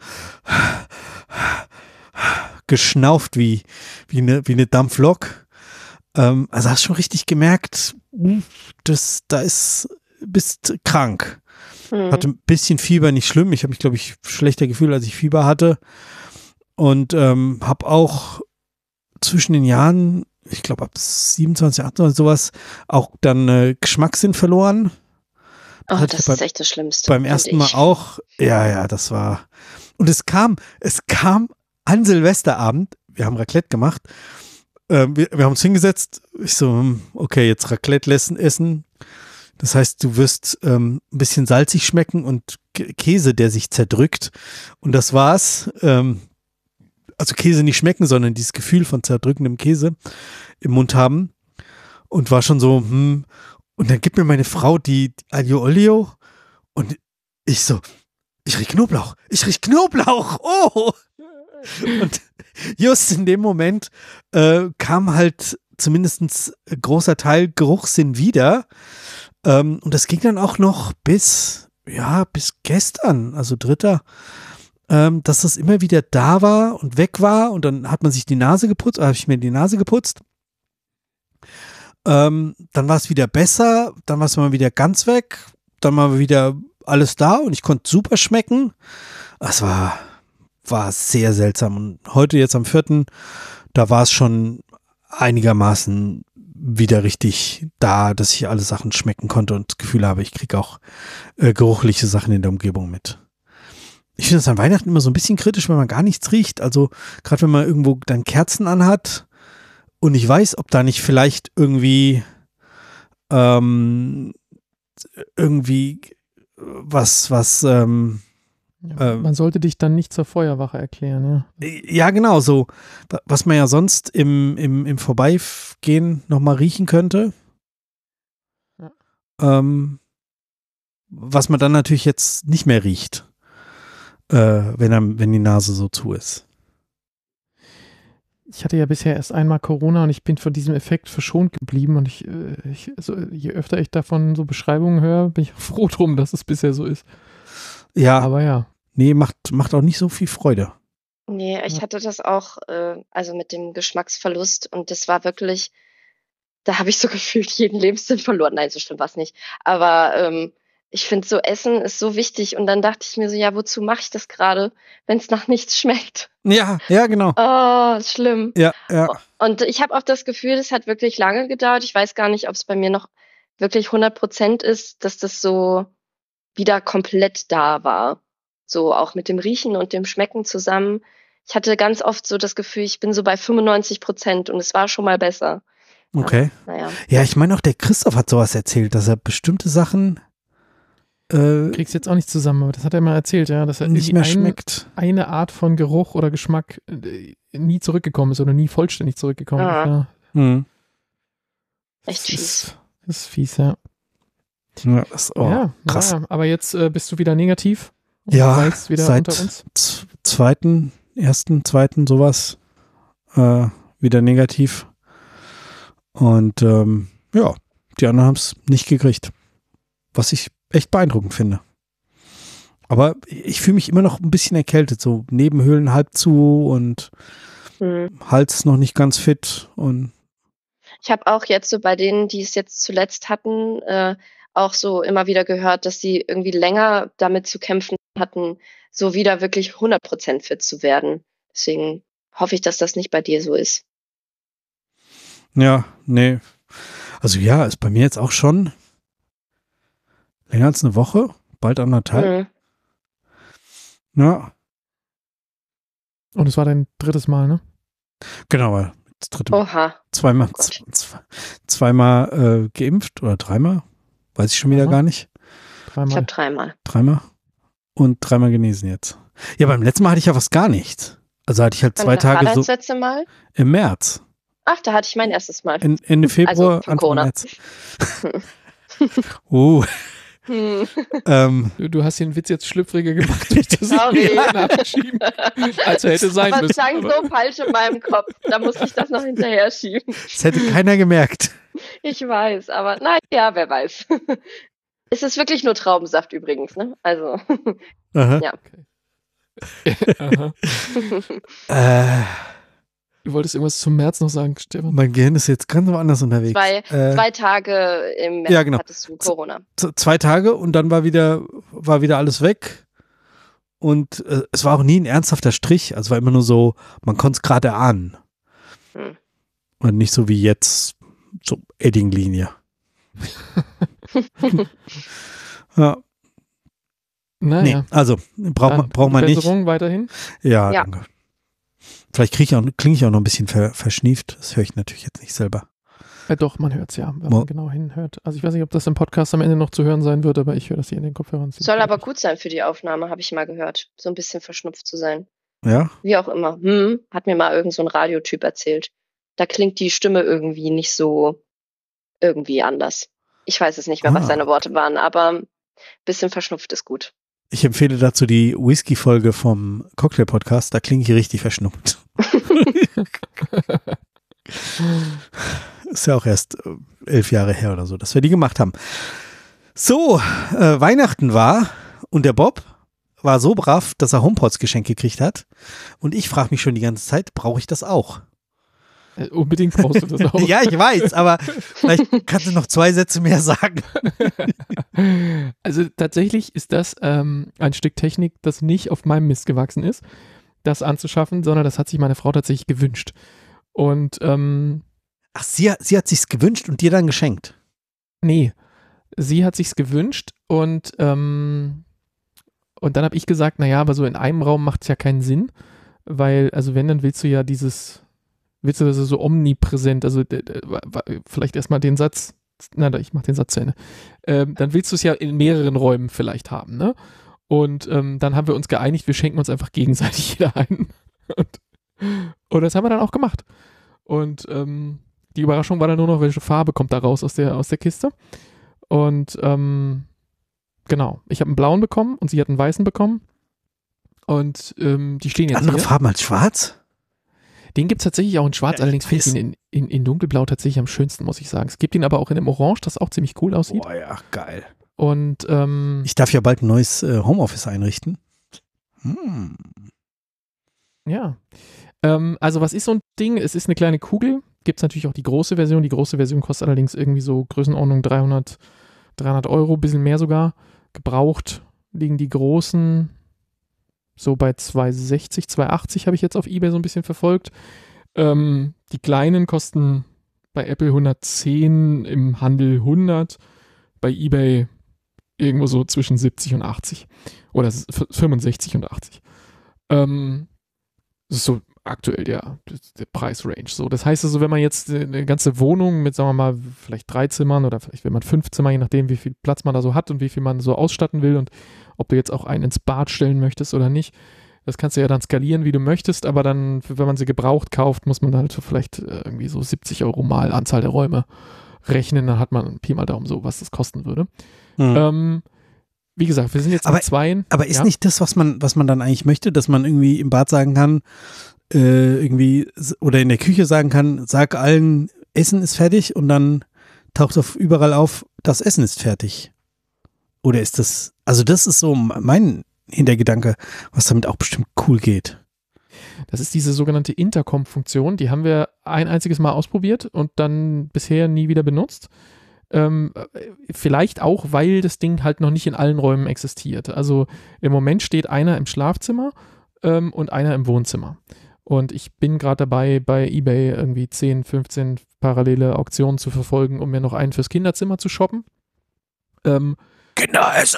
[SPEAKER 1] geschnauft wie, wie, eine, wie eine Dampflok. Ähm, also hast schon richtig gemerkt, das, da ist, bist krank.
[SPEAKER 3] Hm.
[SPEAKER 1] Hatte ein bisschen Fieber, nicht schlimm. Ich habe mich, glaube ich, schlechter gefühlt, als ich Fieber hatte. Und ähm, habe auch zwischen den Jahren, ich glaube ab siebenundzwanzig, achtundzwanzig sowas, auch dann äh, Geschmackssinn verloren.
[SPEAKER 3] Oh,
[SPEAKER 1] hatte
[SPEAKER 3] das
[SPEAKER 1] ich
[SPEAKER 3] ist echt das Schlimmste.
[SPEAKER 1] Beim
[SPEAKER 3] finde
[SPEAKER 1] ersten Mal
[SPEAKER 3] ich.
[SPEAKER 1] auch. Ja, ja, das war. Und es kam, es kam an Silvesterabend, wir haben Raclette gemacht, äh, wir, wir haben uns hingesetzt. Ich so, hm, okay, jetzt Raclette essen. Das heißt, du wirst ähm, ein bisschen salzig schmecken und K- Käse, der sich zerdrückt. Und das war's. Ähm, also Käse nicht schmecken, sondern dieses Gefühl von zerdrückendem Käse im Mund haben. Und war schon so, hm. Und dann gibt mir meine Frau die, die Aglio Olio und ich so, ich riech Knoblauch, ich riech Knoblauch, oh! Und just in dem Moment äh, kam halt zumindest ein großer Teil Geruchssinn wieder. Ähm, und das ging dann auch noch bis, ja, bis gestern, also dritter, ähm, dass das immer wieder da war und weg war. Und dann hat man sich die Nase geputzt, habe ich mir die Nase geputzt. Ähm, dann war es wieder besser, dann war es mal wieder ganz weg, dann war wieder alles da und ich konnte super schmecken. Es war, war sehr seltsam. Und heute jetzt am vierten, da war es schon einigermaßen wieder richtig da, dass ich alle Sachen schmecken konnte und das Gefühl habe, ich kriege auch äh, geruchliche Sachen in der Umgebung mit. Ich finde es an Weihnachten immer so ein bisschen kritisch, wenn man gar nichts riecht. Also gerade wenn man irgendwo dann Kerzen anhat und ich weiß, ob da nicht vielleicht irgendwie ähm, irgendwie was, was ähm,
[SPEAKER 2] Ja, man sollte dich dann nicht zur Feuerwache erklären, ja.
[SPEAKER 1] ja, genau, so, was man ja sonst im, im, im Vorbeigehen nochmal riechen könnte.
[SPEAKER 2] Ja.
[SPEAKER 1] Ähm, was man dann natürlich jetzt nicht mehr riecht, äh, wenn, er, wenn die Nase so zu ist.
[SPEAKER 2] Ich hatte ja bisher erst einmal Corona und ich bin von diesem Effekt verschont geblieben und ich, ich also je öfter ich davon so Beschreibungen höre, bin ich froh drum, dass es bisher so ist.
[SPEAKER 1] Ja,
[SPEAKER 2] aber ja.
[SPEAKER 1] Nee, macht, macht auch nicht so viel Freude.
[SPEAKER 3] Nee, ich hatte das auch, äh, also mit dem Geschmacksverlust und das war wirklich, da habe ich so gefühlt jeden Lebenssinn verloren. Nein, so schlimm war es nicht. Aber ähm, ich finde, so Essen ist so wichtig und dann dachte ich mir so, ja, wozu mache ich das gerade, wenn es nach nichts schmeckt?
[SPEAKER 1] Ja, ja, genau.
[SPEAKER 3] Oh, ist schlimm.
[SPEAKER 1] Ja, ja.
[SPEAKER 3] Und ich habe auch das Gefühl, das hat wirklich lange gedauert. Ich weiß gar nicht, ob es bei mir noch wirklich hundert Prozent ist, dass das so wieder komplett da war. So auch mit dem Riechen und dem Schmecken zusammen. Ich hatte ganz oft so das Gefühl, ich bin so bei fünfundneunzig Prozent und es war schon mal besser.
[SPEAKER 1] Okay.
[SPEAKER 3] Ja, naja.
[SPEAKER 1] Ja, ich meine auch der Christoph hat sowas erzählt, dass er bestimmte Sachen äh,
[SPEAKER 2] kriegst jetzt auch nicht zusammen, aber das hat er mal erzählt, ja, dass er
[SPEAKER 1] nicht mehr
[SPEAKER 2] ein,
[SPEAKER 1] schmeckt.
[SPEAKER 2] eine Art von Geruch oder Geschmack äh, nie zurückgekommen ist oder nie vollständig zurückgekommen
[SPEAKER 3] Ah.
[SPEAKER 2] ist. Ja.
[SPEAKER 1] Hm.
[SPEAKER 3] Echt
[SPEAKER 2] Das
[SPEAKER 3] fies.
[SPEAKER 2] ist, das ist fies, ja.
[SPEAKER 1] Ja, das, oh,
[SPEAKER 2] ja,
[SPEAKER 1] krass.
[SPEAKER 2] naja, aber jetzt äh, bist du wieder negativ und
[SPEAKER 1] Ja,
[SPEAKER 2] weißt wieder
[SPEAKER 1] seit
[SPEAKER 2] unter uns.
[SPEAKER 1] z- zweiten, ersten, zweiten sowas äh, wieder negativ. Und ähm, ja, die anderen haben es nicht gekriegt. Was ich echt beeindruckend finde. Aber ich fühle mich immer noch ein bisschen erkältet, so Nebenhöhlen halb zu und
[SPEAKER 3] Hm.
[SPEAKER 1] Hals noch nicht ganz fit und
[SPEAKER 3] Ich habe auch jetzt so bei denen, die es jetzt zuletzt hatten, äh, auch so immer wieder gehört, dass sie irgendwie länger damit zu kämpfen hatten, so wieder wirklich hundert Prozent fit zu werden. Deswegen hoffe ich, dass das nicht bei dir so ist.
[SPEAKER 1] ja, nee. Also ja, ist bei mir jetzt auch schon länger als eine Woche, bald anderthalb.
[SPEAKER 3] Mhm.
[SPEAKER 1] Ja,
[SPEAKER 2] Und es war dein drittes Mal, ne?
[SPEAKER 1] genau. Das dritte Mal.
[SPEAKER 3] Oha.
[SPEAKER 1] Zweimal,
[SPEAKER 3] Oh Gott.
[SPEAKER 1] z- zweimal äh, geimpft oder dreimal, weiß ich schon wieder
[SPEAKER 2] Aha.
[SPEAKER 1] gar nicht.
[SPEAKER 3] Ich
[SPEAKER 2] Dreimal.
[SPEAKER 3] habe dreimal.
[SPEAKER 1] Dreimal und dreimal genesen jetzt. Ja, beim letzten Mal hatte ich ja fast gar nichts. Also hatte ich halt
[SPEAKER 3] Wann
[SPEAKER 1] zwei
[SPEAKER 3] war
[SPEAKER 1] Tage
[SPEAKER 3] das
[SPEAKER 1] so
[SPEAKER 3] letzte Mal?
[SPEAKER 1] im März.
[SPEAKER 3] Ach, da hatte ich mein erstes Mal.
[SPEAKER 1] En- Ende Februar,
[SPEAKER 3] Also von
[SPEAKER 1] Anfang
[SPEAKER 3] Corona.
[SPEAKER 1] März. Oh,
[SPEAKER 3] Hm.
[SPEAKER 1] ähm,
[SPEAKER 2] Du, du hast den Witz jetzt schlüpfriger gemacht durch das
[SPEAKER 3] Sorry.
[SPEAKER 2] Nachschieben, als er hätte sein
[SPEAKER 3] Aber es
[SPEAKER 2] müssen.
[SPEAKER 3] klang
[SPEAKER 2] Aber-
[SPEAKER 3] so falsch in meinem Kopf. Da musste ich das noch hinterher schieben.
[SPEAKER 1] das hätte keiner gemerkt.
[SPEAKER 3] Ich weiß, aber naja, wer weiß. Es ist wirklich nur Traubensaft übrigens, ne? Also,
[SPEAKER 1] Aha.
[SPEAKER 3] Ja.
[SPEAKER 2] Aha.
[SPEAKER 1] Äh,
[SPEAKER 2] Du wolltest irgendwas zum März noch sagen, Stefan?
[SPEAKER 1] mein Gehirn ist jetzt ganz woanders unterwegs.
[SPEAKER 3] zwei,
[SPEAKER 1] äh,
[SPEAKER 3] zwei Tage im März
[SPEAKER 1] ja, genau.
[SPEAKER 3] hattest du Corona.
[SPEAKER 1] z- zwei Tage und dann war wieder, war wieder alles weg. Und äh, es war auch nie ein ernsthafter Strich. Also war immer nur so, man konnte es gerade ahnen.
[SPEAKER 3] Hm.
[SPEAKER 1] Und nicht so wie jetzt, so Edding-Linie. Ja, nee,
[SPEAKER 2] Naja.
[SPEAKER 1] also braucht man,
[SPEAKER 2] Dann
[SPEAKER 1] braucht man
[SPEAKER 2] gute
[SPEAKER 1] nicht.
[SPEAKER 2] Besserung weiterhin.
[SPEAKER 1] Ja,
[SPEAKER 3] Ja.
[SPEAKER 1] danke. Vielleicht kriege ich auch, klinge ich auch noch ein bisschen ver, verschnieft. Das höre ich natürlich jetzt nicht selber.
[SPEAKER 2] Ja, doch, man hört es ja, wenn
[SPEAKER 1] Mo-
[SPEAKER 2] man genau hinhört. Also ich weiß nicht, ob das im Podcast am Ende noch zu hören sein wird, aber ich höre das hier in den Kopfhörern.
[SPEAKER 3] Soll aber gut sein für die Aufnahme, habe ich mal gehört. So ein bisschen verschnupft zu sein.
[SPEAKER 1] Ja?
[SPEAKER 3] Wie auch immer. Hm, hat mir mal irgend so ein Radiotyp erzählt. Da klingt die Stimme irgendwie nicht so irgendwie anders. Ich weiß es nicht mehr,
[SPEAKER 1] Ah.
[SPEAKER 3] was seine Worte waren, aber ein bisschen verschnupft ist gut.
[SPEAKER 1] Ich empfehle dazu die Whisky-Folge vom Cocktail-Podcast. Da klinge ich richtig verschnupft. Ist ja auch erst äh, elf Jahre her oder so, dass wir die gemacht haben. So, äh, Weihnachten war und der Bob war so brav, dass er HomePods geschenkt gekriegt hat. Und ich frage mich schon die ganze Zeit, brauche ich das auch?
[SPEAKER 2] Äh, unbedingt brauchst du das auch.
[SPEAKER 1] Ja, ich weiß, aber vielleicht kannst du noch zwei Sätze mehr sagen.
[SPEAKER 2] Also tatsächlich ist das ähm, ein Stück Technik, das nicht auf meinem Mist gewachsen ist, das anzuschaffen, sondern das hat sich meine Frau tatsächlich gewünscht. Und ähm,
[SPEAKER 1] Ach, sie, sie hat sich's gewünscht und dir dann geschenkt.
[SPEAKER 2] nee, sie hat sich's gewünscht und ähm, und dann habe ich gesagt, naja, aber so in einem Raum macht es ja keinen Sinn, weil, also wenn, dann willst du ja dieses, willst du das so omnipräsent, also d- d- wa- wa- vielleicht erstmal den Satz, na, da, ich mach den Satz zu Ende, ähm, dann willst du es ja in mehreren Räumen vielleicht haben, ne? Und ähm, dann haben wir uns geeinigt, wir schenken uns einfach gegenseitig jeder einen. Und, und das haben wir dann auch gemacht. Und ähm, die Überraschung war dann nur noch, welche Farbe kommt da raus aus der, aus der Kiste. Und ähm, genau, ich habe einen blauen bekommen und sie hat einen weißen bekommen. Und ähm, die stehen jetzt
[SPEAKER 1] Andere
[SPEAKER 2] hier.
[SPEAKER 1] Farben als schwarz?
[SPEAKER 2] Den gibt es tatsächlich auch in schwarz,
[SPEAKER 1] Ja, ich
[SPEAKER 2] allerdings finde ich
[SPEAKER 1] weiß.
[SPEAKER 2] ihn in, in, in dunkelblau tatsächlich am schönsten, muss ich sagen. Es gibt ihn aber auch in dem Orange, das auch ziemlich cool aussieht.
[SPEAKER 1] Boah, ja, geil.
[SPEAKER 2] Und ähm,
[SPEAKER 1] Ich darf ja bald ein neues äh, Homeoffice einrichten. Hm.
[SPEAKER 2] ja, ähm, also was ist so ein Ding? Es ist eine kleine Kugel. Gibt es natürlich auch die große Version. Die große Version kostet allerdings irgendwie so Größenordnung dreihundert, dreihundert Euro, bisschen mehr sogar. Gebraucht liegen die großen so bei zweihundertsechzig, zweihundertachtzig habe ich jetzt auf eBay so ein bisschen verfolgt. Ähm, die kleinen kosten bei Apple hundertzehn, im Handel hundert, bei eBay irgendwo so zwischen siebzig und achtzig oder s- fünfundsechzig und achtzig. Ähm, das ist so aktuell der, der Preisrange. So, das heißt also, wenn man jetzt eine ganze Wohnung mit, sagen wir mal, vielleicht drei Zimmern oder vielleicht will man fünf Zimmer, je nachdem, wie viel Platz man da so hat und wie viel man so ausstatten will und ob du jetzt auch einen ins Bad stellen möchtest oder nicht, das kannst du ja dann skalieren, wie du möchtest, aber dann, wenn man sie gebraucht kauft, muss man dann halt so vielleicht äh, irgendwie so siebzig Euro mal Anzahl der Räume rechnen, dann hat man Pi mal Daumen so, was das kosten würde.
[SPEAKER 1] Hm.
[SPEAKER 2] Ähm, wie gesagt, wir sind jetzt
[SPEAKER 1] Aber-
[SPEAKER 2] mit zweien.
[SPEAKER 1] Aber ist
[SPEAKER 2] ja?
[SPEAKER 1] nicht das, was man, was man dann eigentlich möchte, dass man irgendwie im Bad sagen kann, äh, irgendwie, s- oder in der Küche sagen kann, sag allen, Essen ist fertig und dann taucht auf überall auf, das Essen ist fertig. Oder ist das, also das ist so mein Hintergedanke, was damit auch bestimmt cool geht.
[SPEAKER 2] Das ist diese sogenannte Intercom-Funktion. Die haben wir ein einziges Mal ausprobiert und dann bisher nie wieder benutzt. Ähm, vielleicht auch, weil das Ding halt noch nicht in allen Räumen existiert. Also im Moment steht einer im Schlafzimmer ähm, und einer im Wohnzimmer. Und ich bin gerade dabei, bei eBay irgendwie zehn, fünfzehn parallele Auktionen zu verfolgen, um mir noch einen fürs Kinderzimmer zu shoppen. Ähm,
[SPEAKER 1] Kinderessen!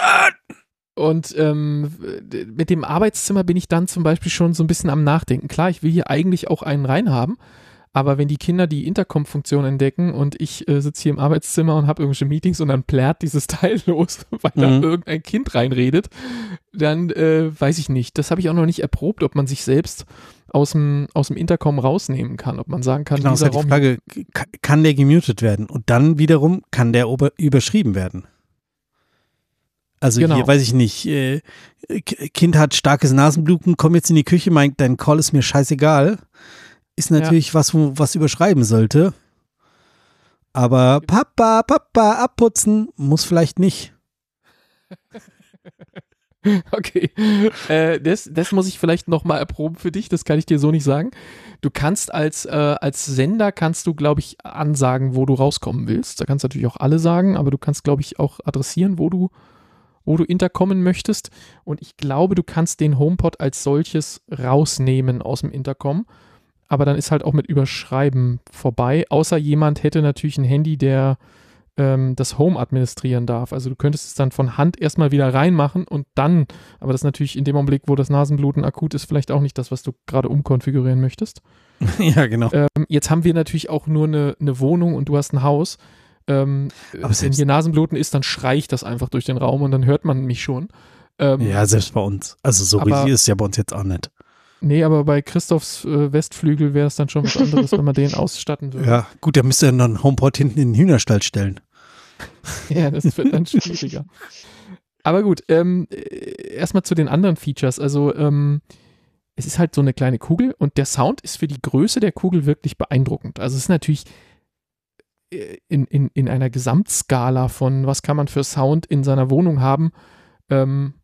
[SPEAKER 2] Und ähm, mit dem Arbeitszimmer bin ich dann zum Beispiel schon so ein bisschen am Nachdenken. Klar, ich will hier eigentlich auch einen reinhaben, aber wenn die Kinder die Intercom-Funktion entdecken und ich äh, sitze hier im Arbeitszimmer und habe irgendwelche Meetings und dann plärt dieses Teil los, weil da
[SPEAKER 1] Mhm.
[SPEAKER 2] irgendein Kind reinredet, dann äh, weiß ich nicht. Das habe ich auch noch nicht erprobt, ob man sich selbst aus dem, aus dem Intercom rausnehmen kann, ob man sagen kann,
[SPEAKER 1] Genau, ist
[SPEAKER 2] dieser
[SPEAKER 1] halt die
[SPEAKER 2] Raum
[SPEAKER 1] Frage, ka- kann der gemutet werden? Und dann wiederum, kann der ober überschrieben werden? Also
[SPEAKER 2] Genau.
[SPEAKER 1] hier weiß ich nicht, äh, K- Kind hat starkes Nasenbluten, komm jetzt in die Küche, mein, dein Call ist mir scheißegal. Ist natürlich was, wo was überschreiben sollte. Aber Papa, Papa, abputzen muss vielleicht nicht.
[SPEAKER 2] Okay, äh, das, das muss ich vielleicht nochmal erproben für dich, das kann ich dir so nicht sagen. Du kannst als, äh, als Sender, kannst du, glaube ich, ansagen, wo du rauskommen willst. Da kannst du natürlich auch alle sagen, aber du kannst, glaube ich, auch adressieren, wo du, wo du interkommen möchtest. Und ich glaube, du kannst den HomePod als solches rausnehmen aus dem Intercom. Aber dann ist halt auch mit Überschreiben vorbei, außer jemand hätte natürlich ein Handy, der ähm, das Home administrieren darf. Also du könntest es dann von Hand erstmal wieder reinmachen und dann, aber das ist natürlich in dem Augenblick, wo das Nasenbluten akut ist, vielleicht auch nicht das, was du gerade umkonfigurieren möchtest.
[SPEAKER 1] Ja, genau.
[SPEAKER 2] Ähm, jetzt haben wir natürlich auch nur eine, eine Wohnung und du hast ein Haus. Ähm, wenn hier Nasenbluten ist, dann schrei ich das einfach durch den Raum und dann hört man mich schon. Ähm,
[SPEAKER 1] ja, selbst bei uns. Also so
[SPEAKER 2] aber,
[SPEAKER 1] riesig ist es ja bei uns jetzt auch nicht.
[SPEAKER 2] Nee, aber bei Christophs äh, Westflügel wäre es dann schon was anderes, wenn man den ausstatten würde.
[SPEAKER 1] Ja, gut, der müsste dann noch einen HomePod hinten in den Hühnerstall stellen.
[SPEAKER 2] Ja, das wird dann schwieriger. Aber gut, ähm, erstmal zu den anderen Features. Also ähm, es ist halt so eine kleine Kugel und der Sound ist für die Größe der Kugel wirklich beeindruckend. Also es ist natürlich in, in, in einer Gesamtskala von was kann man für Sound in seiner Wohnung haben, ähm,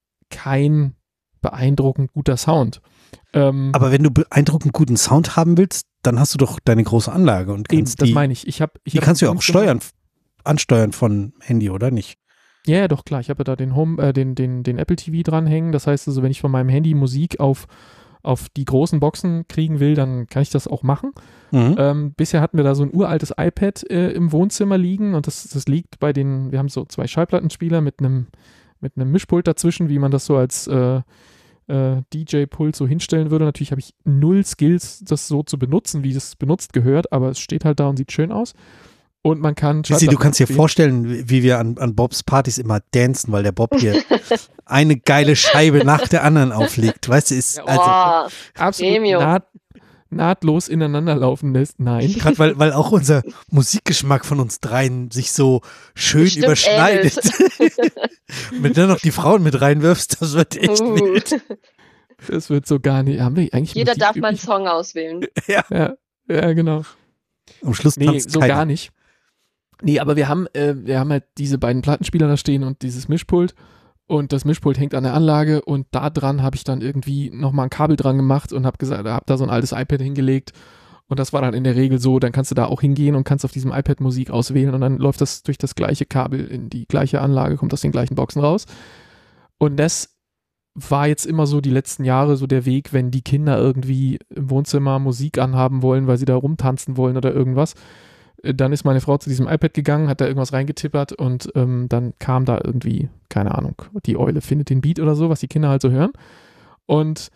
[SPEAKER 2] kein beeindruckend guter Sound. Ähm,
[SPEAKER 1] Aber wenn du beeindruckend guten Sound haben willst, dann hast du doch deine große Anlage und kannst
[SPEAKER 2] eben, das
[SPEAKER 1] die,
[SPEAKER 2] meine ich. ich, hab, ich
[SPEAKER 1] die
[SPEAKER 2] hab
[SPEAKER 1] kannst du ja auch
[SPEAKER 2] Wohnzimmer-
[SPEAKER 1] steuern, ansteuern von Handy, oder nicht?
[SPEAKER 2] Ja, ja, doch, klar. Ich habe ja da den Home, äh, den, den, den Apple T V dranhängen. Das heißt also, wenn ich von meinem Handy Musik auf, auf die großen Boxen kriegen will, dann kann ich das auch machen.
[SPEAKER 1] Mhm.
[SPEAKER 2] Ähm, bisher hatten wir da so ein uraltes iPad äh, im Wohnzimmer liegen und das, das liegt bei den, wir haben so zwei Schallplattenspieler mit einem mit einem Mischpult dazwischen, wie man das so als äh, äh, D J-Pult so hinstellen würde. Natürlich habe ich null Skills, das so zu benutzen, wie das benutzt gehört, aber es steht halt da und sieht schön aus. Und man kann
[SPEAKER 1] Sissi, du kannst dir
[SPEAKER 2] spielen.
[SPEAKER 1] vorstellen, wie wie wir an, an Bobs Partys immer dancen, weil der Bob hier eine geile Scheibe nach der anderen auflegt. Weißt du, ist
[SPEAKER 2] Ja,
[SPEAKER 1] also
[SPEAKER 3] Oh,
[SPEAKER 2] absolut
[SPEAKER 3] Premium.
[SPEAKER 2] naht, nahtlos ineinander laufen lässt. Nein.
[SPEAKER 1] gerade weil, weil auch unser Musikgeschmack von uns dreien sich so schön
[SPEAKER 3] Bestimmt
[SPEAKER 1] überschneidet. Wenn du dann noch die Frauen mit reinwirfst, das wird echt
[SPEAKER 3] Uh.
[SPEAKER 1] wild.
[SPEAKER 2] Das wird so gar nicht. Haben wir eigentlich
[SPEAKER 3] Jeder
[SPEAKER 2] Musik
[SPEAKER 3] darf mal einen
[SPEAKER 2] üblich?
[SPEAKER 3] Song auswählen.
[SPEAKER 2] Ja, ja, genau.
[SPEAKER 1] Am Schluss
[SPEAKER 2] Nee,
[SPEAKER 1] tanzt
[SPEAKER 2] so
[SPEAKER 1] keiner.
[SPEAKER 2] gar nicht. Nee, aber wir haben, äh, wir haben halt diese beiden Plattenspieler da stehen und dieses Mischpult. Und das Mischpult hängt an der Anlage und da dran habe ich dann irgendwie nochmal ein Kabel dran gemacht und habe gesagt, habe da so ein altes iPad hingelegt. Und das war dann in der Regel so, dann kannst du da auch hingehen und kannst auf diesem iPad Musik auswählen und dann läuft das durch das gleiche Kabel in die gleiche Anlage, kommt aus den gleichen Boxen raus. Und das war jetzt immer so die letzten Jahre so der Weg, wenn die Kinder irgendwie im Wohnzimmer Musik anhaben wollen, weil sie da rumtanzen wollen oder irgendwas. Äh, Dann ist meine Frau zu diesem iPad gegangen, hat da irgendwas reingetippert und ähm, dann kam da irgendwie, keine Ahnung, die Eule findet den Beat oder so, was die Kinder halt so hören. Und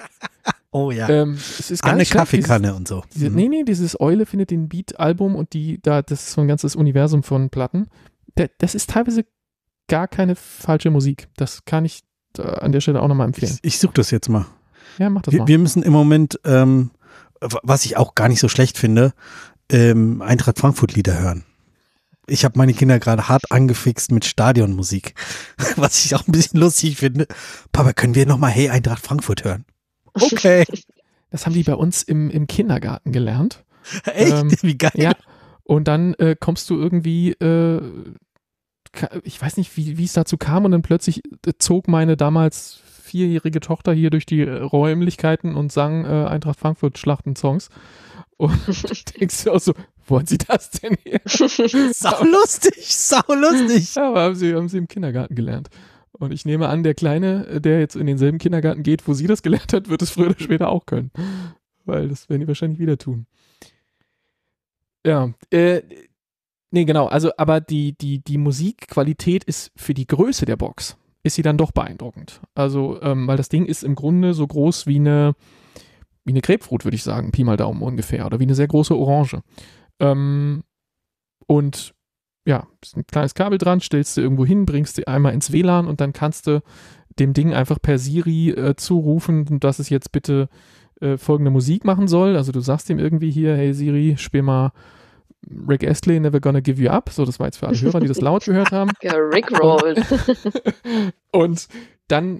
[SPEAKER 1] Oh ja.
[SPEAKER 2] ähm, es ist gar
[SPEAKER 1] Eine
[SPEAKER 2] nicht schlecht, dieses-
[SPEAKER 1] Kaffeekanne und so.
[SPEAKER 2] diese,
[SPEAKER 1] Mhm.
[SPEAKER 2] nee, nee, dieses Eule findet den Beat-Album und die, da, das ist so ein ganzes Universum von Platten. Der, das ist teilweise gar keine falsche Musik. Das kann ich äh, an der Stelle auch nochmal empfehlen.
[SPEAKER 1] Ich, ich suche das jetzt mal.
[SPEAKER 2] Ja, mach das
[SPEAKER 1] Wir,
[SPEAKER 2] mal.
[SPEAKER 1] wir müssen im Moment, ähm, w- was ich auch gar nicht so schlecht finde, ähm, Eintracht Frankfurt-Lieder hören. Ich habe meine Kinder gerade hart angefixt mit Stadionmusik, was ich auch ein bisschen lustig finde. Papa, können wir nochmal Hey Eintracht Frankfurt hören? Okay.
[SPEAKER 2] Das haben die bei uns im, im Kindergarten gelernt.
[SPEAKER 1] Echt?
[SPEAKER 2] Ähm,
[SPEAKER 1] Wie geil.
[SPEAKER 2] Ja. Und dann äh, kommst du irgendwie, äh, ka- ich weiß nicht, wie wie es dazu kam, und dann plötzlich äh, zog meine damals vierjährige Tochter hier durch die äh, Räumlichkeiten und sang äh, Eintracht Frankfurt Schlachten-Songs. Und du denkst dir auch so, wo hat sie das denn her?
[SPEAKER 1] Sau lustig, sau lustig.
[SPEAKER 2] Ja, aber haben sie, haben sie im Kindergarten gelernt. Und ich nehme an, der Kleine, der jetzt in denselben Kindergarten geht, wo sie das gelernt hat, wird es früher oder später auch können. Weil das werden die wahrscheinlich wieder tun. Ja, äh, nee, genau, also, aber die, die, die Musikqualität ist für die Größe der Box, ist sie dann doch beeindruckend. Also, ähm, weil das Ding ist im Grunde so groß wie eine, wie eine Grapefruit, würde ich sagen, Pi mal Daumen ungefähr, oder wie eine sehr große Orange. Ähm, und ja, ist ein kleines Kabel dran, stellst du irgendwo hin, bringst du einmal ins W L A N und dann kannst du dem Ding einfach per Siri äh, zurufen, dass es jetzt bitte äh, folgende Musik machen soll. Also du sagst ihm irgendwie hier, hey Siri, spiel mal Rick Astley, Never Gonna Give You Up. So, das war jetzt für alle Hörer, die das laut gehört haben.
[SPEAKER 3] Gerickrollt.
[SPEAKER 2] Und dann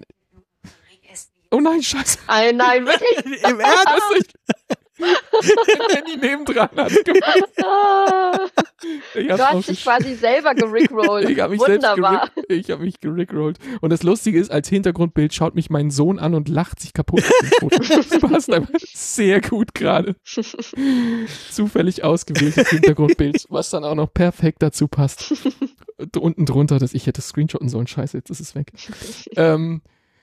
[SPEAKER 2] oh nein, scheiße.
[SPEAKER 3] Nein, nein, wirklich.
[SPEAKER 1] Im Ernst?
[SPEAKER 2] Das ist mein Handy nebendran hat gemacht.
[SPEAKER 3] Ah,
[SPEAKER 2] Ich
[SPEAKER 3] du
[SPEAKER 2] hab's
[SPEAKER 3] hast
[SPEAKER 2] auch
[SPEAKER 3] dich
[SPEAKER 2] gesch-
[SPEAKER 3] quasi selber gerickrollt.
[SPEAKER 2] Ich habe mich selbst
[SPEAKER 3] Wunderbar.
[SPEAKER 2] gerick, ich habe mich gerickrollt. Und das Lustige ist, als Hintergrundbild schaut mich mein Sohn an und lacht sich kaputt auf dem Foto. Das passt einfach sehr gut gerade. Zufällig ausgewähltes Hintergrundbild, was dann auch noch perfekt dazu passt. Und unten drunter, dass ich hätte screenshotten sollen. Scheiße, jetzt ist es weg. ähm,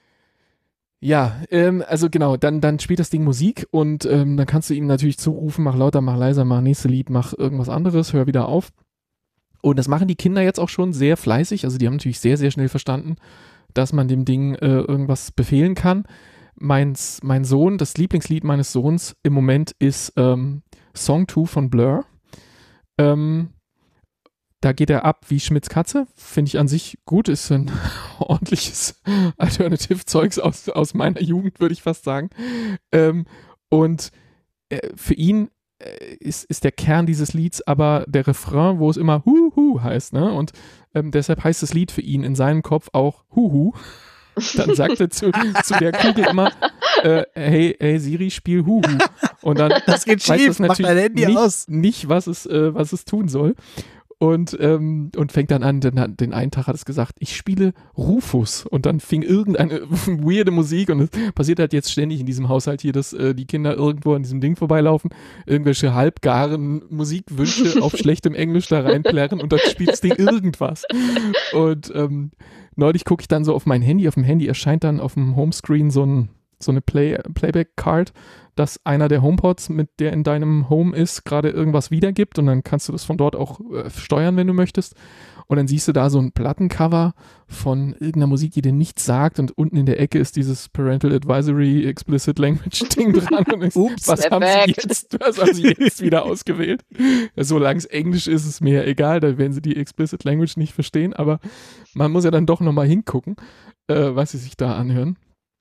[SPEAKER 2] ja, ähm, also genau, dann, dann spielt das Ding Musik und ähm, dann kannst du ihm natürlich zurufen, mach lauter, mach leiser, mach nächste Lied, mach irgendwas anderes, hör wieder auf. Und das machen die Kinder jetzt auch schon sehr fleißig. Also die haben natürlich sehr, sehr schnell verstanden, dass man dem Ding äh, irgendwas befehlen kann. Mein, mein Sohn, das Lieblingslied meines Sohns im Moment ist ähm, Song zwei von Blur. Ähm, da geht er ab wie Schmitz Katze. Finde ich an sich gut. Ist ein ordentliches Alternative-Zeugs aus, aus meiner Jugend, würde ich fast sagen. Ähm, und äh, für ihn äh, ist, ist der Kern dieses Lieds aber der Refrain, wo es immer Huhu heißt. Ne? Und ähm, deshalb heißt das Lied für ihn in seinem Kopf auch Huhu. Dann sagt er zu, zu der Kugel immer, äh, hey, hey Siri, spiel Huhu. Und dann
[SPEAKER 1] das geht
[SPEAKER 2] weiß
[SPEAKER 1] schief,
[SPEAKER 2] es natürlich
[SPEAKER 1] mach dein Handy
[SPEAKER 2] nicht,
[SPEAKER 1] aus.
[SPEAKER 2] nicht was, es, äh, was es tun soll. Und, ähm, und fängt dann an, den, den einen Tag hat es gesagt, ich spiele Rufus. Und dann fing irgendeine weirde Musik und es passiert halt jetzt ständig in diesem Haushalt hier, dass äh, die Kinder irgendwo an diesem Ding vorbeilaufen, irgendwelche halbgaren Musikwünsche auf schlechtem Englisch da reinplärren und dann spielt das Ding irgendwas. Und ähm, neulich gucke ich dann so auf mein Handy, auf dem Handy erscheint dann auf dem Homescreen so, ein, so eine Play, Playback-Card, dass einer der HomePods, mit der in deinem Home ist, gerade irgendwas wiedergibt und dann kannst du das von dort auch äh, steuern, wenn du möchtest. Und dann siehst du da so ein Plattencover von irgendeiner Musik, die dir nichts sagt und unten in der Ecke ist dieses Parental Advisory Explicit Language Ding dran und denkst, ups, was haben sie jetzt, was haben sie jetzt wieder ausgewählt? Ja, solange es Englisch ist, ist es mir egal, da werden sie die Explicit Language nicht verstehen, aber man muss ja dann doch nochmal hingucken, äh, was sie sich da anhören.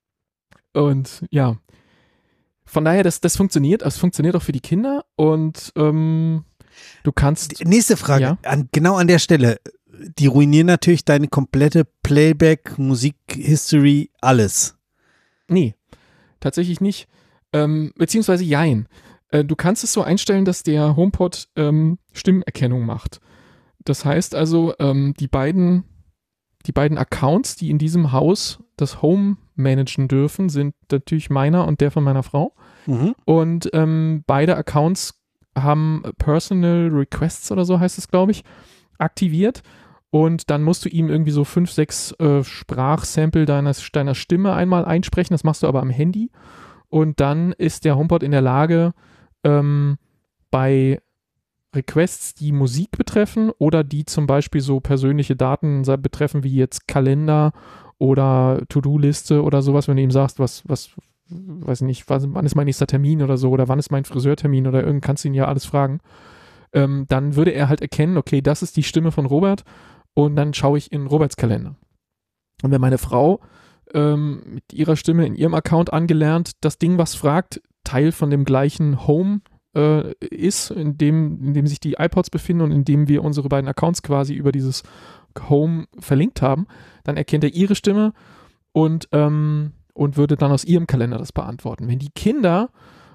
[SPEAKER 2] Und ja, von daher, das, das funktioniert, es funktioniert auch für die Kinder und ähm, du kannst...
[SPEAKER 1] Die nächste Frage,
[SPEAKER 2] ja?
[SPEAKER 1] an, genau an der Stelle, die ruinieren natürlich deine komplette Playback, Musik-History, alles.
[SPEAKER 2] Nee, tatsächlich nicht, ähm, beziehungsweise jein. Äh, du kannst es so einstellen, dass der HomePod ähm, Stimmerkennung macht. Das heißt also, ähm, die beiden, die beiden Accounts, die in diesem Haus das Home managen dürfen, sind natürlich meiner und der von meiner Frau.
[SPEAKER 1] Mhm.
[SPEAKER 2] Und ähm, beide Accounts haben Personal Requests oder so heißt es, glaube ich, aktiviert. Und dann musst du ihm irgendwie so fünf, sechs äh, Sprachsample deiner, deiner Stimme einmal einsprechen. Das machst du aber am Handy. Und dann ist der HomePod in der Lage, ähm, bei Requests, die Musik betreffen oder die zum Beispiel so persönliche Daten betreffen, wie jetzt Kalender oder To-Do-Liste oder sowas, wenn du ihm sagst, was, was, weiß ich nicht, was, wann ist mein nächster Termin oder so oder wann ist mein Friseurtermin oder irgend kannst du ihn ja alles fragen, ähm, dann würde er halt erkennen, okay, das ist die Stimme von Robert und dann schaue ich in Roberts Kalender. Und wenn meine Frau ähm, mit ihrer Stimme in ihrem Account angelernt das Ding, was fragt, Teil von dem gleichen Home äh, ist, in dem, in dem sich die iPods befinden und in dem wir unsere beiden Accounts quasi über dieses Home verlinkt haben, dann erkennt er ihre Stimme und, ähm, und würde dann aus ihrem Kalender das beantworten. Wenn die Kinder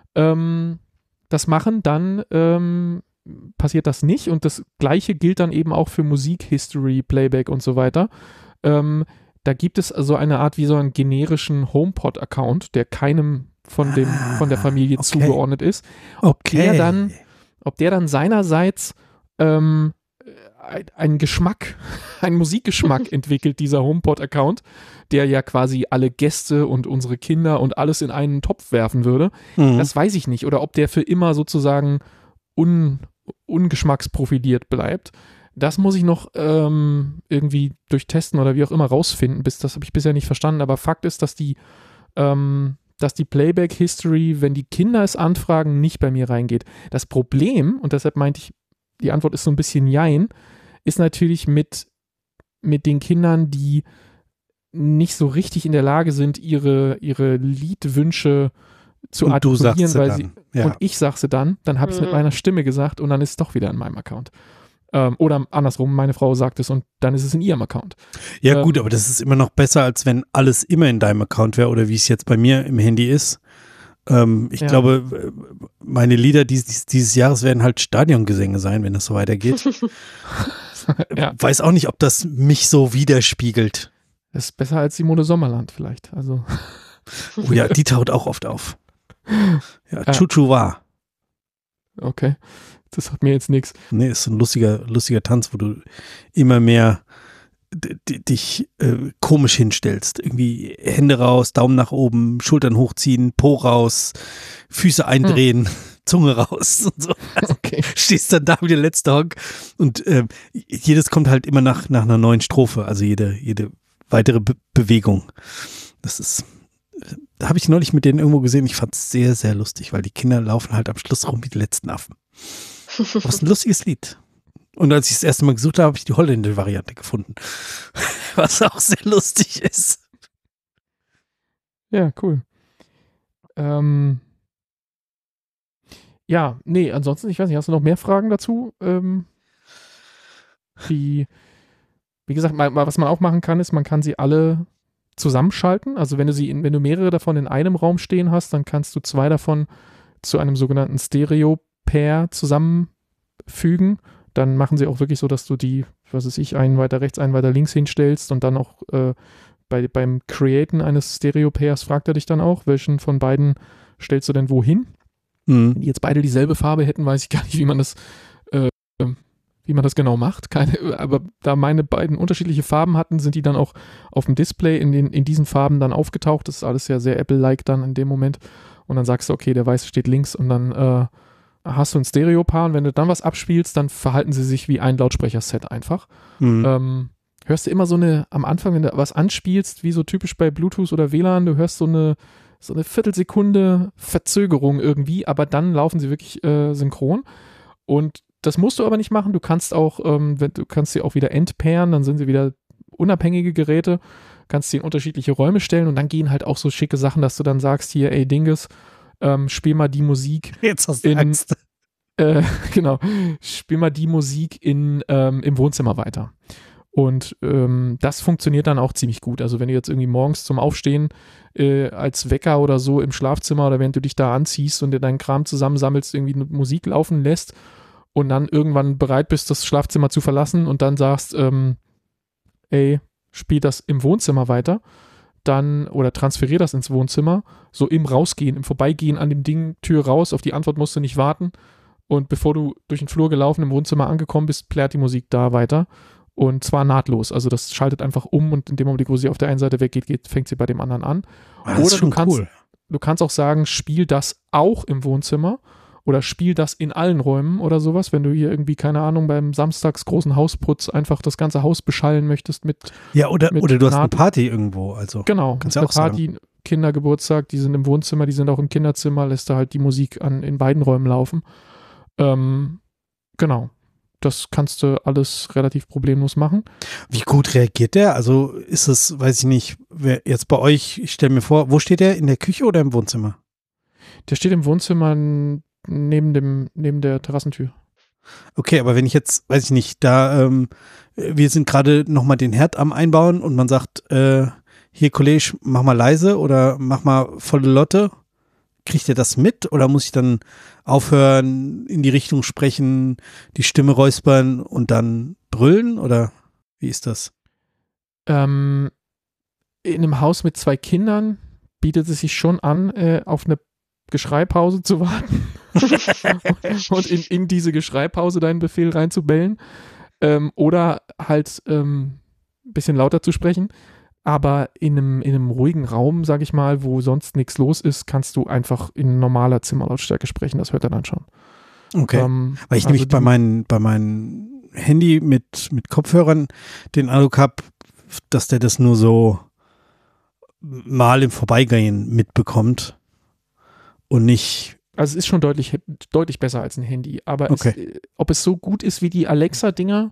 [SPEAKER 2] ähm, das machen, dann ähm, passiert das nicht und das Gleiche gilt dann eben auch für Musik, History, Playback und so weiter. Ähm, da gibt es also eine Art wie so einen generischen HomePod-Account, der keinem von, dem, von der Familie
[SPEAKER 1] okay.
[SPEAKER 2] zugeordnet ist. Ob
[SPEAKER 1] Okay.
[SPEAKER 2] der dann, ob der dann seinerseits ähm, einen Geschmack, einen Musikgeschmack entwickelt, dieser HomePod-Account, der ja quasi alle Gäste und unsere Kinder und alles in einen Topf werfen würde,
[SPEAKER 1] Mhm.
[SPEAKER 2] das weiß ich nicht. Oder ob der für immer sozusagen un, ungeschmacksprofiliert bleibt. Das muss ich noch ähm, irgendwie durchtesten oder wie auch immer rausfinden. Bis, das habe ich bisher nicht verstanden. Aber Fakt ist, dass die, ähm, dass die Playback-History, wenn die Kinder es anfragen, nicht bei mir reingeht. Das Problem, und deshalb meinte ich, die Antwort ist so ein bisschen jein, ist natürlich mit, mit den Kindern, die nicht so richtig in der Lage sind, ihre, ihre Liedwünsche zu
[SPEAKER 1] Und du sagst
[SPEAKER 2] artikulieren,
[SPEAKER 1] sie
[SPEAKER 2] weil
[SPEAKER 1] dann.
[SPEAKER 2] sie,
[SPEAKER 1] Ja.
[SPEAKER 2] und ich sag sie dann, dann habe ich es mit
[SPEAKER 3] Mhm.
[SPEAKER 2] meiner Stimme gesagt und dann ist es doch wieder in meinem Account. Ähm, oder andersrum, meine Frau sagt es und dann ist es in ihrem Account.
[SPEAKER 1] Ja
[SPEAKER 2] ähm,
[SPEAKER 1] gut, aber das ist immer noch besser, als wenn alles immer in deinem Account wäre oder wie es jetzt bei mir im Handy ist. Ähm, ich
[SPEAKER 2] Ja.
[SPEAKER 1] glaube, meine Lieder dieses, dieses Jahres werden halt Stadiongesänge sein, wenn das so weitergeht.
[SPEAKER 2] Ja,
[SPEAKER 1] Weiß auch nicht, ob das mich so widerspiegelt.
[SPEAKER 2] das ist besser als Simone Sommerland vielleicht. Also,
[SPEAKER 1] Oh ja, die taucht auch oft auf. Ja,
[SPEAKER 2] Ja.
[SPEAKER 1] Chuchu war.
[SPEAKER 2] okay. Das hat mir jetzt nichts.
[SPEAKER 1] Nee, ist so ein lustiger, lustiger Tanz, wo du immer mehr d- dich äh, komisch hinstellst. Irgendwie Hände raus, Daumen nach oben, Schultern hochziehen, Po raus, Füße eindrehen, hm. Zunge raus und so. Also
[SPEAKER 2] okay.
[SPEAKER 1] Stehst dann da wie der letzte Honk und äh, jedes kommt halt immer nach, nach einer neuen Strophe, also jede, jede weitere Be- Bewegung. Das ist, da habe ich neulich mit denen irgendwo gesehen, ich fand es sehr, sehr lustig, weil die Kinder laufen halt am Schluss rum wie die letzten Affen. Das ist ein lustiges Lied. Und als ich das erste Mal gesucht habe, habe ich die holländische Variante gefunden. Was auch sehr lustig ist.
[SPEAKER 2] Ja, cool. Ähm, ja, nee, ansonsten, ich weiß nicht, hast du noch mehr Fragen dazu? Ähm, die, wie gesagt, mal, mal, was man auch machen kann, ist, man kann sie alle zusammenschalten. Also wenn du sie in, wenn du mehrere davon in einem Raum stehen hast, dann kannst du zwei davon zu einem sogenannten Stereo-Pair zusammenfügen. Dann machen sie auch wirklich so, dass du die, was weiß ich, einen weiter rechts, einen weiter links hinstellst und dann auch äh, bei, beim Createn eines Stereo-Pairs fragt er dich dann auch, welchen von beiden stellst du denn wohin?
[SPEAKER 1] Mhm.
[SPEAKER 2] Wenn die jetzt beide dieselbe Farbe hätten, weiß ich gar nicht, wie man das, äh, wie man das genau macht. Keine, aber da meine beiden unterschiedliche Farben hatten, sind die dann auch auf dem Display in, den, in diesen Farben dann aufgetaucht. Das ist alles ja sehr Apple-like dann in dem Moment. Und dann sagst du, okay, der Weiße steht links und dann äh, hast du ein Stereo-Paar und wenn du dann was abspielst, dann verhalten sie sich wie ein Lautsprecherset einfach.
[SPEAKER 1] Mhm.
[SPEAKER 2] Ähm, hörst du immer so eine, am Anfang, wenn du was anspielst, wie so typisch bei Bluetooth oder W L A N, du hörst so eine, so eine Viertelsekunde Verzögerung irgendwie, aber dann laufen sie wirklich äh, synchron. Und das musst du aber nicht machen. Du kannst auch, ähm, wenn, du kannst sie auch wieder entpairen, dann sind sie wieder unabhängige Geräte, kannst sie in unterschiedliche Räume stellen und dann gehen halt auch so schicke Sachen, dass du dann sagst, hier, ey Dinges, ähm, spiel mal die Musik.
[SPEAKER 1] Jetzt hast du
[SPEAKER 2] in,
[SPEAKER 1] Angst.
[SPEAKER 2] Äh, genau, spiel mal die Musik in, ähm, im Wohnzimmer weiter. Und ähm, das funktioniert dann auch ziemlich gut. Also wenn du jetzt irgendwie morgens zum Aufstehen äh, als Wecker oder so im Schlafzimmer oder während du dich da anziehst und dir deinen Kram zusammensammelst, irgendwie Musik laufen lässt und dann irgendwann bereit bist, das Schlafzimmer zu verlassen und dann sagst, ähm, ey, spiel das im Wohnzimmer weiter, dann, oder transferier das ins Wohnzimmer, so im Rausgehen, im Vorbeigehen an dem Ding, Tür raus, auf die Antwort musst du nicht warten und bevor du durch den Flur gelaufen im Wohnzimmer angekommen bist, plärt die Musik da weiter. Und zwar nahtlos. Also das schaltet einfach um und in dem Augenblick, wo sie auf der einen Seite weggeht, geht, fängt sie bei dem anderen an.
[SPEAKER 1] Das ist
[SPEAKER 2] oder
[SPEAKER 1] schon
[SPEAKER 2] du kannst,
[SPEAKER 1] cool.
[SPEAKER 2] du kannst auch sagen, spiel das auch im Wohnzimmer oder spiel das in allen Räumen oder sowas, wenn du hier irgendwie, keine Ahnung, beim samstags großen Hausputz einfach das ganze Haus beschallen möchtest mit
[SPEAKER 1] Ja, oder,
[SPEAKER 2] mit
[SPEAKER 1] oder du hast eine
[SPEAKER 2] Naht-
[SPEAKER 1] Party irgendwo. Also
[SPEAKER 2] Genau,
[SPEAKER 1] kannst
[SPEAKER 2] ist
[SPEAKER 1] du
[SPEAKER 2] eine
[SPEAKER 1] auch sagen.
[SPEAKER 2] Party, Kindergeburtstag, die sind im Wohnzimmer, die sind auch im Kinderzimmer, lässt da halt die Musik an, in beiden Räumen laufen. Ähm, genau. Das kannst du alles relativ problemlos machen.
[SPEAKER 1] Wie gut reagiert der? Also ist es, weiß ich nicht, wer jetzt bei euch, ich stelle mir vor, wo steht der? In der Küche oder im Wohnzimmer?
[SPEAKER 2] Der steht im Wohnzimmer n- neben dem, neben der Terrassentür.
[SPEAKER 1] Okay, aber wenn ich jetzt, weiß ich nicht, da, ähm, wir sind gerade nochmal den Herd am Einbauen und man sagt, äh, hier Kollege, mach mal leise oder mach mal volle Lotte. Kriegt ihr das mit oder muss ich dann aufhören, in die Richtung sprechen, die Stimme räuspern und dann brüllen oder wie ist das?
[SPEAKER 2] Ähm, in einem Haus mit zwei Kindern bietet es sich schon an, äh, auf eine Geschreipause zu warten und in, in diese Geschreipause deinen Befehl reinzubellen ähm, oder halt ähm, ein bisschen lauter zu sprechen. Aber in einem, in einem ruhigen Raum, sag ich mal, wo sonst nichts los ist, kannst du einfach in normaler Zimmerlautstärke sprechen. Das hört er dann schon.
[SPEAKER 1] Okay.
[SPEAKER 2] Ähm,
[SPEAKER 1] Weil ich
[SPEAKER 2] also
[SPEAKER 1] nämlich bei
[SPEAKER 2] die-
[SPEAKER 1] meinem bei meinem Handy mit, mit Kopfhörern den Eindruck habe, dass der das nur so mal im Vorbeigehen mitbekommt und nicht.
[SPEAKER 2] Also es ist schon deutlich, deutlich besser als ein Handy. Aber
[SPEAKER 1] Okay.
[SPEAKER 2] es, äh, ob es so gut ist wie die Alexa-Dinger,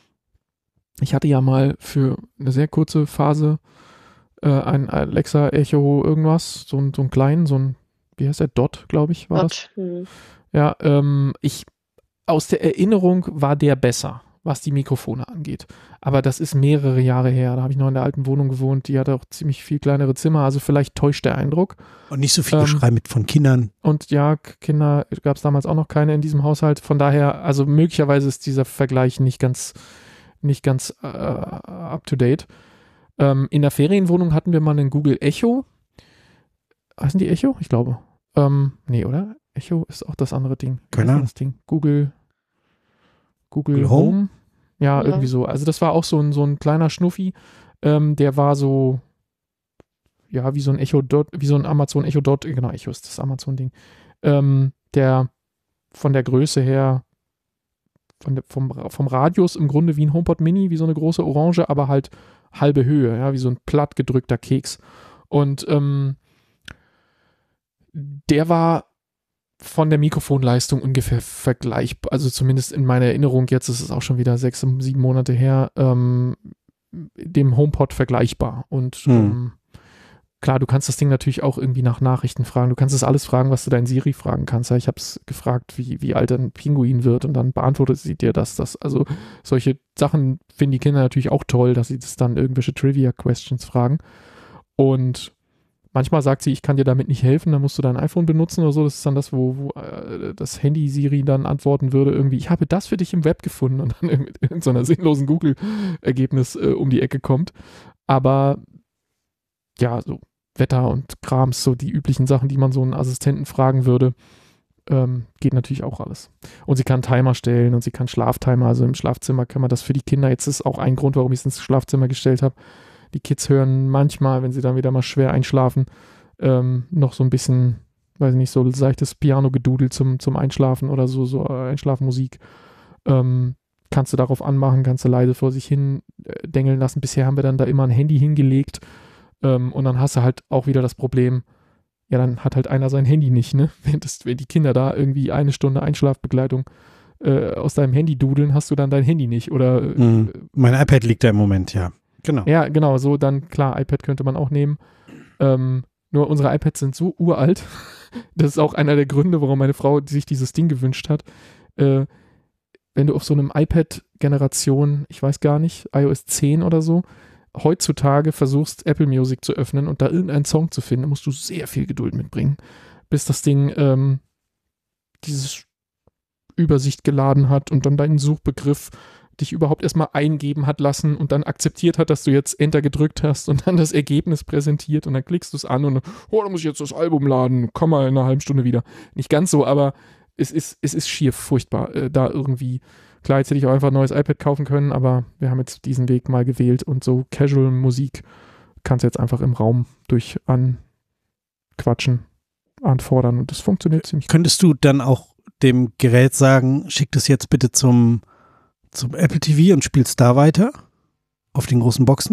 [SPEAKER 2] ich hatte ja mal für eine sehr kurze Phase äh, ein Alexa Echo irgendwas, so, ein- so einen kleinen, so ein, wie heißt der, Dot, glaube ich, war das.
[SPEAKER 3] Gott. Hm.
[SPEAKER 2] Ja, ähm, ich, aus der Erinnerung war der besser, was die Mikrofone angeht. Aber das ist mehrere Jahre her. Da habe ich noch in der alten Wohnung gewohnt, die hatte auch ziemlich viel kleinere Zimmer, also vielleicht täuscht der Eindruck.
[SPEAKER 1] Und nicht so viel
[SPEAKER 2] Ähm,
[SPEAKER 1] Geschrei mit von Kindern.
[SPEAKER 2] Und ja, K- Kinder gab es damals auch noch keine in diesem Haushalt. Von daher, also möglicherweise ist dieser Vergleich nicht ganz, nicht ganz äh, up to date. Ähm, in der Ferienwohnung hatten wir mal einen Google Echo. Heißen die Echo? Ich glaube. Ähm, nee, oder? Echo ist auch das andere Ding. Wie
[SPEAKER 1] Keine
[SPEAKER 2] heißt denn
[SPEAKER 1] Ahnung.
[SPEAKER 2] das Ding? Google, Google,
[SPEAKER 1] Google
[SPEAKER 2] Home?
[SPEAKER 1] Home?
[SPEAKER 2] Ja,
[SPEAKER 3] Ja.
[SPEAKER 2] irgendwie so. Also das war auch so ein, so ein kleiner Schnuffi, ähm, der war so, ja, wie so ein Echo Dot, wie so ein Amazon Echo Dot, genau, Echo ist das Amazon-Ding, ähm, der von der Größe her, von der, vom, vom Radius im Grunde wie ein HomePod Mini, wie so eine große Orange, aber halt halbe Höhe, ja, wie so ein platt gedrückter Keks. Und ähm, der war von der Mikrofonleistung ungefähr vergleichbar, also zumindest in meiner Erinnerung, jetzt ist es auch schon wieder sechs, sieben Monate her, ähm, dem HomePod vergleichbar. Und
[SPEAKER 1] Hm.
[SPEAKER 2] ähm, klar, du kannst das Ding natürlich auch irgendwie nach Nachrichten fragen. Du kannst es alles fragen, was du dein Siri fragen kannst. Ja, ich habe es gefragt, wie, wie alt ein Pinguin wird und dann beantwortet sie dir das. das. Also solche Sachen finden die Kinder natürlich auch toll, dass sie das dann irgendwelche Trivia-Questions fragen. Und manchmal sagt sie, ich kann dir damit nicht helfen, dann musst du dein iPhone benutzen oder so. Das ist dann das, wo, wo äh, das Handy-Siri dann antworten würde, irgendwie, ich habe das für dich im Web gefunden und dann mit irgendeiner sinnlosen Google-Ergebnis äh, um die Ecke kommt. Aber ja, so Wetter und Krams, so die üblichen Sachen, die man so einen Assistenten fragen würde, ähm, geht natürlich auch alles. Und sie kann Timer stellen und sie kann Schlaftimer, also im Schlafzimmer kann man das für die Kinder, jetzt ist auch ein Grund, warum ich es ins Schlafzimmer gestellt habe. Die Kids hören manchmal, wenn sie dann wieder mal schwer einschlafen, ähm, noch so ein bisschen, weiß ich nicht, so seichtes Piano-Gedudel zum, zum Einschlafen oder so, so Einschlafmusik. Ähm, kannst du darauf anmachen, kannst du leise vor sich hin äh, dengeln lassen. Bisher haben wir dann da immer ein Handy hingelegt, ähm, und dann hast du halt auch wieder das Problem, ja, dann hat halt einer sein Handy nicht, ne? Wenn, das, wenn die Kinder da irgendwie eine Stunde Einschlafbegleitung äh, aus deinem Handy dudeln, hast du dann dein Handy nicht. Oder äh,
[SPEAKER 1] Mhm. Mein iPad liegt da im Moment, ja. Genau.
[SPEAKER 2] ja, genau, so dann, klar, iPad könnte man auch nehmen. Ähm, nur unsere iPads sind so uralt. Das ist auch einer der Gründe, warum meine Frau sich dieses Ding gewünscht hat. Äh, wenn du auf so einem iPad-Generation, ich weiß gar nicht, iOS zehn oder so, heutzutage versuchst, Apple Music zu öffnen und da irgendeinen Song zu finden, musst du sehr viel Geduld mitbringen, bis das Ding ähm, dieses Übersicht geladen hat und dann deinen Suchbegriff dich überhaupt erstmal eingeben hat lassen und dann akzeptiert hat, dass du jetzt Enter gedrückt hast und dann das Ergebnis präsentiert und dann klickst du es an und oh, da muss ich jetzt das Album laden, komm mal in einer halben Stunde wieder. Nicht ganz so, aber es ist, es ist schier furchtbar, äh, da irgendwie. Klar, jetzt hätte ich auch einfach ein neues iPad kaufen können, aber wir haben jetzt diesen Weg mal gewählt und so Casual-Musik kannst du jetzt einfach im Raum durch anquatschen, anfordern und das funktioniert ziemlich gut.
[SPEAKER 1] Könntest du dann auch dem Gerät sagen, schick das jetzt bitte zum, zum Apple T V und spielst da weiter auf den großen Boxen?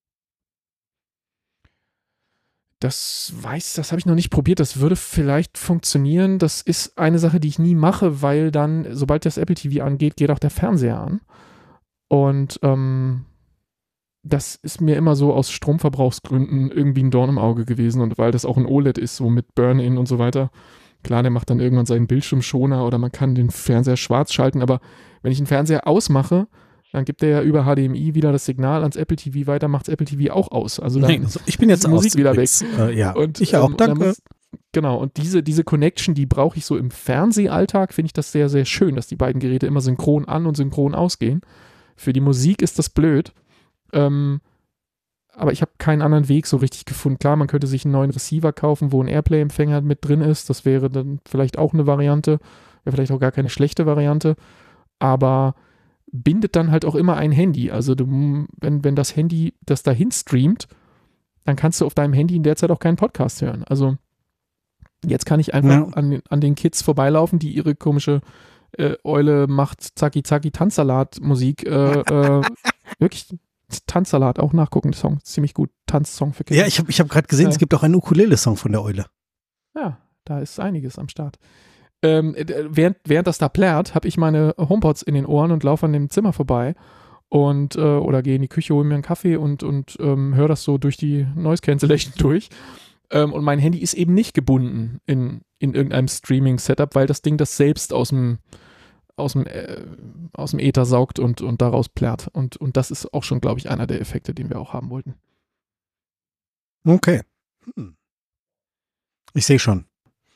[SPEAKER 2] Das weiß, das habe ich noch nicht probiert. Das würde vielleicht funktionieren. Das ist eine Sache, die ich nie mache, weil dann, sobald das Apple T V angeht, geht auch der Fernseher an. Und ähm, das ist mir immer so aus Stromverbrauchsgründen irgendwie ein Dorn im Auge gewesen. Und weil das auch ein O L E D ist, so mit Burn-In und so weiter. Klar, der macht dann irgendwann seinen Bildschirmschoner oder man kann den Fernseher schwarz schalten. Aber wenn ich den Fernseher ausmache, dann gibt er ja über H D M I wieder das Signal ans Apple T V weiter, macht das Apple T V auch aus. Also dann
[SPEAKER 1] Nein, ich bin jetzt
[SPEAKER 2] ist die Musik
[SPEAKER 1] aus,
[SPEAKER 2] wieder
[SPEAKER 1] übrigens.
[SPEAKER 2] weg.
[SPEAKER 1] Äh, ja,
[SPEAKER 2] Und,
[SPEAKER 1] ich auch,
[SPEAKER 2] ähm, und dann
[SPEAKER 1] danke.
[SPEAKER 2] muss, genau, und diese, diese Connection, die brauche ich so im Fernsehalltag, finde ich das sehr, sehr schön, dass die beiden Geräte immer synchron an und synchron ausgehen. Für die Musik ist das blöd. Ähm, aber ich habe keinen anderen Weg so richtig gefunden. Klar, man könnte sich einen neuen Receiver kaufen, wo ein Airplay-Empfänger mit drin ist. Das wäre dann vielleicht auch eine Variante. Wäre vielleicht auch gar keine schlechte Variante. Aber bindet dann halt auch immer ein Handy. Also du, wenn, wenn das Handy das dahin streamt, dann kannst du auf deinem Handy in der Zeit auch keinen Podcast hören. Also jetzt kann ich einfach
[SPEAKER 1] Ja.
[SPEAKER 2] an, den, an den Kids vorbeilaufen, die ihre komische äh, Eule macht Zacki Zacki Tanzsalat Musik äh, äh, wirklich Tanzsalat auch nachgucken, der Song, ziemlich gut, Tanzsong für Kinder.
[SPEAKER 1] Ja, ich habe ich hab gerade gesehen,
[SPEAKER 2] Ja.
[SPEAKER 1] es gibt auch einen Ukulele-Song von der Eule.
[SPEAKER 2] Ja, da ist einiges am Start. Ähm, äh, während, während das da plärt, habe ich meine HomePods in den Ohren und laufe an dem Zimmer vorbei und äh, oder gehe in die Küche, hole mir einen Kaffee und, und ähm, höre das so durch die Noise Cancellation durch. Ähm, und mein Handy ist eben nicht gebunden in, in irgendeinem Streaming-Setup, weil das Ding das selbst aus dem aus dem, äh, aus dem Äther saugt und, und daraus plärt. Und, und das ist auch schon, glaube ich, einer der Effekte, den wir auch haben wollten.
[SPEAKER 1] Okay. Hm. Ich sehe schon.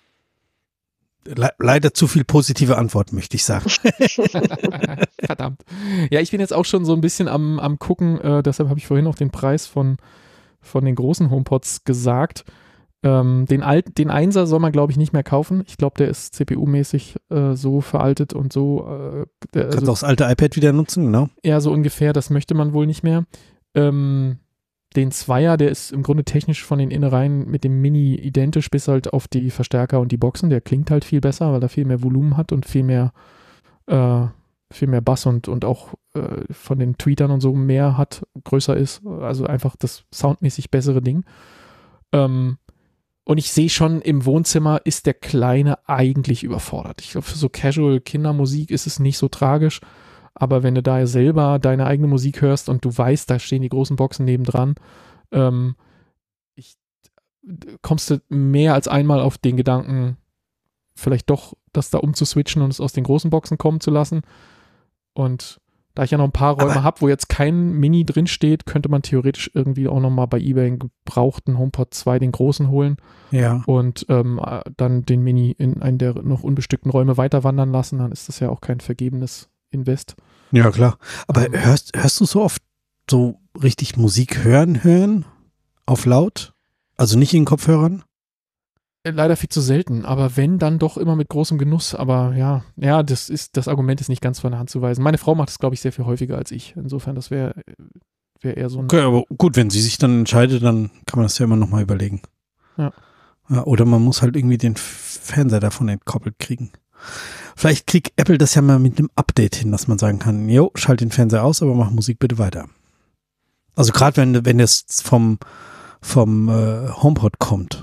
[SPEAKER 1] Le leider zu viel positive Antwort, möchte ich sagen.
[SPEAKER 2] Verdammt. Ja, ich bin jetzt auch schon so ein bisschen am, am gucken, äh, deshalb habe ich vorhin auch den Preis von, von den großen HomePods gesagt. Ähm, den alten, den Einser soll man, glaube ich, nicht mehr kaufen. Ich glaube, der ist C P U-mäßig äh, so veraltet und so. Äh, der,
[SPEAKER 1] Kannst
[SPEAKER 2] also,
[SPEAKER 1] auch das alte iPad wieder nutzen, genau.
[SPEAKER 2] Ja, so ungefähr, das möchte man wohl nicht mehr. Ähm, den Zweier, der ist im Grunde technisch von den Innereien mit dem Mini identisch, bis halt auf die Verstärker und die Boxen. Der klingt halt viel besser, weil er viel mehr Volumen hat und viel mehr, äh, viel mehr Bass und, und auch äh, von den Tweetern und so mehr hat, größer ist. Also einfach das soundmäßig bessere Ding. Ähm, Und ich sehe schon, im Wohnzimmer ist der Kleine eigentlich überfordert. Ich glaube, für so Casual-Kindermusik ist es nicht so tragisch. Aber wenn du da selber deine eigene Musik hörst und du weißt, da stehen die großen Boxen nebendran, ähm, ich, kommst du mehr als einmal auf den Gedanken, vielleicht doch das da umzuswitchen und es aus den großen Boxen kommen zu lassen. Und da ich ja noch ein paar Räume habe, wo jetzt kein Mini drin steht, könnte man theoretisch irgendwie auch nochmal bei eBay einen gebrauchten HomePod zwei, den großen, holen.
[SPEAKER 1] Ja.
[SPEAKER 2] Und ähm, dann den Mini in einen der noch unbestückten Räume weiter wandern lassen. Dann ist das ja auch kein vergebenes Invest.
[SPEAKER 1] Ja, klar. Aber
[SPEAKER 2] Ähm,
[SPEAKER 1] hörst, hörst du so oft so richtig Musik hören, hören? Auf laut? Also nicht in den Kopfhörern?
[SPEAKER 2] Leider viel zu selten, aber wenn, dann doch immer mit großem Genuss. Aber ja, ja, das ist, das Argument ist nicht ganz von der Hand zu weisen. Meine Frau macht das, glaube ich, sehr viel häufiger als ich. Insofern, das wäre wär eher so ein.
[SPEAKER 1] Okay, aber gut, wenn sie sich dann entscheidet, dann kann man das ja immer nochmal überlegen.
[SPEAKER 2] Ja.
[SPEAKER 1] Ja. Oder man muss halt irgendwie den Fernseher davon entkoppelt kriegen. Vielleicht kriegt Apple das ja mal mit einem Update hin, dass man sagen kann, jo, schalt den Fernseher aus, aber mach Musik bitte weiter. Also gerade wenn, wenn es vom, vom äh, HomePod kommt.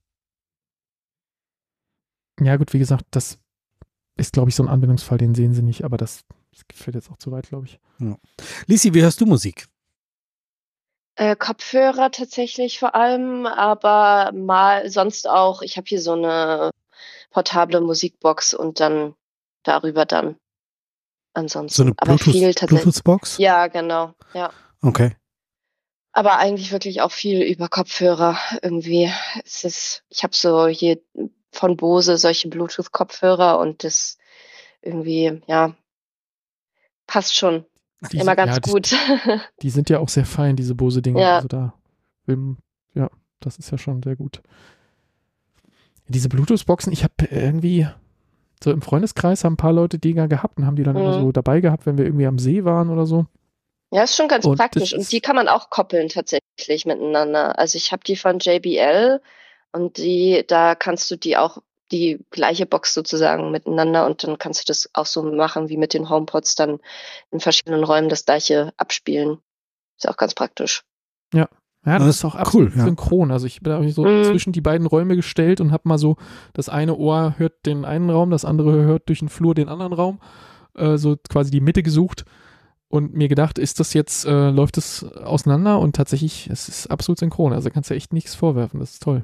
[SPEAKER 2] Ja, gut, wie gesagt, das ist, glaube ich, so ein Anwendungsfall, den sehen sie nicht, aber das, das führt jetzt auch zu weit, glaube ich.
[SPEAKER 1] Ja. Lisi, wie hörst du Musik?
[SPEAKER 3] Äh, Kopfhörer tatsächlich vor allem, aber mal sonst auch. Ich habe hier so eine portable Musikbox und dann darüber dann ansonsten.
[SPEAKER 1] So eine
[SPEAKER 3] aber viel
[SPEAKER 1] Bluetooth,
[SPEAKER 3] tatsächlich.
[SPEAKER 1] Bluetooth-Box?
[SPEAKER 3] Ja, genau, ja.
[SPEAKER 1] Okay.
[SPEAKER 3] Aber eigentlich wirklich auch viel über Kopfhörer irgendwie. Es ist, ich habe so hier von Bose solche Bluetooth-Kopfhörer und das irgendwie, ja, passt schon.
[SPEAKER 2] Die
[SPEAKER 3] Immer
[SPEAKER 2] sind-
[SPEAKER 3] ganz
[SPEAKER 2] ja, die,
[SPEAKER 3] gut.
[SPEAKER 2] Die sind ja auch sehr fein, diese Bose-Dinger.
[SPEAKER 3] Ja.
[SPEAKER 2] Also da, ähm, ja, das ist ja schon sehr gut. Diese Bluetooth-Boxen, ich habe irgendwie, so im Freundeskreis haben ein paar Leute die ja gehabt und haben die dann immer
[SPEAKER 3] Mhm.
[SPEAKER 2] so dabei gehabt, wenn wir irgendwie am See waren oder so.
[SPEAKER 3] Ja, ist schon ganz
[SPEAKER 2] Und
[SPEAKER 3] praktisch.
[SPEAKER 2] das
[SPEAKER 3] Und
[SPEAKER 2] ist-
[SPEAKER 3] die kann man auch koppeln tatsächlich miteinander. Also ich habe die von J B L und die, da kannst du die auch, die gleiche Box sozusagen miteinander und dann kannst du das auch so machen wie mit den HomePods dann in verschiedenen Räumen das gleiche abspielen. Ist auch ganz praktisch.
[SPEAKER 2] Ja, das,
[SPEAKER 1] Das
[SPEAKER 2] ist
[SPEAKER 1] ist
[SPEAKER 2] auch
[SPEAKER 1] cool,
[SPEAKER 2] absolut
[SPEAKER 1] ja.
[SPEAKER 2] synchron. Also ich bin da so
[SPEAKER 3] Mhm.
[SPEAKER 2] zwischen die beiden Räume gestellt und habe mal so, das eine Ohr hört den einen Raum, das andere hört durch den Flur den anderen Raum. Äh, so quasi die Mitte gesucht und mir gedacht, ist das jetzt, äh, läuft das auseinander? Und tatsächlich, es ist absolut synchron. Also kannst du echt nichts vorwerfen. Das ist toll.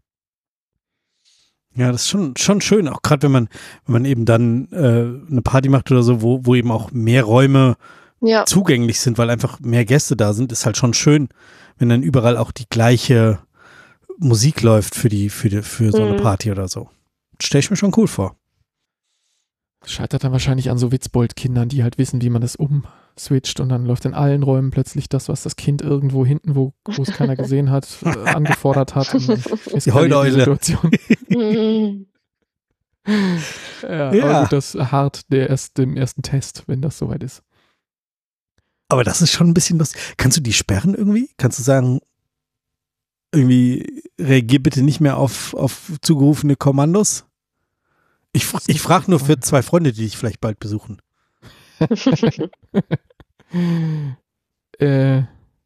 [SPEAKER 1] Ja, das ist schon, schon schön, auch gerade wenn man, wenn man eben dann äh, eine Party macht oder so, wo, wo eben auch mehr Räume
[SPEAKER 3] Ja.
[SPEAKER 1] zugänglich sind, weil einfach mehr Gäste da sind, ist halt schon schön, wenn dann überall auch die gleiche Musik läuft für die, für die, für so eine
[SPEAKER 3] Mhm.
[SPEAKER 1] Party oder so. Stell ich mir schon cool vor.
[SPEAKER 2] Scheitert dann wahrscheinlich an so Witzbold-Kindern, die halt wissen, wie man das umswitcht und dann läuft in allen Räumen plötzlich das, was das Kind irgendwo hinten, wo wo es keiner gesehen hat, äh, angefordert hat. Und dann eskaliert die
[SPEAKER 1] Heuleule.
[SPEAKER 2] Situation.
[SPEAKER 3] Mhm.
[SPEAKER 2] Ja,
[SPEAKER 1] Ja.
[SPEAKER 2] aber gut, das hart der erst, dem ersten Test, wenn das soweit ist.
[SPEAKER 1] Aber das ist schon ein bisschen lustig. Kannst du die sperren irgendwie? Kannst du sagen, irgendwie reagier bitte nicht mehr auf, auf zugerufene Kommandos? Ich, fr- ich frage nur für zwei Freunde, die dich vielleicht bald besuchen.
[SPEAKER 2] äh,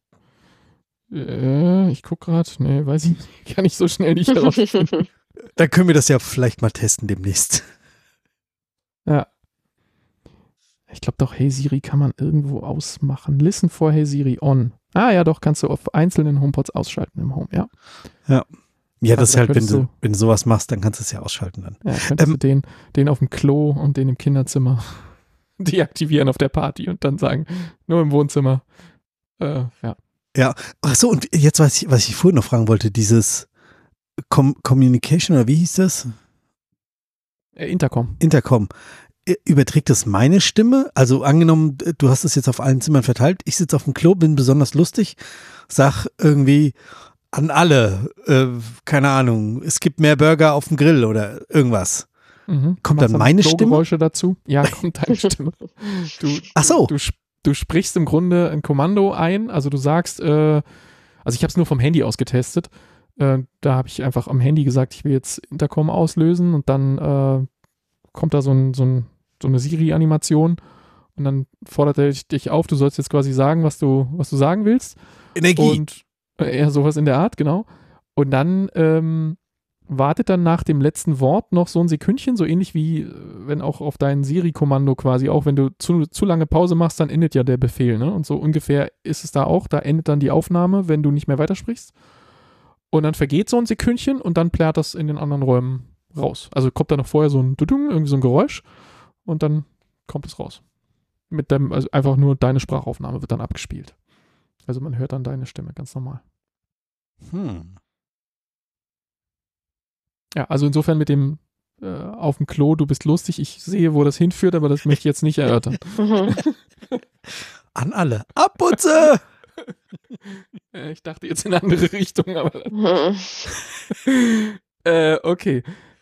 [SPEAKER 2] äh, ich guck gerade, nee, weiß ich nicht, kann ich so schnell nicht herausfinden.
[SPEAKER 1] Dann können wir das ja vielleicht mal testen demnächst.
[SPEAKER 2] Ja. Ich glaube doch, Hey Siri kann man irgendwo ausmachen. Listen for Hey Siri on. Ah ja, doch, kannst du auf einzelnen HomePods ausschalten im Home, ja.
[SPEAKER 1] Ja, das
[SPEAKER 2] Also,
[SPEAKER 1] ist halt, wenn
[SPEAKER 2] könntest
[SPEAKER 1] du,
[SPEAKER 2] du-
[SPEAKER 1] wenn du sowas machst, dann kannst du es ja ausschalten dann.
[SPEAKER 2] Ja, könntest
[SPEAKER 1] Ähm,
[SPEAKER 2] du den, den auf dem Klo und den im Kinderzimmer deaktivieren auf der Party und dann sagen, nur im Wohnzimmer. Äh, ja.
[SPEAKER 1] Ach so, und jetzt weiß ich, was ich vorhin noch fragen wollte, dieses Com- Communication oder wie hieß das?
[SPEAKER 2] Äh, Intercom.
[SPEAKER 1] Intercom. Ü- Überträgt das meine Stimme? Also angenommen, du hast es jetzt auf allen Zimmern verteilt, ich sitze auf dem Klo, bin besonders lustig, sag irgendwie, An alle, äh, keine Ahnung, es gibt mehr Burger auf dem Grill oder irgendwas.
[SPEAKER 2] Mhm.
[SPEAKER 1] Kommt dann meine Stimme?
[SPEAKER 2] Geräusche dazu? Ja, kommt deine Stimme. Du,
[SPEAKER 1] Ach so.
[SPEAKER 2] Du, du, du sprichst im Grunde ein Kommando ein, also du sagst, äh, also ich habe es nur vom Handy aus getestet, äh, da habe ich einfach am Handy gesagt, ich will jetzt Intercom auslösen und dann äh, kommt da so, ein, so, ein, so eine Siri-Animation und dann fordert er dich auf, du sollst jetzt quasi sagen, was du, was du sagen willst.
[SPEAKER 1] Energie.
[SPEAKER 2] Und äh, eher sowas in der Art, genau. Und dann ähm, wartet dann nach dem letzten Wort noch so ein Sekündchen, so ähnlich wie äh, wenn auch auf dein Siri-Kommando quasi, auch wenn du zu, zu lange Pause machst, dann endet ja der Befehl, ne? Und so ungefähr ist es da auch, da endet dann die Aufnahme, wenn du nicht mehr weitersprichst. Und dann vergeht so ein Sekündchen und dann plärt das in den anderen Räumen raus. Also kommt da noch vorher so ein Dudung, irgendwie so ein Geräusch und dann kommt es raus. Mit dem, also einfach nur deine Sprachaufnahme wird dann abgespielt. Also man hört dann deine Stimme ganz normal.
[SPEAKER 1] Hm.
[SPEAKER 2] Ja, also insofern mit dem äh, auf dem Klo, du bist lustig, ich sehe, wo das hinführt, aber das möchte ich jetzt nicht erörtern.
[SPEAKER 1] An alle. Abputze!
[SPEAKER 2] äh, ich dachte jetzt in eine andere Richtung, aber äh, okay.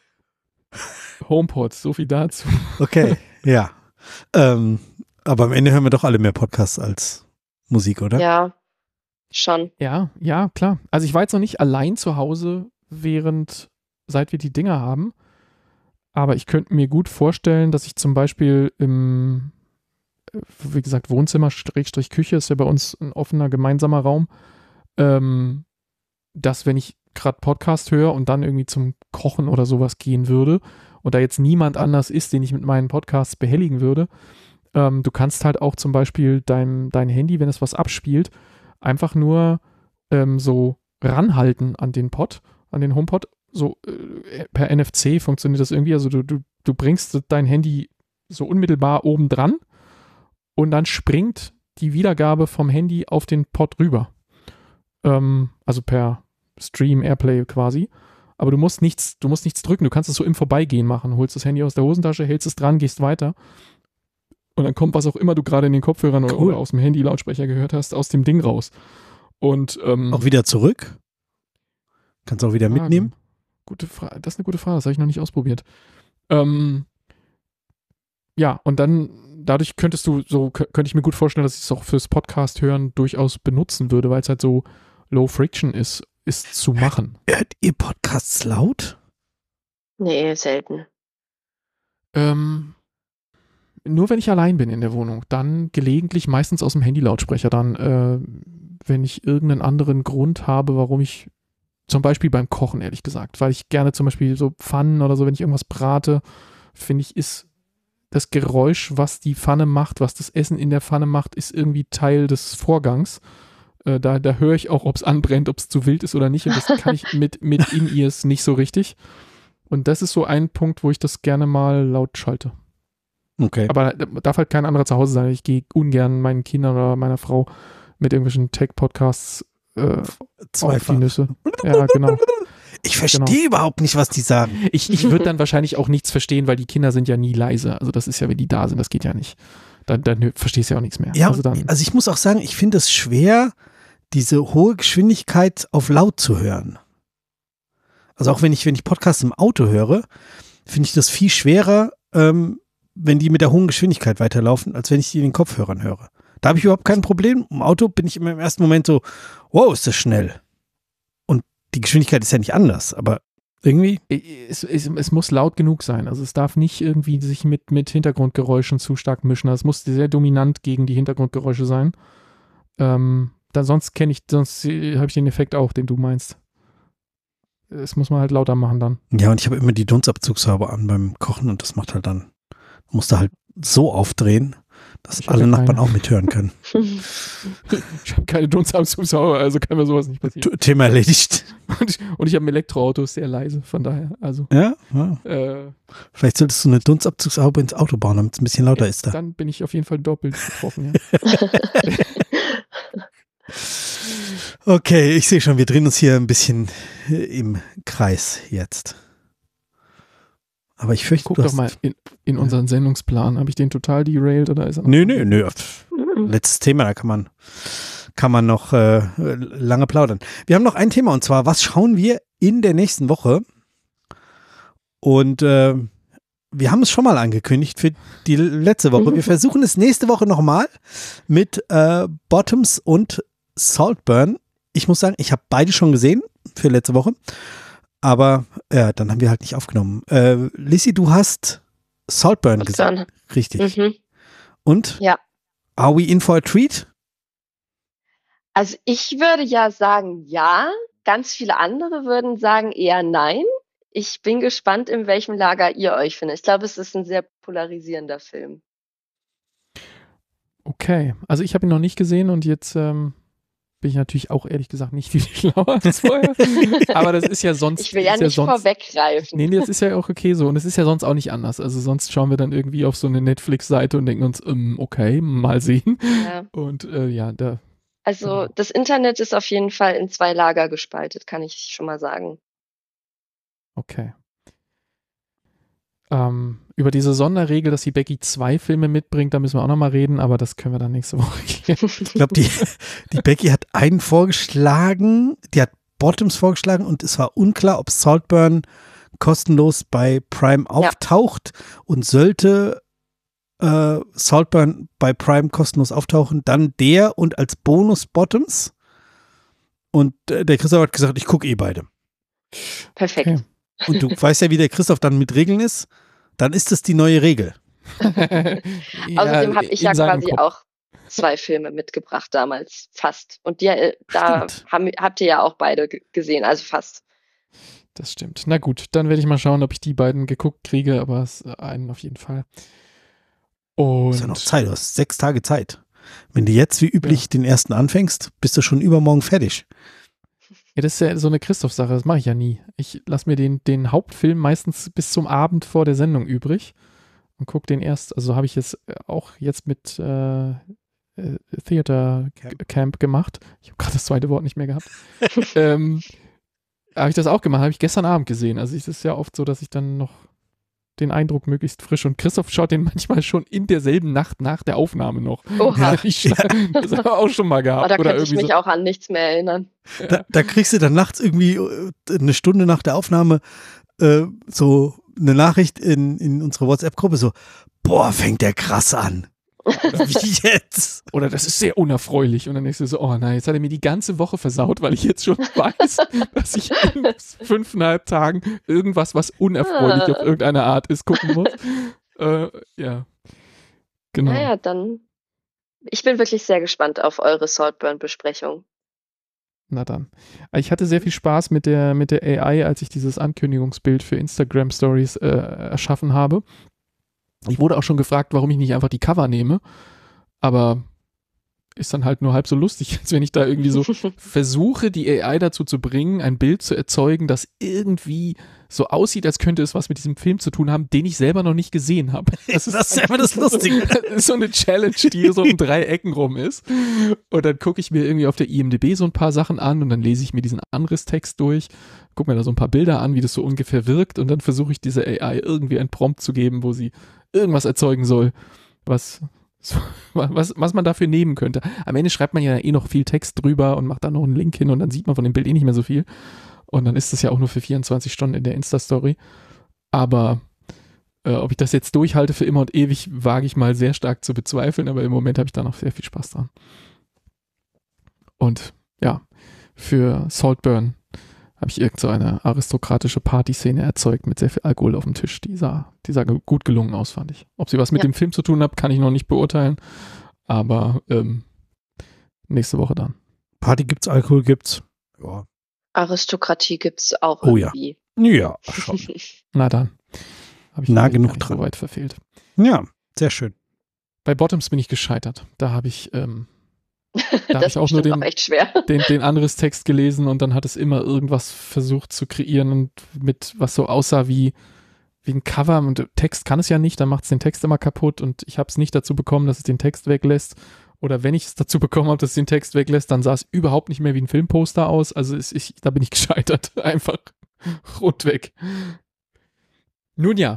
[SPEAKER 2] HomePod, so viel dazu.
[SPEAKER 1] Okay, ja. Ähm, aber am Ende hören wir doch alle mehr Podcasts als Musik, oder?
[SPEAKER 3] Ja, schon.
[SPEAKER 2] Ja, ja, klar. Also ich war jetzt noch nicht allein zu Hause, während, seit wir die Dinger haben, aber ich könnte mir gut vorstellen, dass ich zum Beispiel im, wie gesagt, Wohnzimmer, Schrägstrich Küche ist ja bei uns ein offener gemeinsamer Raum, ähm, dass wenn ich gerade Podcast höre und dann irgendwie zum Kochen oder sowas gehen würde und da jetzt niemand anders ist, den ich mit meinen Podcasts behelligen würde, ähm, du kannst halt auch zum Beispiel dein, dein Handy, wenn es was abspielt, einfach nur ähm, so ranhalten an den Pod, an den HomePod. So äh, per N F C funktioniert das irgendwie. Also du, du, du bringst dein Handy so unmittelbar oben dran und dann springt die Wiedergabe vom Handy auf den Pod rüber. Ähm, also per Stream, Airplay quasi. Aber du musst nichts, du musst nichts drücken. Du kannst es so im Vorbeigehen machen. Holst das Handy aus der Hosentasche, hältst es dran, gehst weiter. Und dann kommt, was auch immer du gerade in den Kopfhörern cool. oder aus dem Handy-Lautsprecher gehört hast, aus dem Ding raus. Und ähm,
[SPEAKER 1] auch wieder zurück? Kannst du auch wieder
[SPEAKER 2] Fragen.
[SPEAKER 1] mitnehmen?
[SPEAKER 2] Gute Frage. Das ist eine gute Frage, das habe ich noch nicht ausprobiert. Ähm, ja, und dann, dadurch könntest du, so könnte ich mir gut vorstellen, dass ich es auch fürs Podcast hören durchaus benutzen würde, weil es halt so Low Friction ist, ist zu machen.
[SPEAKER 1] Hört ihr Podcasts laut?
[SPEAKER 3] Nee, selten.
[SPEAKER 2] Ähm, nur wenn ich allein bin in der Wohnung, dann gelegentlich meistens aus dem Handy-Lautsprecher, dann, äh, wenn ich irgendeinen anderen Grund habe, warum ich, zum Beispiel beim Kochen, ehrlich gesagt, weil ich gerne zum Beispiel so Pfannen oder so, wenn ich irgendwas brate, finde ich, ist das Geräusch, was die Pfanne macht, was das Essen in der Pfanne macht, ist irgendwie Teil des Vorgangs. Äh, da, da höre ich auch, ob es anbrennt, ob es zu wild ist oder nicht, und das kann ich mit, mit In-Ears nicht so richtig. Und das ist so ein Punkt, wo ich das gerne mal laut schalte.
[SPEAKER 1] Okay.
[SPEAKER 2] Aber da darf halt kein anderer zu Hause sein. Ich gehe ungern meinen Kindern oder meiner Frau mit irgendwelchen Tech-Podcasts äh, auf die Nüsse. Ja, genau.
[SPEAKER 1] Ich verstehe
[SPEAKER 2] genau.
[SPEAKER 1] überhaupt nicht, was die sagen.
[SPEAKER 2] Ich, ich würde dann wahrscheinlich auch nichts verstehen, weil die Kinder sind ja nie leise. Also das ist ja, wenn die da sind, das geht ja nicht. Dann, dann verstehst du ja auch nichts mehr.
[SPEAKER 1] Ja,
[SPEAKER 2] also, dann,
[SPEAKER 1] also ich muss auch sagen, ich finde es schwer, diese hohe Geschwindigkeit auf laut zu hören. Also auch wenn ich, wenn ich Podcasts im Auto höre, finde ich das viel schwerer, ähm, wenn die mit der hohen Geschwindigkeit weiterlaufen, als wenn ich die in den Kopfhörern höre. Da habe ich überhaupt kein Problem. Im Auto bin ich immer im ersten Moment so, wow, ist das schnell. Und die Geschwindigkeit ist ja nicht anders, aber irgendwie.
[SPEAKER 2] Es, es, es muss laut genug sein. Also es darf nicht irgendwie sich mit, mit Hintergrundgeräuschen zu stark mischen. Es muss sehr dominant gegen die Hintergrundgeräusche sein. Ähm, da sonst kenne ich, sonst habe ich den Effekt auch, den du meinst. Es muss man halt lauter machen dann.
[SPEAKER 1] Ja, und ich habe immer die Dunstabzugshaube an beim Kochen und das macht halt dann, musst du halt so aufdrehen, dass
[SPEAKER 2] Ich hab
[SPEAKER 1] alle
[SPEAKER 2] ja
[SPEAKER 1] Nachbarn
[SPEAKER 2] keine.
[SPEAKER 1] auch mithören können.
[SPEAKER 2] Ich habe keine Dunstabzugshaube, also kann mir sowas nicht passieren.
[SPEAKER 1] T- Thema erledigt.
[SPEAKER 2] Und, und ich habe ein Elektroauto, ist sehr leise, von daher, also.
[SPEAKER 1] Ja, ja.
[SPEAKER 2] Äh,
[SPEAKER 1] Vielleicht solltest du eine Dunstabzugshaube ins Auto bauen, damit es ein bisschen lauter ist da.
[SPEAKER 2] Dann bin ich auf jeden Fall doppelt betroffen, ja.
[SPEAKER 1] Okay, ich sehe schon, wir drehen uns hier ein bisschen im Kreis jetzt. Aber ich fürchte,
[SPEAKER 2] Guck
[SPEAKER 1] du
[SPEAKER 2] doch
[SPEAKER 1] hast...
[SPEAKER 2] mal in, in unseren Sendungsplan. Habe ich den total derailed oder ist er noch?
[SPEAKER 1] Nö, nö, nö. Letztes Thema, da kann man, kann man noch äh, lange plaudern. Wir haben noch ein Thema und zwar, was schauen wir in der nächsten Woche? Und äh, wir haben es schon mal angekündigt für die letzte Woche. Wir versuchen es nächste Woche nochmal mit äh, Bottoms und Saltburn. Ich muss sagen, ich habe beide schon gesehen für letzte Woche. Aber ja, dann haben wir halt nicht aufgenommen. Äh, Lissy, du hast Saltburn gesehen. Richtig.
[SPEAKER 3] Mhm.
[SPEAKER 1] Und?
[SPEAKER 3] Ja.
[SPEAKER 1] Are we in for a treat?
[SPEAKER 3] Also ich würde ja sagen, ja. Ganz viele andere würden sagen eher nein. Ich bin gespannt, in welchem Lager ihr euch findet. Ich glaube, es ist ein sehr polarisierender Film.
[SPEAKER 2] Okay, also ich habe ihn noch nicht gesehen und jetzt ähm, bin ich natürlich auch ehrlich gesagt nicht viel schlauer als vorher. Aber das ist ja sonst.
[SPEAKER 3] Ich will ja nicht
[SPEAKER 2] ja sonst,
[SPEAKER 3] vorweggreifen.
[SPEAKER 2] Nee, nee, das ist ja auch okay so. Und es ist ja sonst auch nicht anders. Also sonst schauen wir dann irgendwie auf so eine Netflix-Seite und denken uns, ähm, okay, mal sehen.
[SPEAKER 3] Ja.
[SPEAKER 2] Und äh, ja, da.
[SPEAKER 3] Also
[SPEAKER 2] genau.
[SPEAKER 3] das Internet ist auf jeden Fall in zwei Lager gespaltet, kann ich schon mal sagen.
[SPEAKER 2] Okay. Ähm, über diese Sonderregel, dass die Becky zwei Filme mitbringt, da müssen wir auch nochmal reden, aber das können wir dann nächste Woche klären.
[SPEAKER 1] Ich glaube, die, die Becky hat einen vorgeschlagen, die hat Bottoms vorgeschlagen und es war unklar, ob Saltburn kostenlos bei Prime auftaucht und sollte äh, Saltburn bei Prime kostenlos auftauchen, dann der und als Bonus Bottoms. Und äh, der Christoph hat gesagt, ich gucke eh beide.
[SPEAKER 3] Perfekt.
[SPEAKER 2] Okay.
[SPEAKER 1] Und du weißt ja, wie der Christoph dann mit Regeln ist. Dann ist es die neue Regel.
[SPEAKER 3] Außerdem habe ich ja quasi Kopf. auch zwei Filme mitgebracht damals, fast. Und die, äh, da haben, habt ihr ja auch beide g- gesehen, also fast.
[SPEAKER 2] Das stimmt. Na gut, dann werde ich mal schauen, ob ich die beiden geguckt kriege, aber es, äh, einen auf jeden Fall. Und
[SPEAKER 1] Du hast ja noch Zeit, du hast sechs Tage Zeit. Wenn du jetzt wie üblich ja. den ersten anfängst, bist du schon übermorgen fertig.
[SPEAKER 2] Ja, das ist ja so eine Christoph-Sache, das mache ich ja nie. Ich lasse mir den, den Hauptfilm meistens bis zum Abend vor der Sendung übrig und gucke den erst, also habe ich es auch jetzt mit äh, Theater Camp. Camp gemacht. Ich habe gerade das zweite Wort nicht mehr gehabt. ähm, habe ich das auch gemacht, habe ich gestern Abend gesehen. Also es ist ja oft so, dass ich dann noch den Eindruck möglichst frisch und Christoph schaut den manchmal schon in derselben Nacht nach der Aufnahme noch.
[SPEAKER 3] Oha.
[SPEAKER 2] Ich, das haben wir auch schon mal gehabt.
[SPEAKER 3] Aber da
[SPEAKER 2] Oder
[SPEAKER 3] könnte ich mich
[SPEAKER 2] so.
[SPEAKER 3] auch an nichts mehr erinnern.
[SPEAKER 2] Ja.
[SPEAKER 1] Da, da kriegst du dann nachts irgendwie eine Stunde nach der Aufnahme äh, so eine Nachricht in, in unsere WhatsApp-Gruppe so, boah, fängt der krass an. Wie jetzt?
[SPEAKER 2] Oder das ist sehr unerfreulich. Und dann denkst du so, oh nein, jetzt hat er mir die ganze Woche versaut, weil ich jetzt schon weiß, dass ich in fünfeinhalb Tagen irgendwas, was unerfreulich auf irgendeine Art ist, gucken muss. Äh, ja. Genau.
[SPEAKER 3] Naja, dann. Ich bin wirklich sehr gespannt auf eure Saltburn-Besprechung.
[SPEAKER 2] Na dann. Ich hatte sehr viel Spaß mit der, mit der A I, als ich dieses Ankündigungsbild für Instagram Stories äh, erschaffen habe. Ich wurde auch schon gefragt, warum ich nicht einfach die Cover nehme, aber ist dann halt nur halb so lustig, als wenn ich da irgendwie so versuche, die A I dazu zu bringen, ein Bild zu erzeugen, das irgendwie so aussieht, als könnte es was mit diesem Film zu tun haben, den ich selber noch nicht gesehen habe.
[SPEAKER 1] Das ist, das ist immer das Lustige.
[SPEAKER 2] Das ist so eine Challenge, die so um drei Ecken rum ist. Und dann gucke ich mir irgendwie auf der I M D B so ein paar Sachen an und dann lese ich mir diesen Anrisstext durch, gucke mir da so ein paar Bilder an, wie das so ungefähr wirkt und dann versuche ich dieser A I irgendwie einen Prompt zu geben, wo sie irgendwas erzeugen soll, was, so, was, was man dafür nehmen könnte. Am Ende schreibt man ja eh noch viel Text drüber und macht da noch einen Link hin und dann sieht man von dem Bild eh nicht mehr so viel. Und dann ist das ja auch nur für vierundzwanzig Stunden in der Insta-Story. Aber äh, ob ich das jetzt durchhalte für immer und ewig, wage ich mal sehr stark zu bezweifeln, aber im Moment habe ich da noch sehr viel Spaß dran. Und ja, für Saltburn habe ich irgend so eine aristokratische Partyszene erzeugt mit sehr viel Alkohol auf dem Tisch. Die sah, die sah gut gelungen aus, fand ich. Ob sie was mit
[SPEAKER 3] Ja.
[SPEAKER 2] dem Film zu tun hat, kann ich noch nicht beurteilen. Aber ähm, nächste Woche dann.
[SPEAKER 1] Party gibt's, Alkohol gibt's. Ja.
[SPEAKER 3] Aristokratie gibt's auch
[SPEAKER 1] Oh ja.
[SPEAKER 3] irgendwie.
[SPEAKER 1] Ja, schon.
[SPEAKER 2] Na dann. Habe ich
[SPEAKER 1] Nah
[SPEAKER 2] vielleicht
[SPEAKER 1] genug
[SPEAKER 2] gar nicht
[SPEAKER 1] dran.
[SPEAKER 2] so weit verfehlt.
[SPEAKER 1] Ja, sehr schön.
[SPEAKER 2] Bei Bottoms bin ich gescheitert. Da habe ich, ähm, da hab
[SPEAKER 3] Das
[SPEAKER 2] ich auch nur
[SPEAKER 3] bestimmt
[SPEAKER 2] den,
[SPEAKER 3] auch echt schwer.
[SPEAKER 2] den, den anderes Text gelesen und dann hat es immer irgendwas versucht zu kreieren und mit was so aussah wie, wie ein Cover und Text kann es ja nicht, dann macht es den Text immer kaputt und ich habe es nicht dazu bekommen, dass es den Text weglässt oder wenn ich es dazu bekommen habe, dass es den Text weglässt, dann sah es überhaupt nicht mehr wie ein Filmposter aus, also ist, ich, da bin ich gescheitert, einfach rundweg. Nun ja,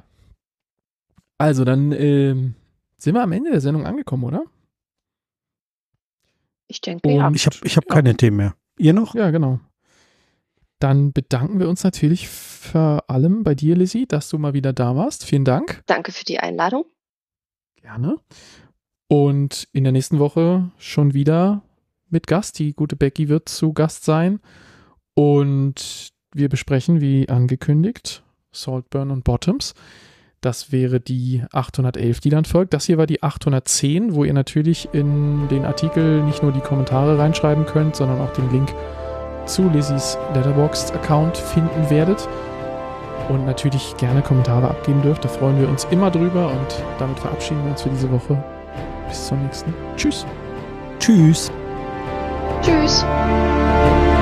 [SPEAKER 2] also dann ähm, sind wir am Ende der Sendung angekommen, oder?
[SPEAKER 3] Ich denke, ja.
[SPEAKER 1] Ich habe ich hab keine ja. Themen mehr. Ihr noch?
[SPEAKER 2] Ja, genau. Dann bedanken wir uns natürlich vor allem bei dir, Lizzie, dass du mal wieder da warst. Vielen Dank.
[SPEAKER 3] Danke für die Einladung.
[SPEAKER 2] Gerne. Und in der nächsten Woche schon wieder mit Gast. Die gute Becky wird zu Gast sein. Und wir besprechen, wie angekündigt, Saltburn und Bottoms. Das wäre die achthundertelf, die dann folgt. Das hier war die achthundertzehn, wo ihr natürlich in den Artikel nicht nur die Kommentare reinschreiben könnt, sondern auch den Link zu Lizzies Letterboxd-Account finden werdet. Und natürlich gerne Kommentare abgeben dürft. Da freuen wir uns immer drüber. Und damit verabschieden wir uns für diese Woche. Bis zum nächsten. Tschüss.
[SPEAKER 1] Tschüss.
[SPEAKER 3] Tschüss.